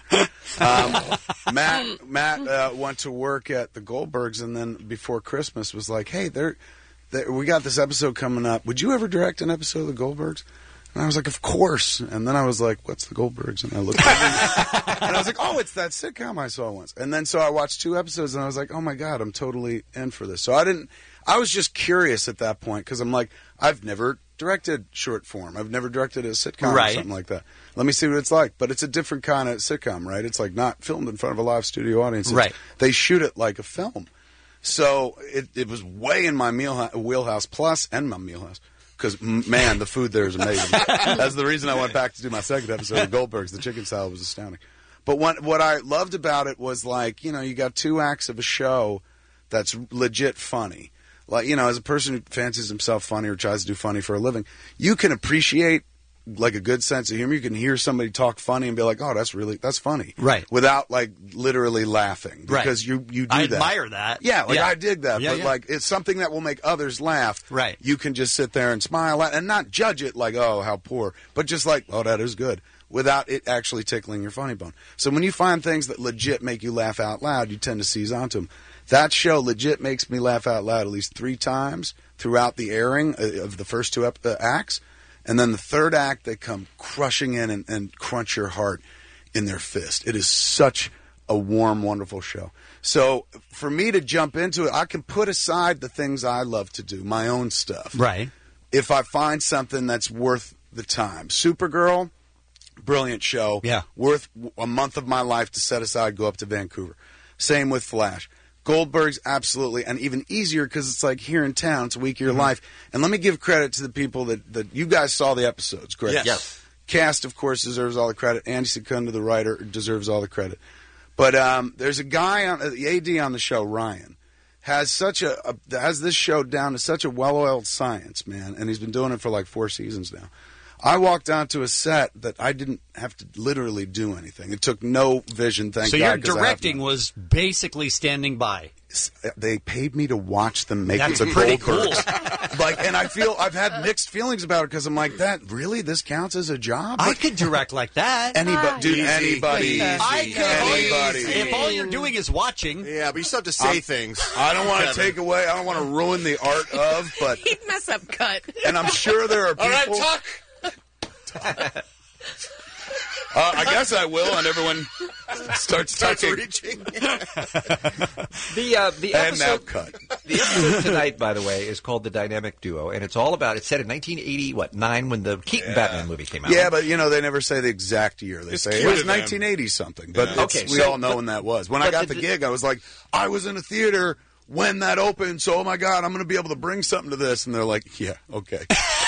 Um, Matt Matt uh, went to work at the Goldbergs, and then before Christmas was like, "Hey, they're, they're, we got this episode coming up. Would you ever direct an episode of the Goldbergs?" And I was like, "Of course." And then I was like, "What's the Goldbergs?" And I looked at it, and I was like, "Oh, it's that sitcom I saw once." And then so I watched two episodes, and I was like, "Oh my god, I'm totally in for this." So I didn't. I was just curious at that point because I'm like, I've never directed short form. I've never directed a sitcom Right. or something like that. Let me see what it's like. But it's a different kind of sitcom, right? It's like not filmed in front of a live studio audience. It's- Right. They shoot it like a film. So it, it was way in my meal, wheelhouse, plus and my mealhouse. Because, man, the food there is amazing. That's the reason I went back to do my second episode of Goldbergs. The chicken salad was astounding. But what, what I loved about it was, like, you know, you got two acts of a show that's legit funny. Like, you know, as a person who fancies himself funny or tries to do funny for a living, you can appreciate, like, a good sense of humor. You can hear somebody talk funny and be like, oh, that's really, that's funny. Right. Without, like, literally laughing. Right. Because you, you do I that. admire that. Yeah, like, Yeah. I dig that. Yeah, but, yeah. like, it's something that will make others laugh. Right. You can just sit there and smile at and not judge it like, oh, how poor, but just like, oh, that is good, without it actually tickling your funny bone. So when you find things that legit make you laugh out loud, you tend to seize onto them. That show legit makes me laugh out loud at least three times throughout the airing uh, of the first two ep- uh, acts. And then the third act, they come crushing in and, and crunch your heart in their fist. It is such a warm, wonderful show. So for me to jump into it, I can put aside the things I love to do, my own stuff. Right. If I find something that's worth the time. Supergirl, brilliant show. Yeah. Worth a month of my life to set aside, go up to Vancouver. Same with Flash. Goldberg's absolutely, and even easier because it's like here in town. It's a week of your Mm-hmm. life. And let me give credit to the people that, that you guys saw the episodes. Great. Yes. Yes. Cast, of course, deserves all the credit. Andy Secunda, the writer, deserves all the credit. But um, there's a guy on the A D on the show, Ryan, has such a, a has this show down to such a well-oiled science, man, and he's been doing it for like four seasons now. I walked onto a set that I didn't have to literally do anything. It took no vision, thank So God. your 'cause I have directing was basically standing by. They paid me to watch them make That's the pretty Goldbergs. Like, and I feel I've had mixed feelings about it because I'm like, that really this counts as a job? I could direct like that. Anybody, dude, Easy. anybody, Easy. I could. anybody. If all you're doing is watching, Yeah, but you still have to say I'm- things. I don't want to Kevin. take away. I don't want to ruin the art of, but He'd mess up cut. and I'm sure there are people. All right, talk. Uh, I guess I will, and everyone starts touching. The uh, the And now episode, cut. The episode tonight, by the way, is called The Dynamic Duo, and it's all about. It's set in nineteen eighty, what nine, when the Keaton Batman movie came out. Yeah, but you know they never say the exact year. They It's say it cute was of them. nineteen eighty something. But Yeah. it's, Okay, we so- all know but- when that was. When I but got the- the gig, I was like, I was in a theater when that opened. So, oh my god, I'm going to be able to bring something to this. And they're like, yeah, okay.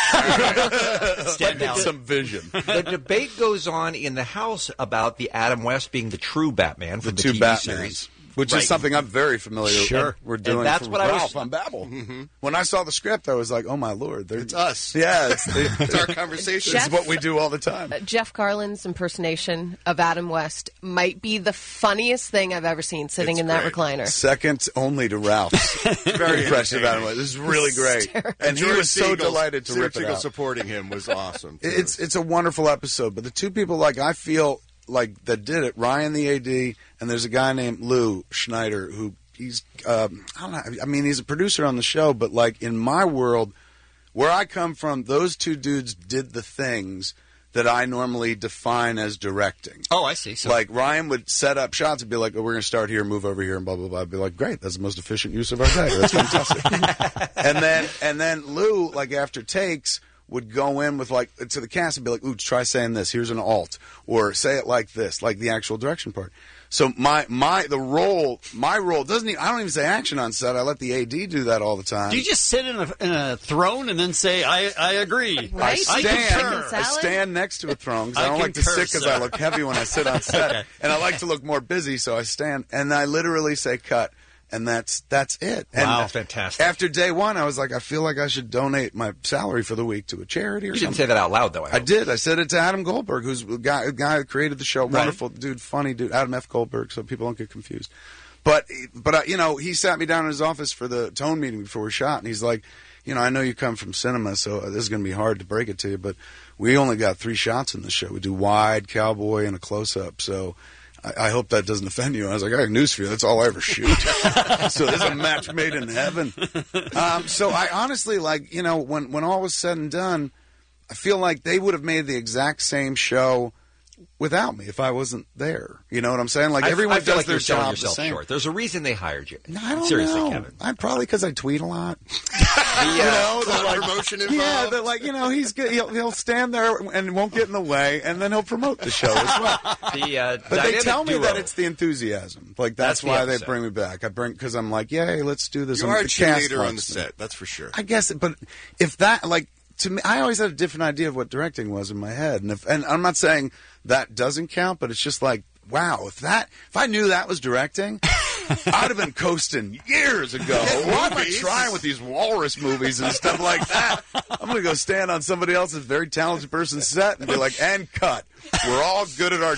Stand down. Some vision. The debate goes on in the House about the Adam West being the true Batman from the, two T V Batmans, series, which Right. is something I'm very familiar Sure. with. We're And doing that's for what I was- Ralph on Babel. When I saw the script, I was like, oh my lord, it's us. Yeah, it's, It's our conversation. It's what we do all the time. Uh, Jeff Garland's impersonation of Adam West might be the funniest thing I've ever seen sitting It's in that great. recliner. Second only to Ralph's. Very impression of Adam West. This is really great, Hysterical. and he George was so Siegel's- delighted to George rip it Siegel out. supporting him was awesome. too. It's it's a wonderful episode, but the two people like I feel like that did it, Ryan the A D, and there's a guy named Lou Schneider who he's um, I don't know. I mean, he's a producer on the show, but like in my world, where I come from, those two dudes did the things that I normally define as directing. Oh, I see. So Like Ryan would set up shots and be like, oh, "We're going to start here, move over here, and blah blah blah." I'd be like, "Great, that's the most efficient use of our day. That's fantastic." and then and then Lou, like after takes, would go in with like to the cast and be like, "Ooh, try saying this. Here's an alt, or say it like this, like the actual direction part." So my my the role my role doesn't even, I don't even say action on set. I let the A D do that all the time. do you just sit in a, in a throne and then say, I, I agree? I stand, concur. I stand next to a throne because I I don't like to concur, sit because I sir. look heavy when I sit on set, Okay. and I like to look more busy, so I stand and I literally say cut, and that's that's it. And Wow. That's fantastic. After day one, I was like, I feel like I should donate my salary for the week to a charity or You something. didn't say that out loud, though. I, I hope. did. I said it to Adam Goldberg, who's the guy, the guy who created the show. Right. Wonderful dude, funny dude, Adam F. Goldberg, so people don't get confused. But, but uh, you know, he sat me down in his office for the tone meeting before we shot, and he's like, you know, I know you come from cinema, so this is going to be hard to break it to you, but we only got three shots in the show. We do wide, cowboy, and a close-up, so I, I hope that doesn't offend you. I was like, I got news for you. That's all I ever shoot. So this is a match made in heaven. Um, so I honestly, like, you know, when, when all was said and done, I feel like they would have made the exact same show without me if I wasn't there. You know what I'm saying? Like I- everyone I feel does like their you're selling job yourself the same. short. There's a reason they hired you. No, I don't Seriously, know. Kevin. I probably because I tweet a lot. The, uh, you know, they're like, promotion yeah, involved. they're like, you know, he's good. He'll, he'll stand there and won't get in the way, and then he'll promote the show as well. the, uh, But they dynamic tell me duo. that it's the enthusiasm. Like That's that's, the why they episode. bring me back. I bring because I'm like, yay, let's do this. You I'm are a the cast cheerleader on the likes me. set, that's for sure. I guess, but if that, like, to me, I always had a different idea of what directing was in my head, and if, and I'm not saying that doesn't count, but it's just like, wow, if that, if I knew that was directing, I'd have been coasting years ago. Why am I movies. trying with these walrus movies and stuff like that? I'm going to go stand on somebody else's very talented person's set and be like, and cut. We're all good at our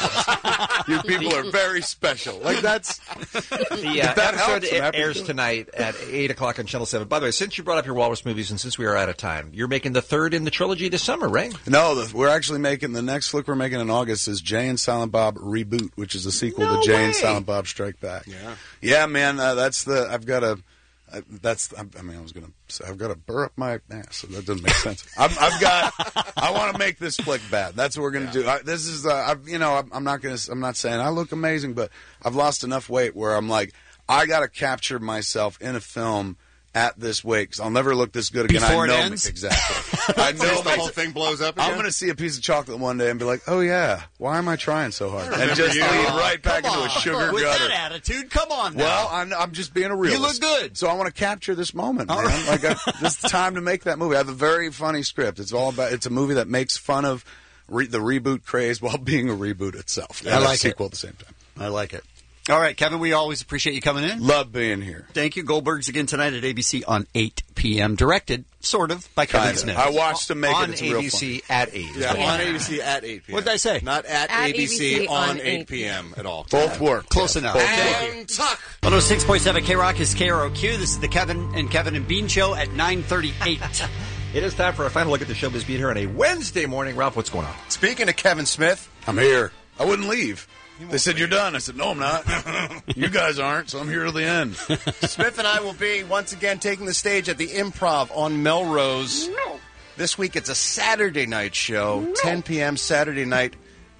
jobs. You people are very special. Like that's The uh, If that episode helps, I'm it happy to airs do it. tonight at eight o'clock on Channel seven. By the way, since you brought up your Walrus movies and since we are out of time, you're making the third in the trilogy this summer, right? No, the, we're actually making the next flick we're making in August is Jay and Silent Bob Reboot, which is a sequel No to Jay way. and Silent Bob Strike Back. Yeah. Yeah, man, uh, that's the I've got a. I, that's I, I mean I was gonna say I've got to burr up my ass, so that doesn't make sense. I've, I've got I want to make this flick bad. That's what we're gonna do. I, this is uh, I've, you know I'm, I'm not gonna I'm not saying I look amazing, but I've lost enough weight where I'm like I got to capture myself in a film at this weight because I'll never look this good again. Before I it know ends? exactly. I know Since the my- whole thing blows up I'm again? going to see a piece of chocolate one day and be like, oh, yeah, why am I trying so hard? And just you. lead Oh, right back Come into a on. sugar With gutter. that attitude, come on now. Well, I'm, I'm just being a realist. You look good. So I want to capture this moment, man. All right. Like, I, this is time to make that movie. I have a very funny script. It's all about, it's a movie that makes fun of re, the reboot craze while being a reboot itself. I And a like it. sequel at the same time. I like it. All right, Kevin, we always appreciate you coming in. Love being here. Thank you. Goldberg's again tonight at A B C on eight p.m. Directed, sort of, by Kevin Kinda. Smith. I watched him make on it. It's A real B fun. C at eight. Yeah, Yeah. on A B C at eight p.m. What did I say? Not at, At A B C, A B C on on eight p.m. at all. Both work. Close enough. Both Thank work. you. And tuck. one oh six point seven K-Rock is K R O Q. This is the Kevin and Kevin and Bean Show at nine thirty-eight. It is time for a final look at the showbiz beat here on a Wednesday morning. Ralph, what's going on? Speaking of Kevin Smith, I'm here. I wouldn't leave. They said, you're done. I said, no, I'm not. You guys aren't, so I'm here till the end. Smith and I will be once again taking the stage at the Improv on Melrose. This week it's a Saturday night show, ten p.m. Saturday night.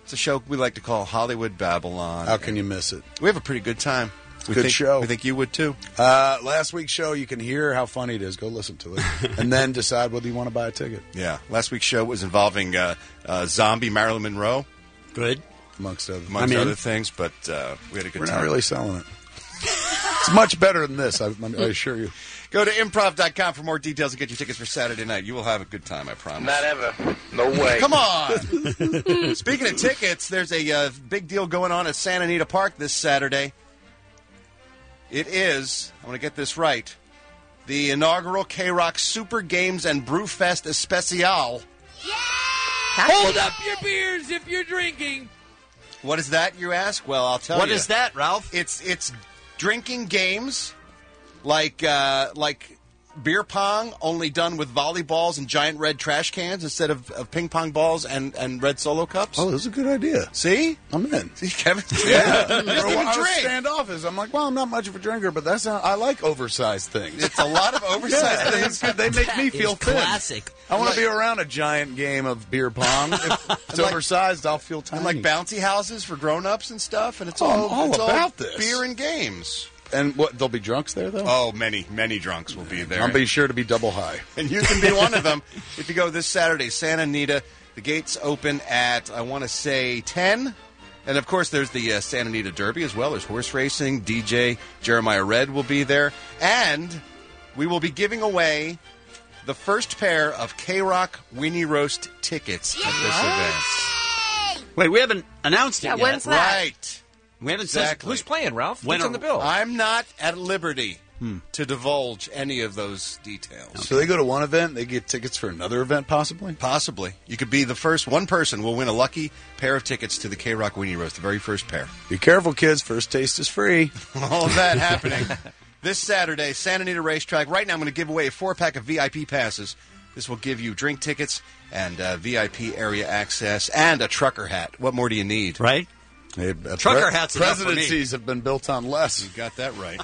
It's a show we like to call Hollywood Babylon. How can you miss it? We have a pretty good time. We Good think, show. We think you would too. Uh, last week's show, you can hear how funny it is. Go listen to it, and then decide whether you want to buy a ticket. Yeah. Last week's show was involving uh, uh, zombie Marilyn Monroe. Good. Amongst other, Amongst I mean, other things, but uh, we had a good we're time. not really selling it. It's much better than this, I, I assure you. Go to improv dot com for more details and get your tickets for Saturday night. You will have a good time, I promise. Not ever. No way. Come on. Speaking of tickets, there's a uh, big deal going on at Santa Anita Park this Saturday. It is, I want to get this right, the inaugural K-Rock Super Games and Brewfest Especial. Hold up your beers if you're drinking. What is that, you ask? Well, I'll tell What you. is that, Ralph? It's it's drinking games like uh, like beer pong, only done with volleyballs and giant red trash cans instead of, of ping pong balls and, and red Solo cups. Oh, this is a good idea. See? I'm in. See, Kevin? Yeah. You don't For a even while I was drink. standoffish. I'm like, well, I'm not much of a drinker, but that's not, I like oversized things. It's a lot of oversized Yeah, things. it's good. They make me feel It's thin. classic. I want to be around a giant game of beer pong. If it's like- oversized, I'll feel tiny. And like bouncy houses for grown-ups and stuff, and it's Oh, all, I'm all it's about this. beer and games. And what? There'll be drunks there, though. Oh, many, many drunks will be there. I'll be sure to be double high. And you can be one of them if you go this Saturday, Santa Anita. The gates open at, I want to say, ten. And, of course, there's the uh, Santa Anita Derby as well. There's horse racing. D J Jeremiah Red will be there. And we will be giving away the first pair of K-Rock Weenie Roast tickets at this event. Wait, we haven't announced it Yeah, yet. when's that? Right. We haven't said Exactly. Who's playing, Ralph? When What's are- on the bill? I'm not at liberty to divulge any of those details. So they go to one event, they get tickets for another event, possibly? Possibly. You could be the first, one person will win a lucky pair of tickets to the K-Rock Weenie Roast, the very first pair. Be careful, kids. First taste is free. All of that happening this Saturday, Santa Anita Racetrack. Right now, I'm going to give away a four-pack of V I P passes. This will give you drink tickets and uh, V I P area access and a trucker hat. What more do you need? Right? Hey, Trucker hats enough for me. Presidencies have been built on less. You got that right.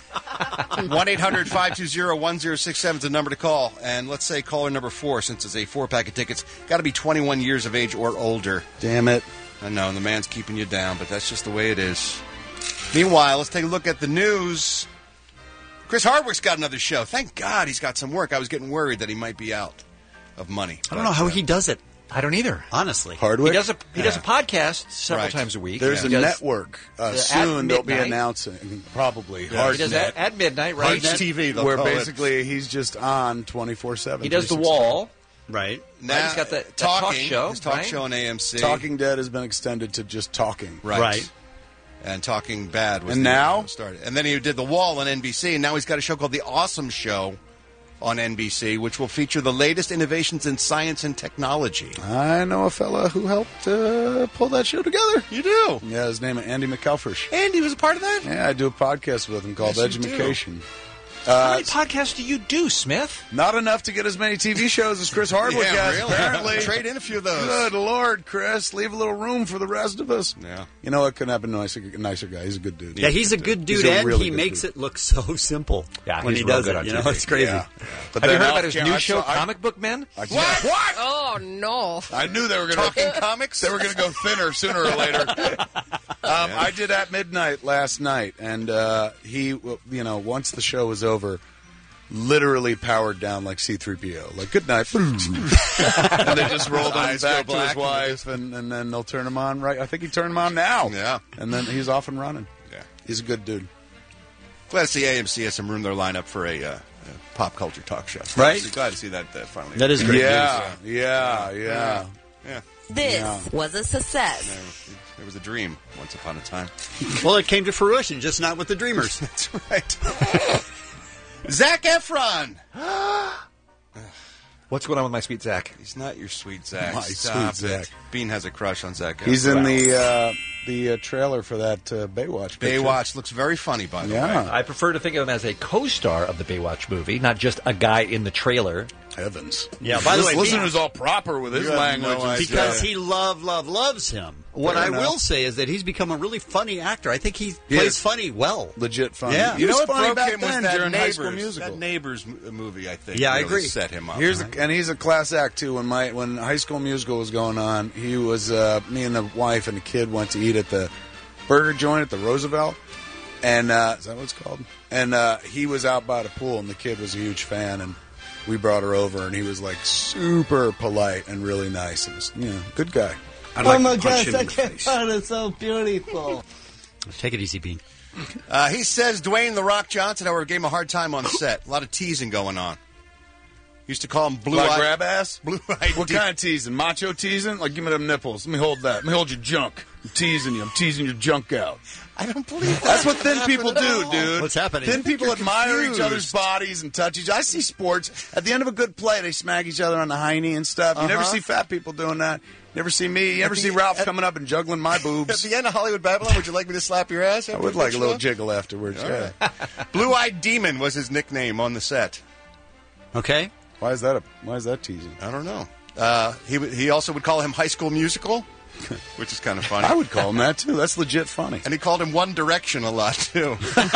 one eight hundred five two zero one zero six seven is the number to call. And let's say caller number four, since it's a four-pack of tickets, got to be twenty-one years of age or older. Damn it. I know, and the man's keeping you down, but that's just the way it is. Meanwhile, let's take a look at the news. Chris Hardwick's got another show. Thank God he's got some work. I was getting worried that he might be out of money. I don't know how he does it, I don't either. honestly. Hardwick? He does a he does a podcast several Right. times a week. There's He a does- network. Uh, at soon they'll be midnight. announcing, probably, He does that Hardnet, at midnight, right? H T V, they'll where call it. basically he's just on twenty-four seven. He does the wall. Right. Now, he's got that- that talking, talk show, his talk right? show on A M C. Talking Dead has been extended to just talking. Right. Right. And Talking Bad was And the now? started. And then he did The Wall on N B C, and now he's got a show called The Awesome Show on N B C, which will feature the latest innovations in science and technology. I know a fella who helped uh, pull that show together. You do? Yeah, his name is Andy McElfresh. Andy was a part of that? Yeah, I do a podcast with him called Yes, you do. Edumacation. How Uh, many podcasts do you do, Smith? not enough to get as many T V shows as Chris Hardwick Yeah, has, really? apparently. Trade in a few of those. Good Lord, Chris. Leave a little room for the rest of us. Yeah. You know what? Couldn't have been a nicer, nicer guy. He's a good dude. Yeah, he's a good dude, He's a and really he good makes dude. it look so simple Yeah, when he's he real does good it. on You know, T V. it's crazy. Yeah. But Have you then heard off about his camera, new I show, saw- I- Comic Book Men? I, What? What? Oh no! I knew they were going Talking comics? They were going to go thinner sooner or later. Um, I did At Midnight last night, and uh, he, you know, once the show was over, literally powered down like C three P O. Like, good night. and they just rolled him Eyes go back to his black. wife, and, and then they'll turn him on right. I think he turned him on now. Yeah. And then he's off and running. Yeah. He's a good dude. Glad to see A M C has some room in their lineup for a, uh, a pop culture talk show. Right. Glad to see that uh, finally. That is great Yeah, news. yeah, yeah. Yeah. This Yeah. was a success. There, there was a dream once upon a time. Well, it came to fruition, just not with the Dreamers. That's right. Zach Efron. What's going on with my sweet Zach? He's not your sweet Zach. My Stop sweet it. Zach. Bean has a crush on Zach Efron. He's in the uh, the uh, trailer for that uh, Baywatch. picture. Baywatch. Looks very funny, by the Yeah. way. I prefer to think of him as a co-star of the Baywatch movie, not just a guy in the trailer Heavens. Yeah, by the This way, listener's all proper with his You have language. no and idea. stuff. Because he love, love, loves him. What Fair I enough. will say is that he's become a really funny actor. I think he He plays is. funny well. Legit funny. Yeah. He You know was what funny broke back him was then that during High Neighbors, School Musical. that Neighbors m- movie, I think. Yeah, I really agree. Set him up. Here's a, and he's a class act too. When my when High School Musical was going on, he was uh, me and the wife and the kid went to eat at the burger joint at the Roosevelt, and uh, is that what it's called? And uh, he was out by the pool, and the kid was a huge fan, and we brought her over, and he was like super polite and really nice. And was, you know, good guy. I'd Oh like my to punch gosh, him I in the can't face. find it so beautiful. Take it easy, Bean. Uh, he says Dwayne The Rock Johnson, however, gave him a hard time on set. A lot of teasing going on. Used to call him blue Like eye grab ass? Blue-eyed What de- kind of teasing? Macho teasing? Like, give me them nipples. Let me hold that. Let me hold your junk. I'm teasing you. I'm teasing your junk out. I don't believe that. That's what thin happened people at do, all. dude. What's happening? Thin I think people you're admire confused. each other's bodies and touch each other. I see sports. At the end of a good play, they smack each other on the hiney and stuff. You never Uh-huh. see fat people doing that. You never see me. You never the- see Ralph at- coming up and juggling my At boobs. the end of Hollywood Babylon, would you like me to slap your ass? I after would the like a little show? jiggle afterwards, All yeah. right. Blue-eyed Demon was his nickname on the set. Okay. Why is that a, why is that teasing? I don't know. Uh, he would- he also would call him High School Musical, which is kind of funny. I would call him that, too. That's legit funny. And he called him One Direction a lot too.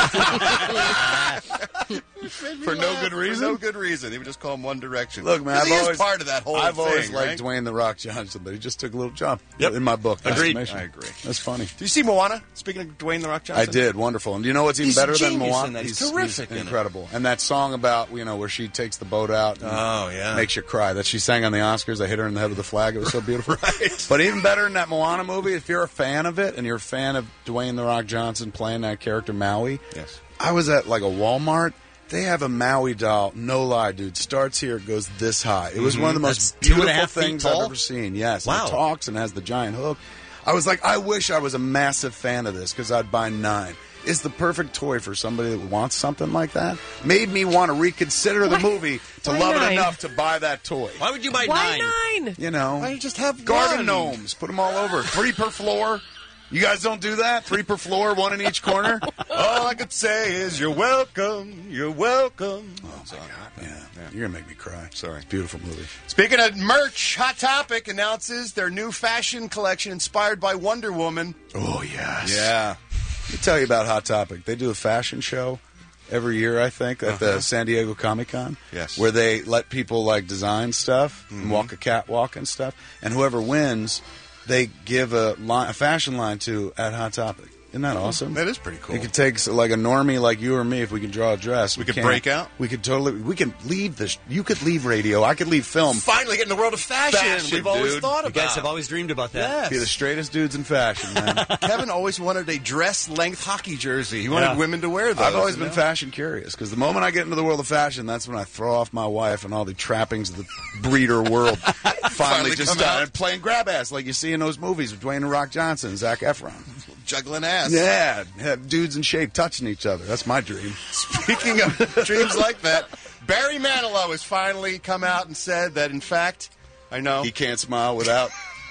For no good reason? For no good reason. He would just call him One Direction. Look, man, 'Cause I've he always is part of that whole I've thing, always liked right? Dwayne the Rock Johnson, but he just took a little jump Yep. in my book. Agreed. estimation. I agree. That's funny. Do you see Moana? Speaking of Dwayne the Rock Johnson, I did. Wonderful. And do you know what's even He's a better than genius Moana? in that. He's terrific in it. incredible. And that song about, you know, where she takes the boat out and Oh, yeah. makes you cry. That she sang on the Oscars. I hit her in the head with the flag. It was so beautiful. Right. But even better than that Moana movie, if you're a fan of it and you're a fan of Dwayne the Rock Johnson playing that character Maui, Yes. I was at like a Walmart. They have a Maui doll. No lie, dude. Starts here, it goes this high. It was Mhm. one of the most That's two and a beautiful half feet things tall? I've ever seen. Yes. Wow. And it talks and has the giant hook. I was like, I wish I was a massive fan of this because I'd buy nine. It's the perfect toy for somebody that wants something like that. Made me want to reconsider the Why- movie to why love nine? it enough to buy that toy. Why would you buy Why nine? nine? You know, Why don't you just have garden one? gnomes. Put them all over. Three per floor. You guys don't do that? Three per floor, one in each corner? All I could say is you're welcome. You're welcome. Oh, my God. Yeah. You're going to make me cry. Sorry. It's a beautiful movie. Speaking of merch, Hot Topic announces their new fashion collection inspired by Wonder Woman. Oh, yes. Yeah. Let me tell you about Hot Topic. They do a fashion show every year, I think, at the Uh-huh. San Diego Comic Con. Yes. Where they let people like design stuff Mhm. and walk a catwalk and stuff. And whoever wins, they give a, line, a fashion line to at Hot Topic. Isn't that awesome? That is pretty cool. You could take so, like a normie like you or me if we can draw a dress. We could can't. break out? We could totally. We could leave this. You could leave radio. I could leave film. Finally get in the world of fashion. Fashion, We've always dude. thought You about. guys have always dreamed about that. Yes. Be the straightest dudes in fashion, man. Kevin always wanted a dress-length hockey jersey. He wanted Yeah. women to wear those. I've always you been know? fashion curious because the moment I get into the world of fashion, that's when I throw off my wife and all the trappings of the breeder world. Finally, Finally just come started out. playing grab ass like you see in those movies with Dwayne the Rock Johnson, and Zac Efron. Juggling ass. Yeah, have dudes in shape touching each other. That's my dream. Speaking of dreams like that, Barry Manilow has finally come out and said that, in fact, I know. He can't smile without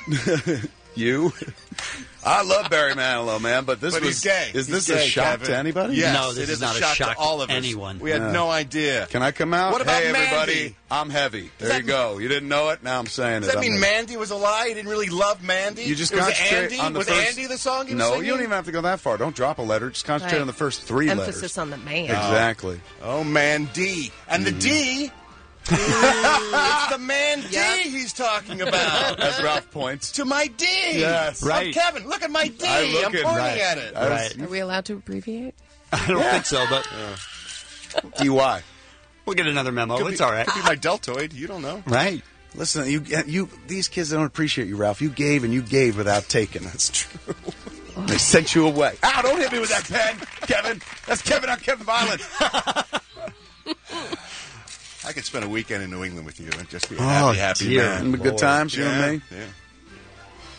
you. I love Barry Manilow, man, but this But was he's gay. Is He's this a gay, shock Kevin. to anybody? Yes, No, this it is is not a a shock, shock to all of to us. anyone. We had Yeah. no idea. Can I come out? What about hey, everybody, Mandy? I'm heavy. There that- you go. You didn't know it? Now I'm saying Does it. that I'm mean heavy. Mandy was a lie? He didn't really love Mandy? You just it was concentrate Andy? on the was first... Andy the song he was No, singing? you don't even have to go that far. Don't drop a letter. Just concentrate Right. on the first three Emphasis letters. on the man. Exactly. Oh, man, D. And the Mm-hmm. D... Ooh, it's the man D he's talking about. As Ralph points. To my D. Yes. I'm Right. Kevin, look at my D. I'm I'm looking, pointing right. at it. I was- Right. Are we allowed to abbreviate? I don't think so, but D Y. we'll get another memo. Could It's be- all right. Could be my deltoid. You don't know. Right. Listen, you, you, these kids don't appreciate you, Ralph. You gave and you gave without taking. That's true. They sent you away. Ow, don't hit me with that pen, Kevin. That's Kevin on Kevin Violent. I could spend a weekend in New England with you and just be a Oh, happy, happy dear. man. Good times, you yeah, and me? Yeah.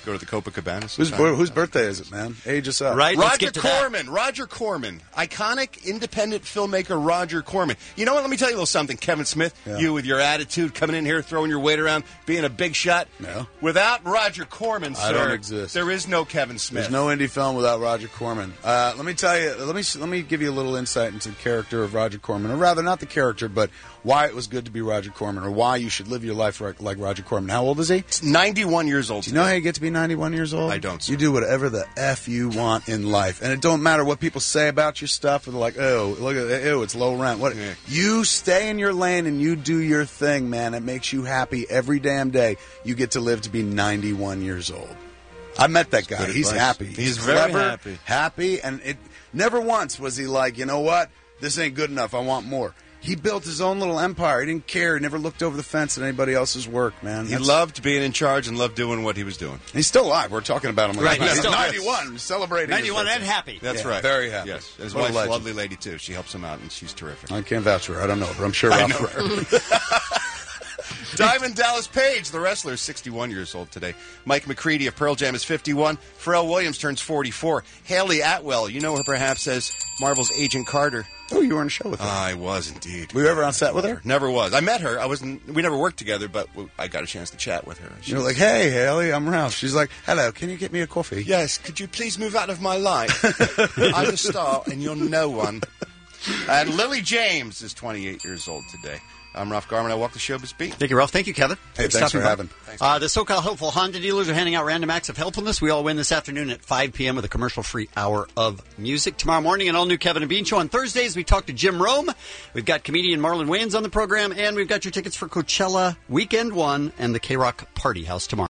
Go to the Copacabana. Whose, sometime. whose birthday is it, man? Age us up. Right? Let's Roger get to that. Corman. Roger Corman. Iconic independent filmmaker Roger Corman. You know what? Let me tell you a little something, Kevin Smith. Yeah. You with your attitude, coming in here, throwing your weight around, being a big shot. No. Without Roger Corman, I sir, don't exist. there is no Kevin Smith. There's no indie film without Roger Corman. Uh, let me tell you. Let me let me give you a little insight into the character of Roger Corman, or rather, not the character, but why it was good to be Roger Corman, or why you should live your life like, like Roger Corman. How old is he? He's ninety-one years old. Do you know how you get to be ninety-one years old? I don't, sir. You do whatever the F you want in life. And it don't matter what people say about your stuff. Or they're like, oh, look at ew, it's low rent. What? Yeah. You stay in your lane and you do your thing, man. It makes you happy every damn day. You get to live to be ninety-one years old. I met that guy. good He's advice. happy. He's very clever, happy. happy, and it never once was he like, you know what? This ain't good enough. I want more. He built his own little empire. He didn't care. He never looked over the fence at anybody else's work, man. He That's- loved being in charge and loved doing what he was doing. He's still alive. We're talking about him. Like Right, he's he's still- ninety-one, celebrating. his ninety-one and birthday. happy. That's Yeah, right. very happy. Yes. And his What a wife's a legend. lovely lady, too. She helps him out, and she's terrific. I can't vouch for her. I don't know, but I'm sure I Ralph. know. Diamond Dallas Page, the wrestler, is sixty-one years old today. Mike McCready of Pearl Jam is fifty-one. Pharrell Williams turns forty-four. Haley Atwell, you know her perhaps as Marvel's Agent Carter. Oh, you were on a show with her. I was indeed. Were you ever on set with her? Never was. I met her. I wasn't. We never worked together, but I got a chance to chat with her. She You're was- like, hey, Haley, I'm Ralph. She's like, hello, can you get me a coffee? Yes, could you please move out of my life? I'm a star and you're no one. And Lily James is twenty-eight years old today. I'm Ralph Garman. I walk the showbiz beat. Thank you, Ralph. Thank you, Kevin. Hey, thanks stopping for by. having. Uh, the SoCal Helpful Honda dealers are handing out random acts of helpfulness. We all win this afternoon at five p.m. with a commercial-free hour of music. Tomorrow morning, an all-new Kevin and Bean show. On Thursdays, we talk to Jim Rome. We've got comedian Marlon Wayans on the program, and we've got your tickets for Coachella Weekend One and the K-Rock Party House tomorrow.